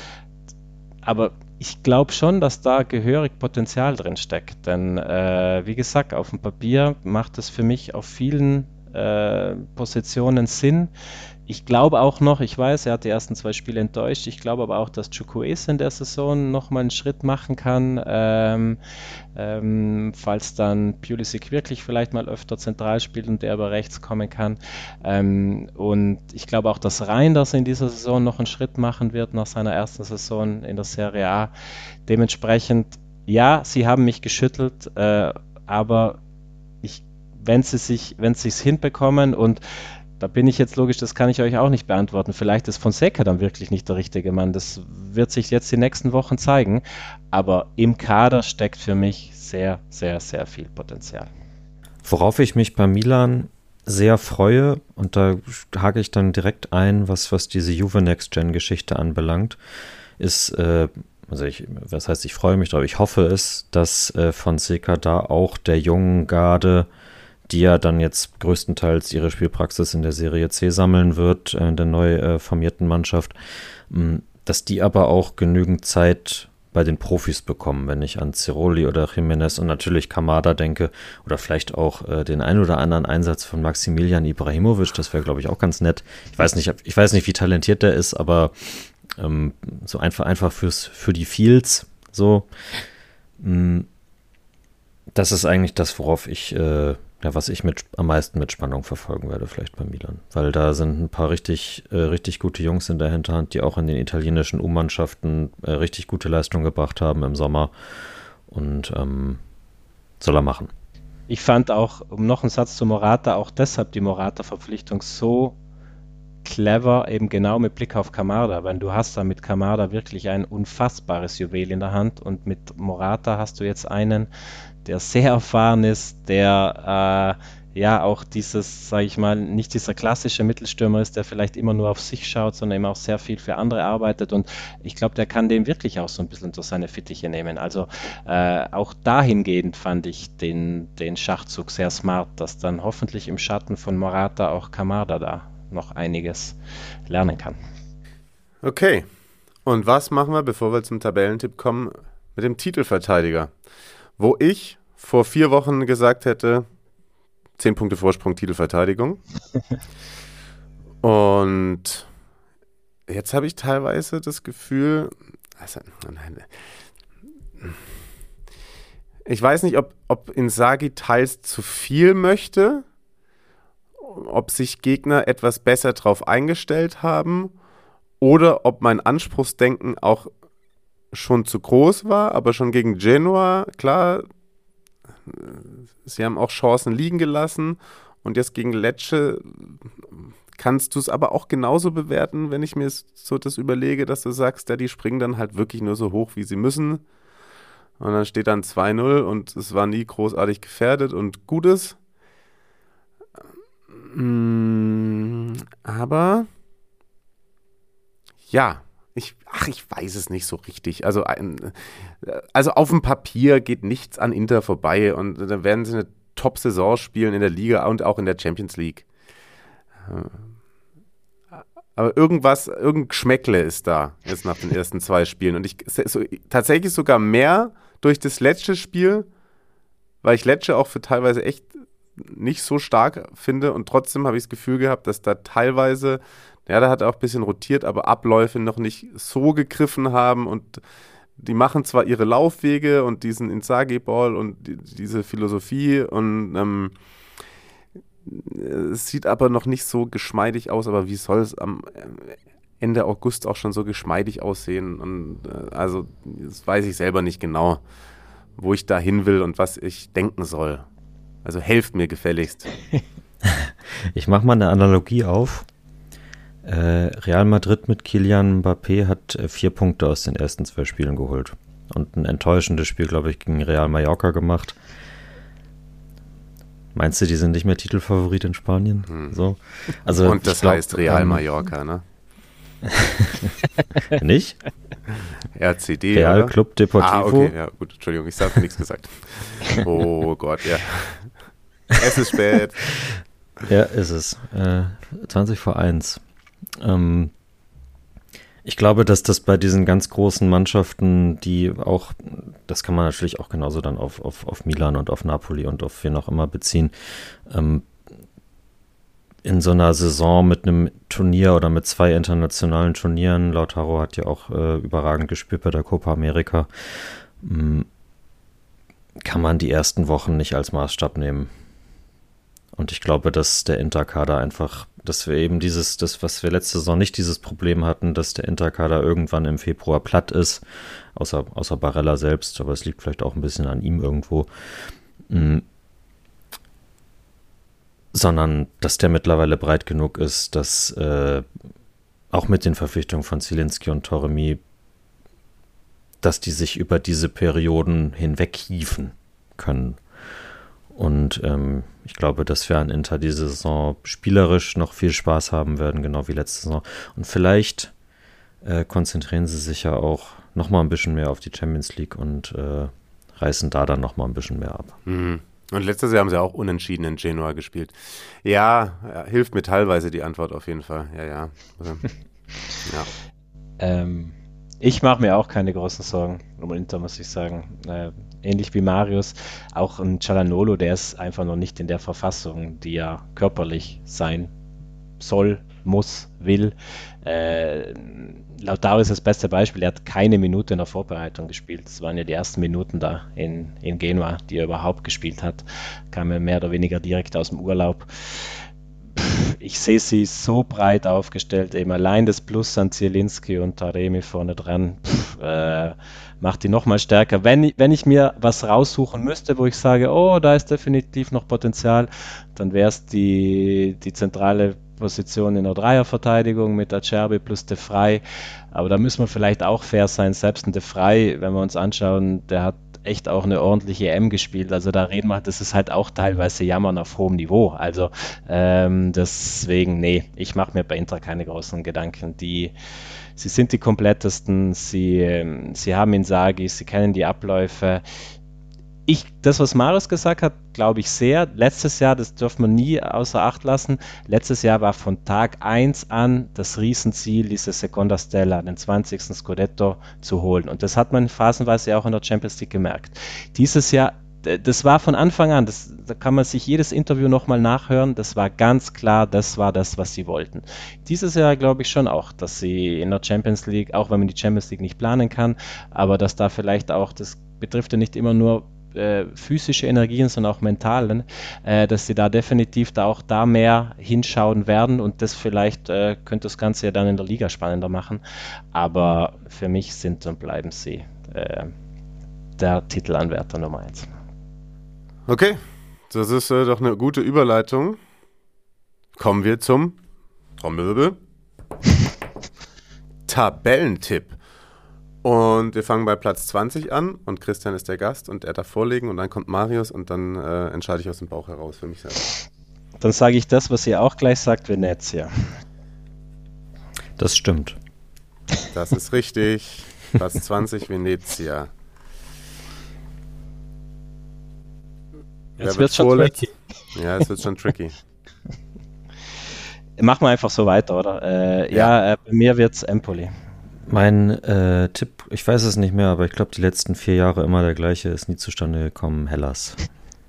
Aber ich glaube schon, dass da gehörig Potenzial drin steckt. Denn äh, wie gesagt, auf dem Papier macht es für mich auf vielen äh, Positionen Sinn. Ich glaube auch noch, ich weiß, er hat die ersten zwei Spiele enttäuscht, ich glaube aber auch, dass Chukwueze in der Saison nochmal einen Schritt machen kann, ähm, ähm, falls dann Pulisic wirklich vielleicht mal öfter zentral spielt und der über rechts kommen kann. Ähm, und ich glaube auch, dass Reinders in dieser Saison noch einen Schritt machen wird nach seiner ersten Saison in der Serie A. Dementsprechend, ja, sie haben mich geschüttelt, äh, aber ich, wenn sie sich, wenn sie es hinbekommen, und da bin ich jetzt logisch, das kann ich euch auch nicht beantworten. Vielleicht ist Fonseca dann wirklich nicht der richtige Mann. Das wird sich jetzt die nächsten Wochen zeigen. Aber im Kader steckt für mich sehr, sehr, sehr viel Potenzial. Worauf ich mich bei Milan sehr freue, und da hake ich dann direkt ein, was, was diese Juve Next-Gen-Geschichte anbelangt, ist, äh, also ich, was heißt, ich freue mich drauf, ich hoffe es, dass äh, Fonseca da auch der jungen Garde, die ja dann jetzt größtenteils ihre Spielpraxis in der Serie C sammeln wird, äh, der neu äh, formierten Mannschaft, mh, dass die aber auch genügend Zeit bei den Profis bekommen, wenn ich an Ciroli oder Jiménez und natürlich Kamada denke, oder vielleicht auch äh, den ein oder anderen Einsatz von Maximilian Ibrahimovic, das wäre, glaube ich, auch ganz nett. Ich weiß nicht, ich weiß nicht, wie talentiert der ist, aber ähm, so einfach, einfach fürs, für die Fields, so, mh, das ist eigentlich das, worauf ich äh, ja, was ich mit, am meisten mit Spannung verfolgen werde, vielleicht bei Milan. Weil da sind ein paar richtig, äh, richtig gute Jungs in der Hinterhand, die auch in den italienischen U-Mannschaften äh, richtig gute Leistung gebracht haben im Sommer. Und ähm, soll er machen. Ich fand auch, um noch einen Satz zu Morata, auch deshalb die Morata-Verpflichtung so clever, eben genau mit Blick auf Kamada, weil du hast da mit Kamada wirklich ein unfassbares Juwel in der Hand, und mit Morata hast du jetzt einen, der sehr erfahren ist, der äh, ja auch dieses, sage ich mal, nicht dieser klassische Mittelstürmer ist, der vielleicht immer nur auf sich schaut, sondern eben auch sehr viel für andere arbeitet, und ich glaube, der kann den wirklich auch so ein bisschen durch seine Fittiche nehmen. Also äh, auch dahingehend fand ich den, den Schachzug sehr smart, dass dann hoffentlich im Schatten von Morata auch Kamada da noch einiges lernen kann. Okay, und was machen wir, bevor wir zum Tabellentipp kommen, mit dem Titelverteidiger? Wo ich vor vier Wochen gesagt hätte, zehn Punkte Vorsprung, Titelverteidigung. Und jetzt habe ich teilweise das Gefühl, also, nein, ich weiß nicht, ob, ob Inzaghi teils zu viel möchte, ob sich Gegner etwas besser drauf eingestellt haben oder ob mein Anspruchsdenken auch schon zu groß war, aber schon gegen Genoa, klar, sie haben auch Chancen liegen gelassen, und jetzt gegen Lecce kannst du es aber auch genauso bewerten, wenn ich mir so das überlege, dass du sagst, ja, die springen dann halt wirklich nur so hoch, wie sie müssen, und dann steht dann zwei null und es war nie großartig gefährdet und Gutes. Aber ja, Ich, ach, ich weiß es nicht so richtig. Also, ein, also auf dem Papier geht nichts an Inter vorbei, und dann werden sie eine Top-Saison spielen in der Liga und auch in der Champions League. Aber irgendwas, irgendein Geschmäckle ist da jetzt nach den ersten zwei Spielen. Und ich so, tatsächlich sogar mehr durch das letzte Spiel, weil ich Lecce auch für teilweise echt nicht so stark finde, und trotzdem habe ich das Gefühl gehabt, dass da teilweise, ja, da hat er auch ein bisschen rotiert, aber Abläufe noch nicht so gegriffen haben, und die machen zwar ihre Laufwege und diesen Inzaghi-Ball und die, diese Philosophie, und ähm, es sieht aber noch nicht so geschmeidig aus, aber wie soll es am Ende August auch schon so geschmeidig aussehen? Und äh, also das weiß ich selber nicht genau, wo ich da hin will und was ich denken soll. Also helft mir gefälligst. Ich mache mal eine Analogie auf. Äh, Real Madrid mit Kylian Mbappé hat äh, vier Punkte aus den ersten zwei Spielen geholt. Und ein enttäuschendes Spiel, glaube ich, gegen Real Mallorca gemacht. Meinst du, die sind nicht mehr Titelfavorit in Spanien? Hm. So. Also, und das glaub, heißt Real ähm, Mallorca, ne? Nicht? R C D, Real oder? Club Deportivo. Ah, okay, ja, gut, Entschuldigung, ich habe nichts gesagt. Oh Gott, ja. Es ist spät. Ja, ist es. Äh, zwanzig vor eins. Ähm, ich glaube, dass das bei diesen ganz großen Mannschaften, die auch, das kann man natürlich auch genauso dann auf, auf, auf Milan und auf Napoli und auf wen auch immer beziehen, ähm, in so einer Saison mit einem Turnier oder mit zwei internationalen Turnieren, Lautaro hat ja auch äh, überragend gespielt bei der Copa America, mh, kann man die ersten Wochen nicht als Maßstab nehmen. Und ich glaube, dass der Interkader einfach, dass wir eben dieses, das, was wir letzte Saison nicht dieses Problem hatten, dass der Interkader irgendwann im Februar platt ist, außer, außer Barella selbst, aber es liegt vielleicht auch ein bisschen an ihm irgendwo. Mhm. Sondern dass der mittlerweile breit genug ist, dass äh, auch mit den Verpflichtungen von Zielinski und Torremi, dass die sich über diese Perioden hinweg hieven können. Und ähm, ich glaube, dass wir an Inter diese Saison spielerisch noch viel Spaß haben werden, genau wie letzte Saison. Und vielleicht äh, konzentrieren sie sich ja auch noch mal ein bisschen mehr auf die Champions League und äh, reißen da dann noch mal ein bisschen mehr ab. Mhm. Und letztes Jahr haben sie auch unentschieden in Genua gespielt. Ja, ja, hilft mir teilweise die Antwort auf jeden Fall. Ja, ja. ja. Ähm, ich mache mir auch keine großen Sorgen um Inter, muss ich sagen. Äh, ähnlich wie Marius, auch ein Çalhanoğlu, der ist einfach noch nicht in der Verfassung, die er körperlich sein soll, muss, will. Äh, Lautaro ist das beste Beispiel. Er hat keine Minute in der Vorbereitung gespielt. Das waren ja die ersten Minuten da in, in Genua, die er überhaupt gespielt hat. Kam er mehr oder weniger direkt aus dem Urlaub. Ich sehe sie so breit aufgestellt, eben allein das Plus an Zielinski und Taremi vorne dran pff, äh, macht die nochmal stärker. Wenn, wenn ich mir was raussuchen müsste, wo ich sage, oh, da ist definitiv noch Potenzial, dann wäre es die, die zentrale Position in der Dreierverteidigung mit Acerbi plus De Vrij. Aber da müssen wir vielleicht auch fair sein. Selbst ein De Vrij, wenn wir uns anschauen, der hat echt auch eine ordentliche E M gespielt. Also da reden wir, das ist halt auch teilweise Jammern auf hohem Niveau. Also ähm, deswegen, nee, ich mache mir bei Inter keine großen Gedanken. Die, sie sind die komplettesten, sie, sie haben Inzaghi, sie kennen die Abläufe. Ich, das, was Marius gesagt hat, glaube ich sehr. Letztes Jahr, das dürfen wir nie außer Acht lassen, letztes Jahr war von Tag eins an das Riesenziel, diese Seconda Stella, den zwanzigsten Scudetto zu holen. Und das hat man phasenweise auch in der Champions League gemerkt. Dieses Jahr, das war von Anfang an, das, da kann man sich jedes Interview nochmal nachhören, das war ganz klar, das war das, was sie wollten. Dieses Jahr glaube ich schon auch, dass sie in der Champions League, auch wenn man die Champions League nicht planen kann, aber dass da vielleicht auch, das betrifft ja nicht immer nur physische Energien, sondern auch mentalen, äh, dass sie da definitiv da auch da mehr hinschauen werden und das vielleicht äh, könnte das Ganze ja dann in der Liga spannender machen, aber für mich sind und bleiben sie äh, der Titelanwärter Nummer eins. Okay, das ist äh, doch eine gute Überleitung. Kommen wir zum Trommelwirbel. Tabellentipp. Und wir fangen bei Platz zwanzig an und Christian ist der Gast und er darf vorlegen und dann kommt Marius und dann äh, entscheide ich aus dem Bauch heraus für mich selber. Dann sage ich das, was ihr auch gleich sagt, Venezia. Das stimmt. Das ist richtig. Platz zwanzig, Venezia. Jetzt wird es schon tricky. Ja, es wird schon tricky. Machen wir einfach so weiter, oder? Äh, ja, ja äh, bei mir wird es Empoli. Mein äh, Tipp, ich weiß es nicht mehr, aber ich glaube, die letzten vier Jahre immer der gleiche, ist nie zustande gekommen, Hellas.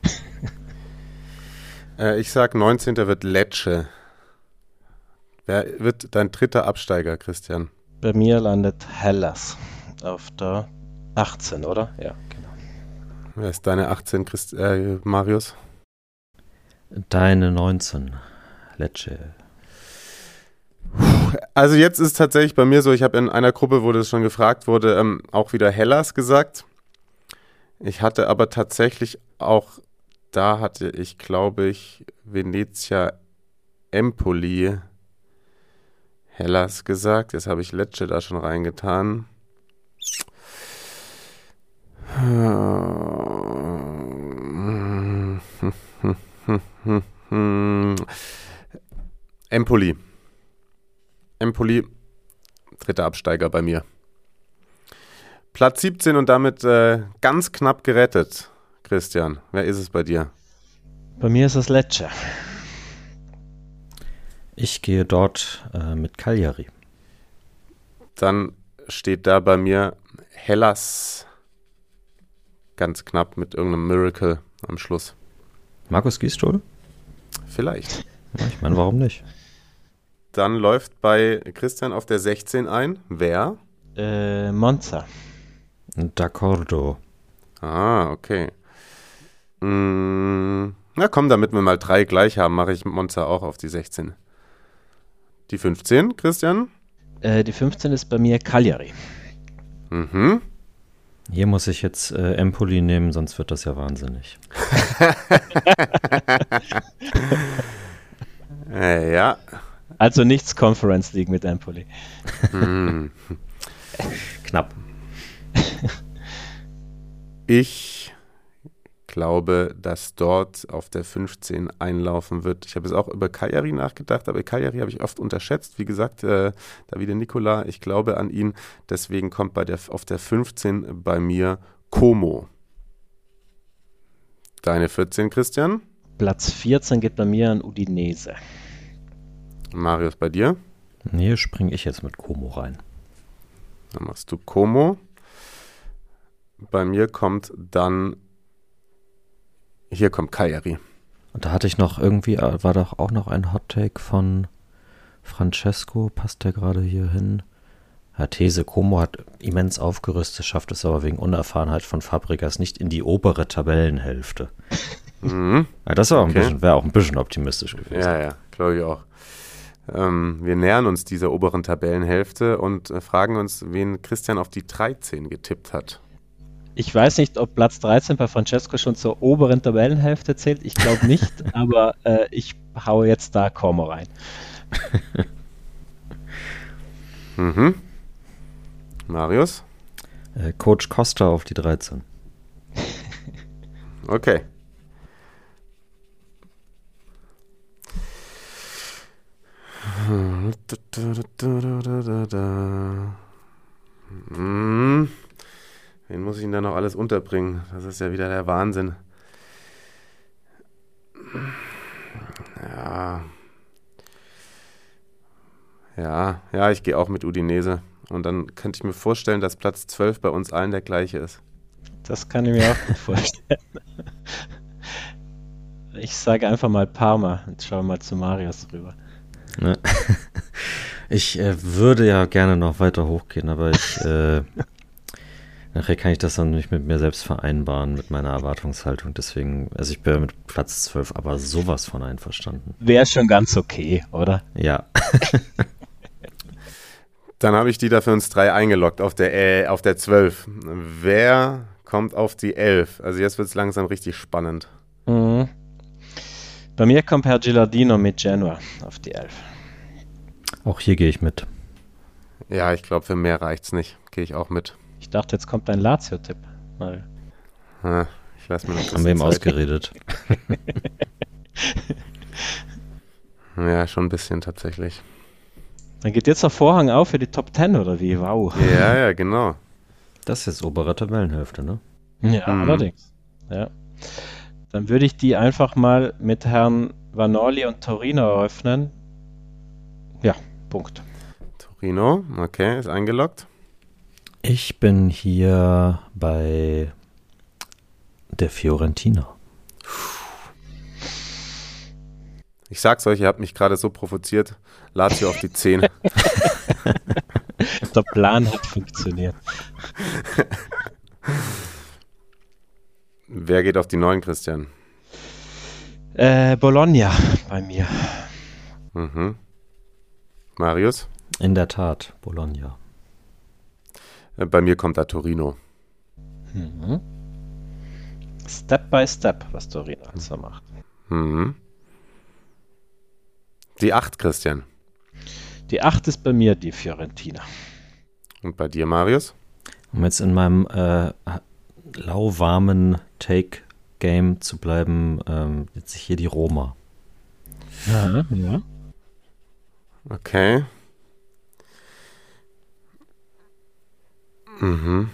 äh, ich sag, neunzehnter wird Lecce. Wer wird dein dritter Absteiger, Christian? Bei mir landet Hellas auf der achtzehn, oder? Ja, genau. Wer ist deine achtzehn, Christ äh, Marius? Deine neunzehn, Lecce. Also jetzt ist tatsächlich bei mir so, ich habe in einer Gruppe, wo das schon gefragt wurde, ähm, auch wieder Hellas gesagt. Ich hatte aber tatsächlich auch, da hatte ich, glaube ich, Venezia, Empoli, Hellas gesagt. Jetzt habe ich Lecce da schon reingetan. Empoli. Empoli, dritter Absteiger bei mir. Platz siebzehn und damit äh, ganz knapp gerettet. Christian, wer ist es bei dir? Bei mir ist es Lecce. Ich gehe dort äh, mit Cagliari. Dann steht da bei mir Hellas ganz knapp mit irgendeinem Miracle am Schluss. Markus Gisdol? Vielleicht. Ja, ich meine, warum nicht? Dann läuft bei Christian auf der sechzehn ein. Wer? Äh, Monza. D'accordo. Ah, okay. Mm, na komm, damit wir mal drei gleich haben, mache ich Monza auch auf die sechzehn. Die fünfzehn, Christian? Äh, die fünfzehn ist bei mir Cagliari. Mhm. Hier muss ich jetzt äh, Empoli nehmen, sonst wird das ja wahnsinnig. äh, ja. Also nichts Conference League mit Empoli. Mhm. Knapp. Ich glaube, dass dort auf der fünfzehn einlaufen wird. Ich habe jetzt auch über Cagliari nachgedacht, aber Cagliari habe ich oft unterschätzt. Wie gesagt, äh, Davide Nicola, ich glaube an ihn. Deswegen kommt bei der, auf der fünfzehn bei mir Como. Deine vierzehn, Christian? Platz vierzehn geht bei mir an Udinese. Marius, bei dir? Hier springe ich jetzt mit Como rein. Dann machst du Como. Bei mir kommt dann, hier kommt Cagliari. Und da hatte ich noch irgendwie, war doch auch noch ein Hot-Take von Francesco, passt der gerade hier hin? Ja, These, Como hat immens aufgerüstet, schafft es aber wegen Unerfahrenheit von Fabregas nicht in die obere Tabellenhälfte. Mhm. Ja, das wäre auch, Okay. wär auch ein bisschen optimistisch gewesen. Ja, ja, glaube ich auch. Ähm, wir nähern uns dieser oberen Tabellenhälfte und äh, fragen uns, wen Christian auf die dreizehn getippt hat. Ich weiß nicht, ob Platz dreizehn bei Francesco schon zur oberen Tabellenhälfte zählt. Ich glaube nicht, aber äh, ich haue jetzt da Como rein. Mhm. Marius? Äh, Coach Costa auf die dreizehn. Okay. Hm. Wen muss ich denn da noch alles unterbringen? Das ist ja wieder der Wahnsinn. Ja. Ja, ja, ich gehe auch mit Udinese. Und dann könnte ich mir vorstellen, dass Platz zwölf bei uns allen der gleiche ist. Das kann ich mir auch gut vorstellen. Ich sage einfach mal Parma. Jetzt schauen wir mal zu Marius rüber. Ne? Ich äh, würde ja gerne noch weiter hochgehen, aber ich äh, nachher kann ich das dann nicht mit mir selbst vereinbaren, mit meiner Erwartungshaltung. Deswegen, also ich bin mit Platz zwölf aber sowas von einverstanden. Wäre schon ganz okay, oder? Ja. Dann habe ich die da für uns drei eingeloggt auf der, äh, auf der zwölf. Wer kommt auf die elf? Also jetzt wird es langsam richtig spannend. Mhm. Bei mir kommt Herr Gilardino mit Genua auf die elf. Auch hier gehe ich mit. Ja, ich glaube, für mehr reicht's nicht. Gehe ich auch mit. Ich dachte, jetzt kommt ein Lazio-Tipp. Mario. Ah, ich lasse mir noch ein Haben wir ihm bisschen Zeit. ausgeredet. Ja, schon ein bisschen tatsächlich. Dann geht jetzt der Vorhang auf für die Top zehn, oder wie? Wow. Ja, ja, genau. Das ist obere Tabellenhälfte, ne? Ja, Mhm. allerdings. Ja. Dann würde ich die einfach mal mit Herrn Vanoli und Torino eröffnen. Ja, Punkt. Torino, okay, ist eingeloggt. Ich bin hier bei der Fiorentina. Ich sag's euch, ihr habt mich gerade so provoziert. Lazio auf die zehn. Der Plan hat funktioniert. Wer geht auf die neun, Christian? Äh, Bologna bei mir. Mhm. Marius? In der Tat, Bologna. Äh, Bei mir kommt da Torino. Mhm. Step by Step, was Torino so macht. Mhm. Die acht, Christian. Die acht ist bei mir die Fiorentina. Und bei dir, Marius? Um jetzt in meinem äh, lauwarmen Take-Game zu bleiben, ähm, jetzt hier die Roma. Ja, ja. Okay. Mhm.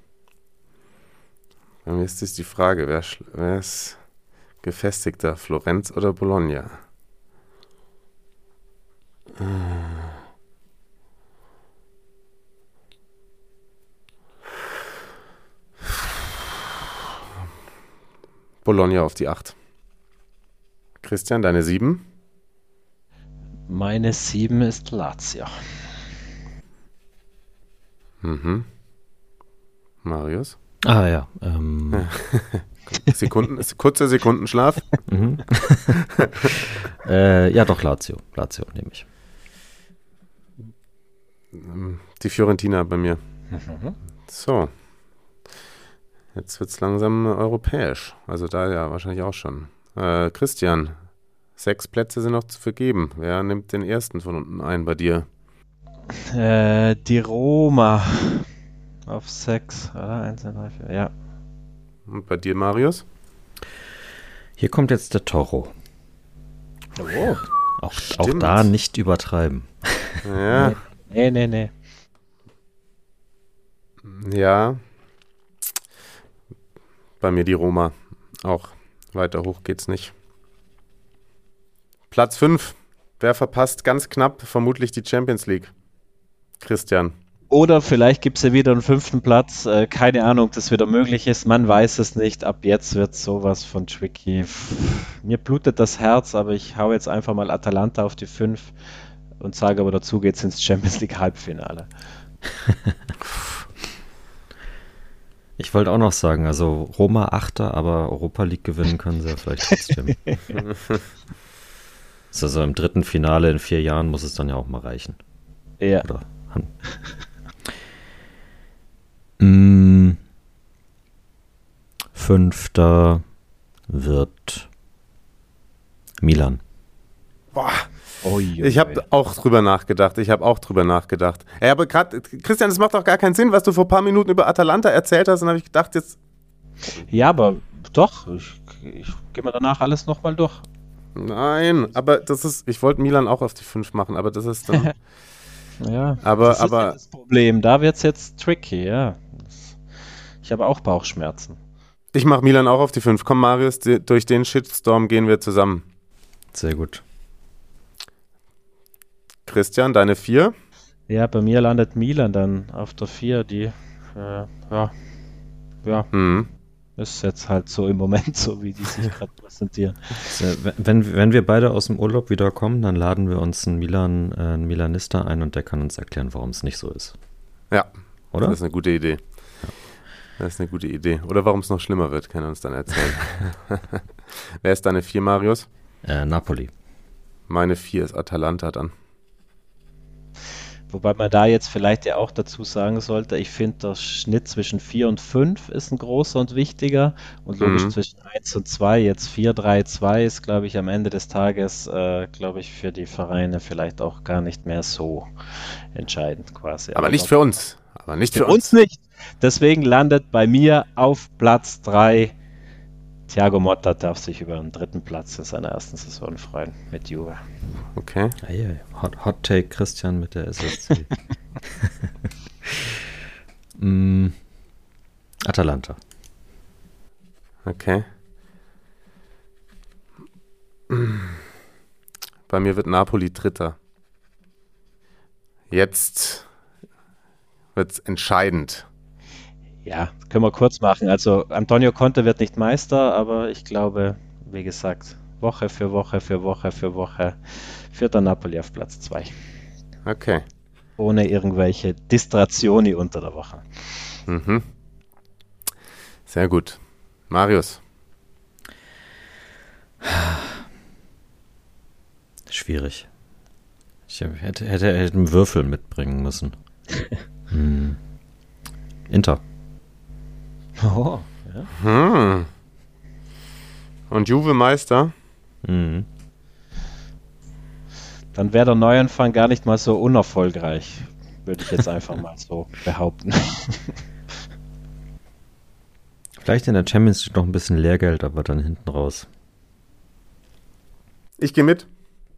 Bei mir ist jetzt die Frage, wer, schl- wer ist gefestigter, Florenz oder Bologna? Bologna auf die acht. Christian, deine sieben? Meine sieben ist Lazio. Mhm. Marius? Ah ja, ähm, Sekunden, kurzer Sekundenschlaf. mhm. äh, ja doch, Lazio. Lazio nehme ich. Die Fiorentina bei mir. So. Jetzt wird es langsam europäisch. Also da ja wahrscheinlich auch schon. Äh, Christian, sechs Plätze sind noch zu vergeben. Wer nimmt den ersten von unten ein bei dir? Äh, die Roma auf sechs, oder? eins, zwei, drei, vier, ja. Und bei dir, Marius? Hier kommt jetzt der Toro. Oh. Auch, auch Stimmt. da nicht übertreiben. Ja, Nee, nee, nee. ja. Bei mir die Roma. Auch weiter hoch geht's nicht. Platz fünf. Wer verpasst ganz knapp vermutlich die Champions League? Christian. Oder vielleicht gibt es ja wieder einen fünften Platz. Äh, keine Ahnung, ob das wieder möglich ist. Man weiß es nicht. Ab jetzt wird sowas von tricky. Pff, mir blutet das Herz, aber ich hau jetzt einfach mal Atalanta auf die fünf und sage aber dazu geht's ins Champions League Halbfinale. Ich wollte auch noch sagen, also Roma Achter, aber Europa League gewinnen können sie ja vielleicht trotzdem. Ist also im dritten Finale in vier Jahren muss es dann ja auch mal reichen. Ja. Oder? mm, Fünfter wird Milan. Boah. Ui, ui, Ich habe auch drüber nachgedacht. Ich habe auch drüber nachgedacht. Ja, aber gerade, Christian, das macht doch gar keinen Sinn, was du vor ein paar Minuten über Atalanta erzählt hast. Und habe ich gedacht, jetzt. Ja, aber doch. Ich, ich gehe mal danach alles nochmal durch. Nein, aber das ist. Ich wollte Milan auch auf die fünf machen, aber das ist dann. Ja, Aber- das ist aber- ja das Problem. Da wird es jetzt tricky, ja. Das, ich habe auch Bauchschmerzen. Ich mache Milan auch auf die fünf. Komm, Marius, die, durch den Shitstorm gehen wir zusammen. Sehr gut. Christian, deine vier? Ja, bei mir landet Milan dann auf der vier, die, äh, ja, ja, Hm. ist jetzt halt so im Moment so, wie die sich gerade präsentieren. Also, wenn, wenn wir beide aus dem Urlaub wiederkommen, dann laden wir uns einen, Milan, äh, einen Milanista ein und der kann uns erklären, warum es nicht so ist. Ja, Oder? das ist eine gute Idee. Das ist eine gute Idee. Oder warum es noch schlimmer wird, kann er uns dann erzählen. Wer ist deine vier, Marius? Äh, Napoli. Meine vier ist Atalanta dann. Wobei man da jetzt vielleicht ja auch dazu sagen sollte, ich finde, der Schnitt zwischen vier und fünf ist ein großer und wichtiger und logisch Mhm. zwischen eins und zwei, jetzt vier, drei, zwei ist, glaube ich, am Ende des Tages, äh, glaube ich, für die Vereine vielleicht auch gar nicht mehr so entscheidend quasi. Aber nicht für uns. Aber nicht für, Für uns nicht. Deswegen landet bei mir auf Platz drei. Thiago Motta darf sich über einen dritten Platz in seiner ersten Saison freuen mit Juve. Okay. Eieiei. Hot, Hot Take Christian mit der S S C. mm, Atalanta. Okay. Bei mir wird Napoli Dritter. Jetzt wird es entscheidend. Ja, können wir kurz machen. Also Antonio Conte wird nicht Meister, aber ich glaube, wie gesagt, Woche für Woche für Woche für Woche führt der Napoli auf Platz zwei. Okay. Ohne irgendwelche Distrazioni unter der Woche. Mhm. Sehr gut. Marius. Schwierig. Ich hätte, hätte, hätte einen Würfel mitbringen müssen. hm. Inter. Oh, ja. Hm. Und Juve Meister? Mhm. Dann wäre der Neuanfang gar nicht mal so unerfolgreich, würde ich jetzt einfach mal so behaupten. Vielleicht in der Champions League noch ein bisschen Lehrgeld, aber dann hinten raus. Ich gehe mit.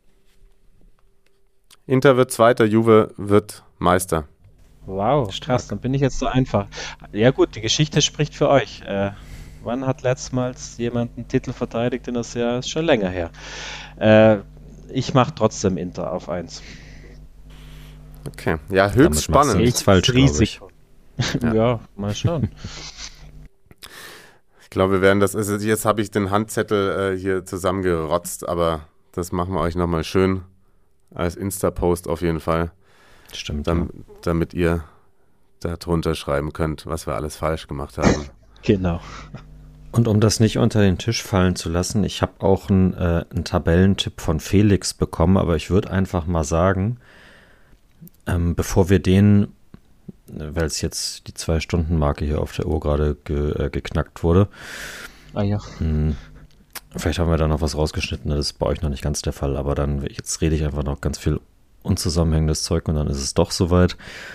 Inter wird Zweiter, Juve wird Meister. Wow, krass, dann bin ich jetzt so einfach. Ja gut, die Geschichte spricht für euch. Äh, wann hat letztmals jemand einen Titel verteidigt in das Jahr? Ist schon länger her. Äh, ich mache trotzdem Inter auf eins. Okay, ja, höchst spannend. Nichts falsch, riesig. Ja. Ja, mal schauen. Ich glaube, wir werden das, also jetzt habe ich den Handzettel äh, hier zusammengerotzt, aber das machen wir euch nochmal schön als Insta-Post auf jeden Fall, Stimmt. dam- ja. damit ihr da drunter schreiben könnt, was wir alles falsch gemacht haben. Genau. Und um das nicht unter den Tisch fallen zu lassen, ich habe auch einen, äh, einen Tabellentipp von Felix bekommen, aber ich würde einfach mal sagen, ähm, bevor wir den, weil es jetzt die Zwei-Stunden-Marke hier auf der Uhr gerade ge, äh, geknackt wurde, Ah ja. mh, vielleicht haben wir da noch was rausgeschnitten, das ist bei euch noch nicht ganz der Fall, aber dann, jetzt rede ich einfach noch ganz viel unzusammenhängendes Zeug und dann ist es doch soweit.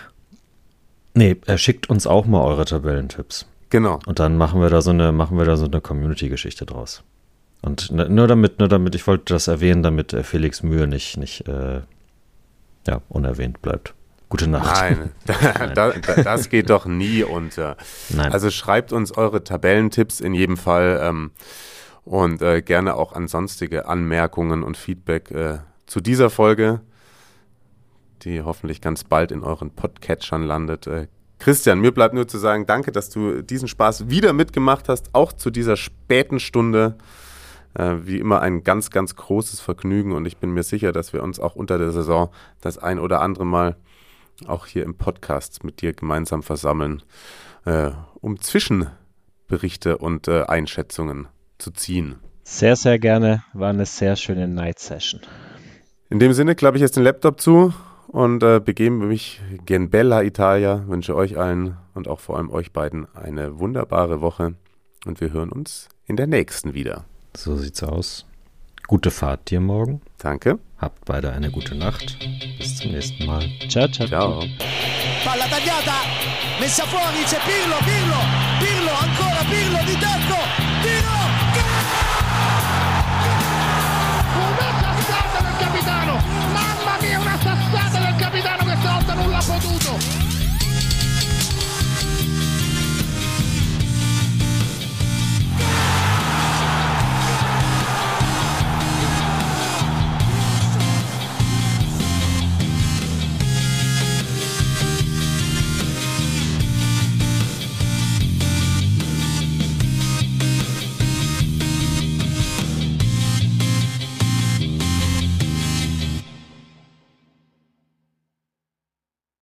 Nee, äh, schickt uns auch mal eure Tabellentipps. Genau. Und dann machen wir da so eine, machen wir da so eine Community-Geschichte draus. Und ne, nur damit, nur damit, ich wollte das erwähnen, damit äh, Felix Mühe nicht, nicht äh, ja, unerwähnt bleibt. Gute Nacht. Nein, da, da, da, das geht doch nie unter. Nein. Also schreibt uns eure Tabellentipps in jedem Fall ähm, und äh, gerne auch an sonstige Anmerkungen und Feedback äh, zu dieser Folge, die hoffentlich ganz bald in euren Podcatchern landet. Äh, Christian, mir bleibt nur zu sagen, danke, dass du diesen Spaß wieder mitgemacht hast, auch zu dieser späten Stunde. Äh, wie immer ein ganz, ganz großes Vergnügen und ich bin mir sicher, dass wir uns auch unter der Saison das ein oder andere Mal auch hier im Podcast mit dir gemeinsam versammeln, äh, um Zwischenberichte und äh, Einschätzungen zu ziehen. Sehr, sehr gerne. War eine sehr schöne Night-Session. In dem Sinne klappe ich jetzt den Laptop zu und äh, begebe mich gen Bella Italia, wünsche euch allen und auch vor allem euch beiden eine wunderbare Woche und wir hören uns in der nächsten wieder. So sieht's aus. Gute Fahrt dir morgen. Danke. Habt beide eine gute Nacht. Bis zum nächsten Mal. Ciao, ciao. Ciao. Palla tagliata, messa fuori, c'è Pirlo, Pirlo, Pirlo, ancora Pirlo di testa.